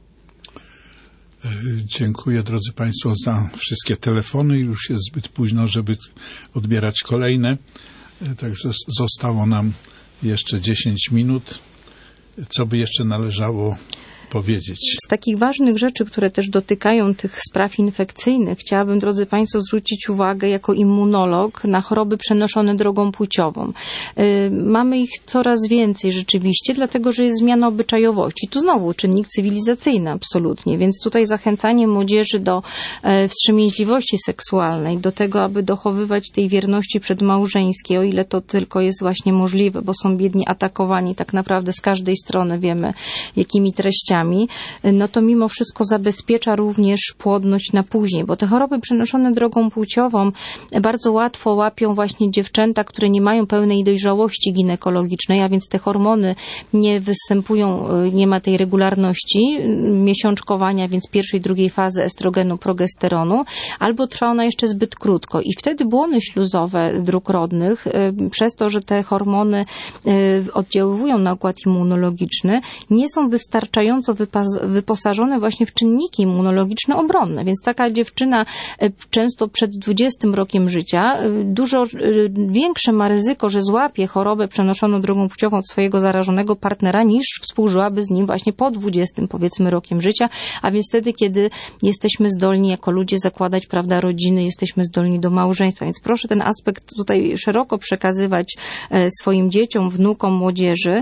Dziękuję, drodzy Państwo, za wszystkie telefony. Już jest zbyt późno, żeby odbierać kolejne. Także zostało nam jeszcze dziesięć minut. Co by jeszcze należało powiedzieć? Z takich ważnych rzeczy, które też dotykają tych spraw infekcyjnych, chciałabym, drodzy Państwo, zwrócić uwagę jako immunolog na choroby przenoszone drogą płciową. Yy, mamy ich coraz więcej rzeczywiście, dlatego że jest zmiana obyczajowości. Tu znowu czynnik cywilizacyjny absolutnie, więc tutaj zachęcanie młodzieży do e, wstrzemięźliwości seksualnej, do tego, aby dochowywać tej wierności przedmałżeńskiej, o ile to tylko jest właśnie możliwe, bo są biedni atakowani tak naprawdę z każdej strony, wiemy jakimi treściami, no to mimo wszystko zabezpiecza również płodność na później, bo te choroby przenoszone drogą płciową bardzo łatwo łapią właśnie dziewczęta, które nie mają pełnej dojrzałości ginekologicznej, a więc te hormony nie występują, nie ma tej regularności miesiączkowania, więc pierwszej, drugiej fazy estrogenu, progesteronu, albo trwa ona jeszcze zbyt krótko i wtedy błony śluzowe dróg rodnych, przez to, że te hormony oddziaływują na układ immunologiczny, nie są wystarczająco wystarczająco wyposażone właśnie w czynniki immunologiczne obronne, więc taka dziewczyna często przed dwudziestym rokiem życia dużo większe ma ryzyko, że złapie chorobę przenoszoną drogą płciową od swojego zarażonego partnera, niż współżyłaby z nim właśnie po dwudziestym powiedzmy rokiem życia, a więc wtedy, kiedy jesteśmy zdolni jako ludzie zakładać, prawda, rodziny, jesteśmy zdolni do małżeństwa, więc proszę ten aspekt tutaj szeroko przekazywać swoim dzieciom, wnukom, młodzieży,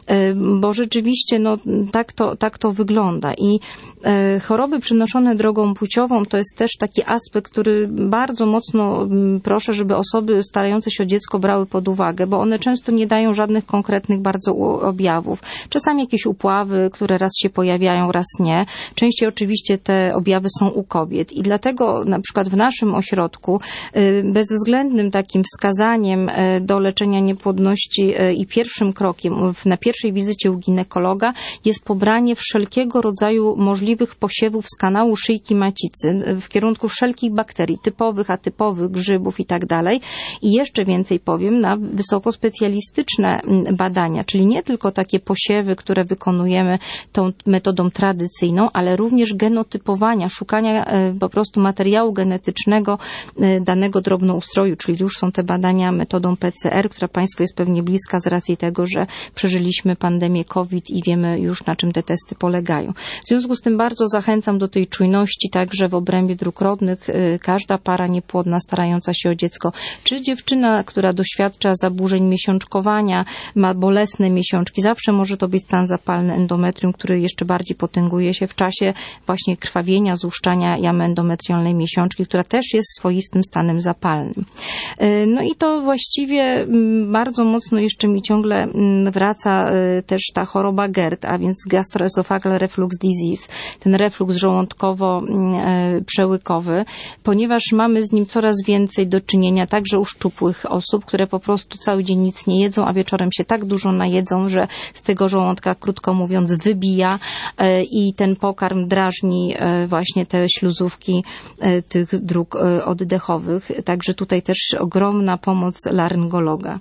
bo rzeczywiście no, tak, to, tak to wygląda. I choroby przenoszone drogą płciową to jest też taki aspekt, który bardzo mocno proszę, żeby osoby starające się o dziecko brały pod uwagę, bo one często nie dają żadnych konkretnych bardzo objawów. Czasami jakieś upławy, które raz się pojawiają, raz nie. Częściej oczywiście te objawy są u kobiet i dlatego na przykład w naszym ośrodku bezwzględnym takim wskazaniem do leczenia niepłodności i pierwszym krokiem na pierwszej wizycie u ginekologa jest pobranie wszelkiego rodzaju możliwych posiewów z kanału szyjki macicy w kierunku wszelkich bakterii typowych, atypowych, grzybów i tak dalej. I jeszcze więcej powiem, na wysokospecjalistyczne badania, czyli nie tylko takie posiewy, które wykonujemy tą metodą tradycyjną, ale również genotypowania, szukania po prostu materiału genetycznego danego drobnoustroju, czyli już są te badania metodą P C R, która Państwu jest pewnie bliska z racji tego, że przeżyliśmy pandemię COVID i wiemy już, na czym te testy polegają. W związku z tym bardzo zachęcam do tej czujności także w obrębie dróg rodnych. Każda para niepłodna starająca się o dziecko, czy dziewczyna, która doświadcza zaburzeń miesiączkowania, ma bolesne miesiączki, zawsze może to być stan zapalny endometrium, który jeszcze bardziej potęguje się w czasie właśnie krwawienia, złuszczania jamy endometrialnej miesiączki, która też jest swoistym stanem zapalnym. No i to właściwie bardzo mocno jeszcze mi ciągle wraca też ta choroba G E R D, a więc gastroesophageal reflux disease, ten reflux żołądkowo-przełykowy, ponieważ mamy z nim coraz więcej do czynienia także u szczupłych osób, które po prostu cały dzień nic nie jedzą, a wieczorem się tak dużo najedzą, że z tego żołądka, krótko mówiąc, wybija i ten pokarm drażni właśnie te śluzówki tych dróg oddechowych. Także tutaj też ogromna pomoc laryngologa.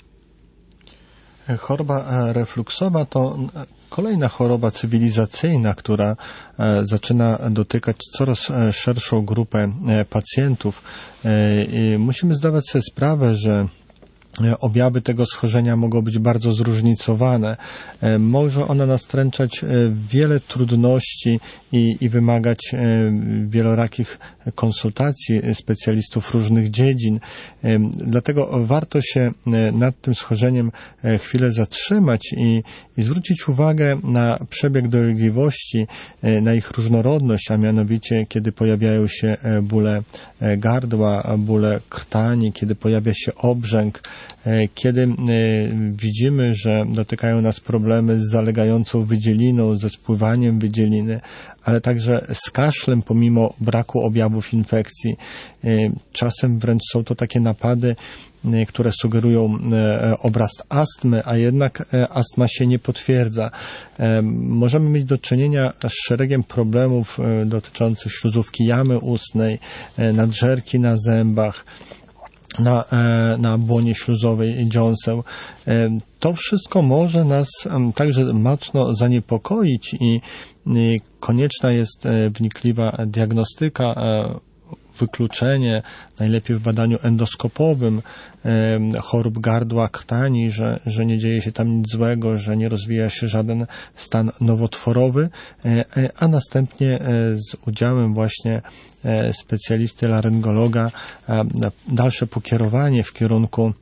Choroba refluksowa to kolejna choroba cywilizacyjna, która zaczyna dotykać coraz szerszą grupę pacjentów. Musimy zdawać sobie sprawę, że objawy tego schorzenia mogą być bardzo zróżnicowane. Może ona nastręczać wiele trudności i, i wymagać wielorakich konsultacji specjalistów różnych dziedzin. Dlatego warto się nad tym schorzeniem chwilę zatrzymać i, i zwrócić uwagę na przebieg dolegliwości, na ich różnorodność, a mianowicie kiedy pojawiają się bóle gardła, bóle krtani, kiedy pojawia się obrzęk, kiedy widzimy, że dotykają nas problemy z zalegającą wydzieliną, ze spływaniem wydzieliny, ale także z kaszlem pomimo braku objawów infekcji. Czasem wręcz są to takie napady, które sugerują obraz astmy, a jednak astma się nie potwierdza. Możemy mieć do czynienia z szeregiem problemów dotyczących śluzówki jamy ustnej, nadżerki na zębach, na, na błonie śluzowej dziąseł. To wszystko może nas także mocno zaniepokoić i konieczna jest wnikliwa diagnostyka, wykluczenie, najlepiej w badaniu endoskopowym chorób gardła, krtani, że, że nie dzieje się tam nic złego, że nie rozwija się żaden stan nowotworowy, a następnie z udziałem właśnie specjalisty laryngologa dalsze pokierowanie w kierunku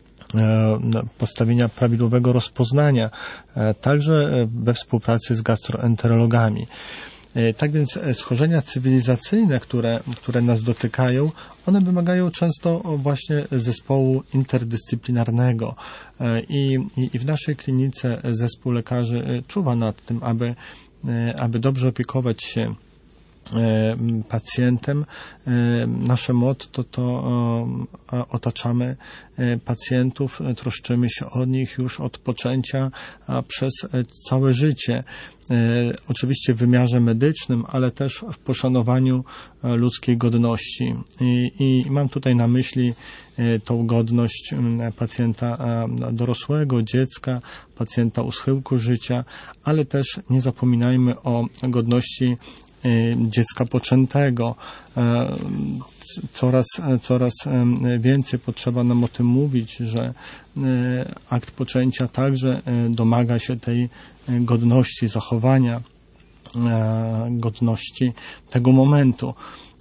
postawienia prawidłowego rozpoznania, także we współpracy z gastroenterologami. Tak więc schorzenia cywilizacyjne, które, które nas dotykają, one wymagają często właśnie zespołu interdyscyplinarnego i, i, i w naszej klinice zespół lekarzy czuwa nad tym, aby, aby dobrze opiekować się pacjentem. Nasze motto to otaczamy pacjentów, troszczymy się o nich już od poczęcia przez całe życie. Oczywiście w wymiarze medycznym, ale też w poszanowaniu ludzkiej godności. I, i mam tutaj na myśli tą godność pacjenta dorosłego, dziecka, pacjenta u schyłku życia, ale też nie zapominajmy o godności dziecka poczętego. Coraz, coraz więcej potrzeba nam o tym mówić, że akt poczęcia także domaga się tej godności, zachowania godności tego momentu.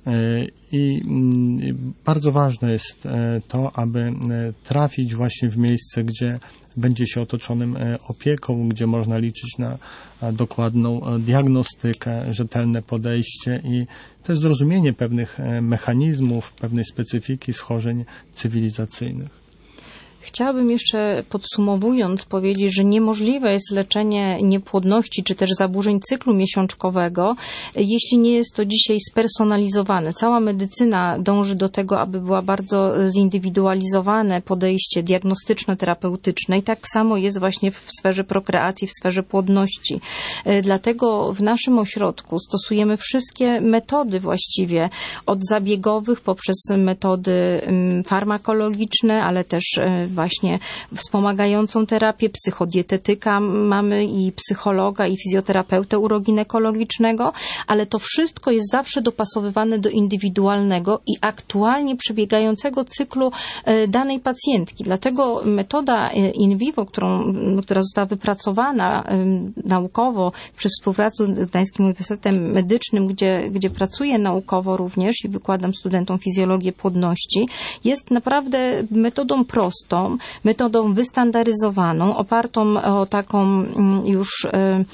I bardzo ważne jest to, aby trafić właśnie w miejsce, gdzie będzie się otoczonym opieką, gdzie można liczyć na dokładną diagnostykę, rzetelne podejście i też zrozumienie pewnych mechanizmów, pewnej specyfiki schorzeń cywilizacyjnych. Chciałabym jeszcze podsumowując powiedzieć, że niemożliwe jest leczenie niepłodności czy też zaburzeń cyklu miesiączkowego, jeśli nie jest to dzisiaj spersonalizowane. Cała medycyna dąży do tego, aby była bardzo zindywidualizowane podejście diagnostyczno-terapeutyczne i tak samo jest właśnie w sferze prokreacji, w sferze płodności. Dlatego w naszym ośrodku stosujemy wszystkie metody właściwie, od zabiegowych poprzez metody farmakologiczne, ale też właśnie wspomagającą terapię, psychodietetyka mamy i psychologa i fizjoterapeutę uroginekologicznego, ale to wszystko jest zawsze dopasowywane do indywidualnego i aktualnie przebiegającego cyklu danej pacjentki. Dlatego metoda in vivo, którą, która została wypracowana naukowo przy współpracy z Gdańskim Uniwersytetem Medycznym, gdzie, gdzie pracuję naukowo również i wykładam studentom fizjologię płodności, jest naprawdę metodą prostą, metodą wystandaryzowaną, opartą o taką już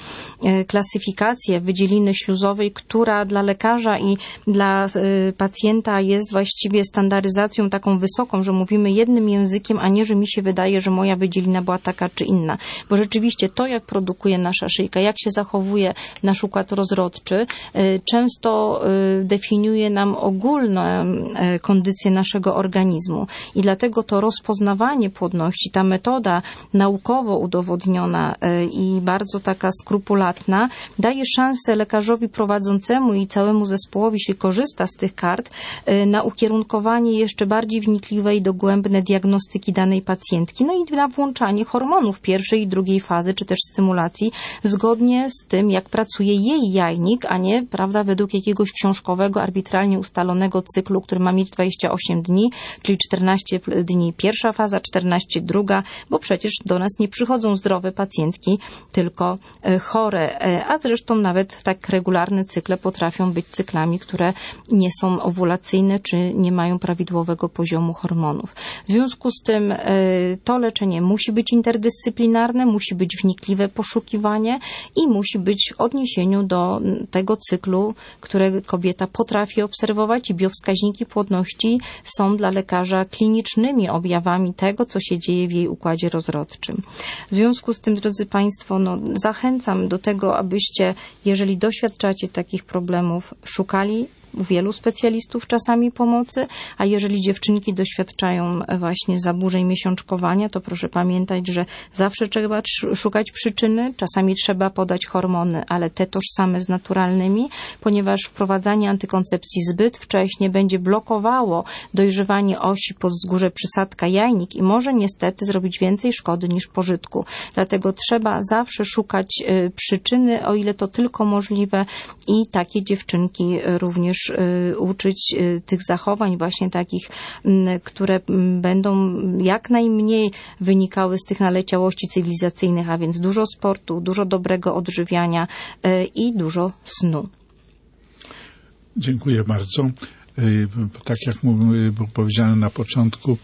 klasyfikację wydzieliny śluzowej, która dla lekarza i dla pacjenta jest właściwie standaryzacją taką wysoką, że mówimy jednym językiem, a nie, że mi się wydaje, że moja wydzielina była taka czy inna. Bo rzeczywiście to, jak produkuje nasza szyjka, jak się zachowuje nasz układ rozrodczy, często definiuje nam ogólne kondycje naszego organizmu. I dlatego to rozpoznawanie płodności, ta metoda naukowo udowodniona i bardzo taka skrupulatna, daje szansę lekarzowi prowadzącemu i całemu zespołowi, jeśli korzysta z tych kart, na ukierunkowanie jeszcze bardziej wnikliwej, dogłębne diagnostyki danej pacjentki, no i na włączanie hormonów pierwszej i drugiej fazy, czy też stymulacji, zgodnie z tym, jak pracuje jej jajnik, a nie, prawda, według jakiegoś książkowego, arbitralnie ustalonego cyklu, który ma mieć dwadzieścia osiem dni, czyli czternaście dni pierwsza faza, czternaście druga, bo przecież do nas nie przychodzą zdrowe pacjentki, tylko chore, a zresztą nawet tak regularne cykle potrafią być cyklami, które nie są owulacyjne, czy nie mają prawidłowego poziomu hormonów. W związku z tym to leczenie musi być interdyscyplinarne, musi być wnikliwe poszukiwanie i musi być w odniesieniu do tego cyklu, które kobieta potrafi obserwować i biowskaźniki płodności są dla lekarza klinicznymi objawami tego, co się dzieje w jej układzie rozrodczym. W związku z tym, drodzy Państwo, no, zachęcam do tego, abyście, jeżeli doświadczacie takich problemów, szukali u wielu specjalistów czasami pomocy, a jeżeli dziewczynki doświadczają właśnie zaburzeń miesiączkowania, to proszę pamiętać, że zawsze trzeba szukać przyczyny, czasami trzeba podać hormony, ale te tożsame z naturalnymi, ponieważ wprowadzanie antykoncepcji zbyt wcześnie będzie blokowało dojrzewanie osi podzgórze przysadka jajnik i może niestety zrobić więcej szkody niż pożytku. Dlatego trzeba zawsze szukać przyczyny, o ile to tylko możliwe i takie dziewczynki również uczyć tych zachowań właśnie takich, które będą jak najmniej wynikały z tych naleciałości cywilizacyjnych, a więc dużo sportu, dużo dobrego odżywiania i dużo snu. Dziękuję bardzo. Tak jak było powiedziane na początku,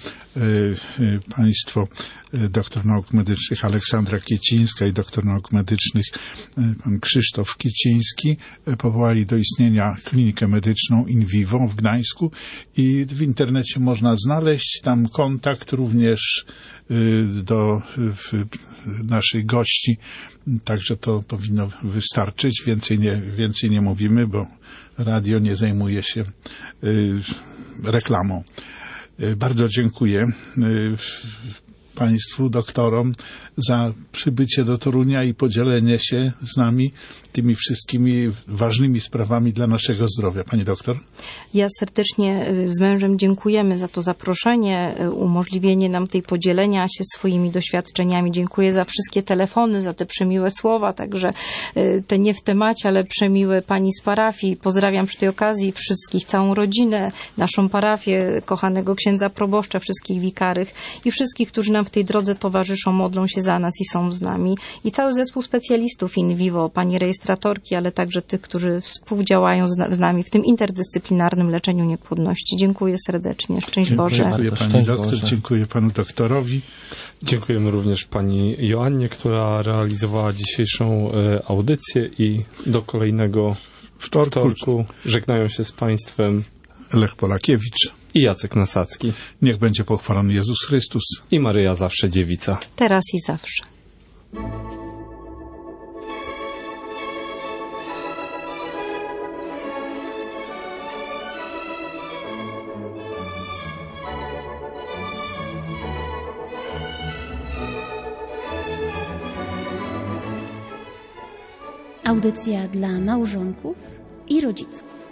państwo doktor nauk medycznych Aleksandra Kiecińska i doktor nauk medycznych pan Krzysztof Kieciński powołali do istnienia klinikę medyczną in vivo w Gdańsku i w internecie można znaleźć tam kontakt również do naszych gości. Także to powinno wystarczyć. Więcej nie, więcej nie mówimy, bo radio nie zajmuje się reklamą. Bardzo dziękuję Państwu doktorom za przybycie do Torunia i podzielenie się z nami tymi wszystkimi ważnymi sprawami dla naszego zdrowia. Pani doktor? Ja serdecznie z mężem dziękujemy za to zaproszenie, umożliwienie nam tej podzielenia się swoimi doświadczeniami. Dziękuję za wszystkie telefony, za te przemiłe słowa, także te nie w temacie, ale przemiłe pani z parafii. Pozdrawiam przy tej okazji wszystkich, całą rodzinę, naszą parafię, kochanego księdza proboszcza, wszystkich wikarych i wszystkich, którzy nam w tej drodze towarzyszą, modlą się za nas i są z nami. I cały zespół specjalistów in vivo, pani rejestratorki, ale także tych, którzy współdziałają z nami w tym interdyscyplinarnym leczeniu niepłodności. Dziękuję serdecznie. Szczęść Dziękuję Boże. Dziękuję pani Szczęść doktor, Boże. dziękuję panu doktorowi. Dziękujemy również pani Joannie, która realizowała dzisiejszą e, audycję i do kolejnego Wtorku. wtorku żegnają się z Państwem Lech Polakiewicz i Jacek Nasacki. Niech będzie pochwalony Jezus Chrystus I Maryja zawsze dziewica. Teraz i zawsze. Audycja dla małżonków i rodziców.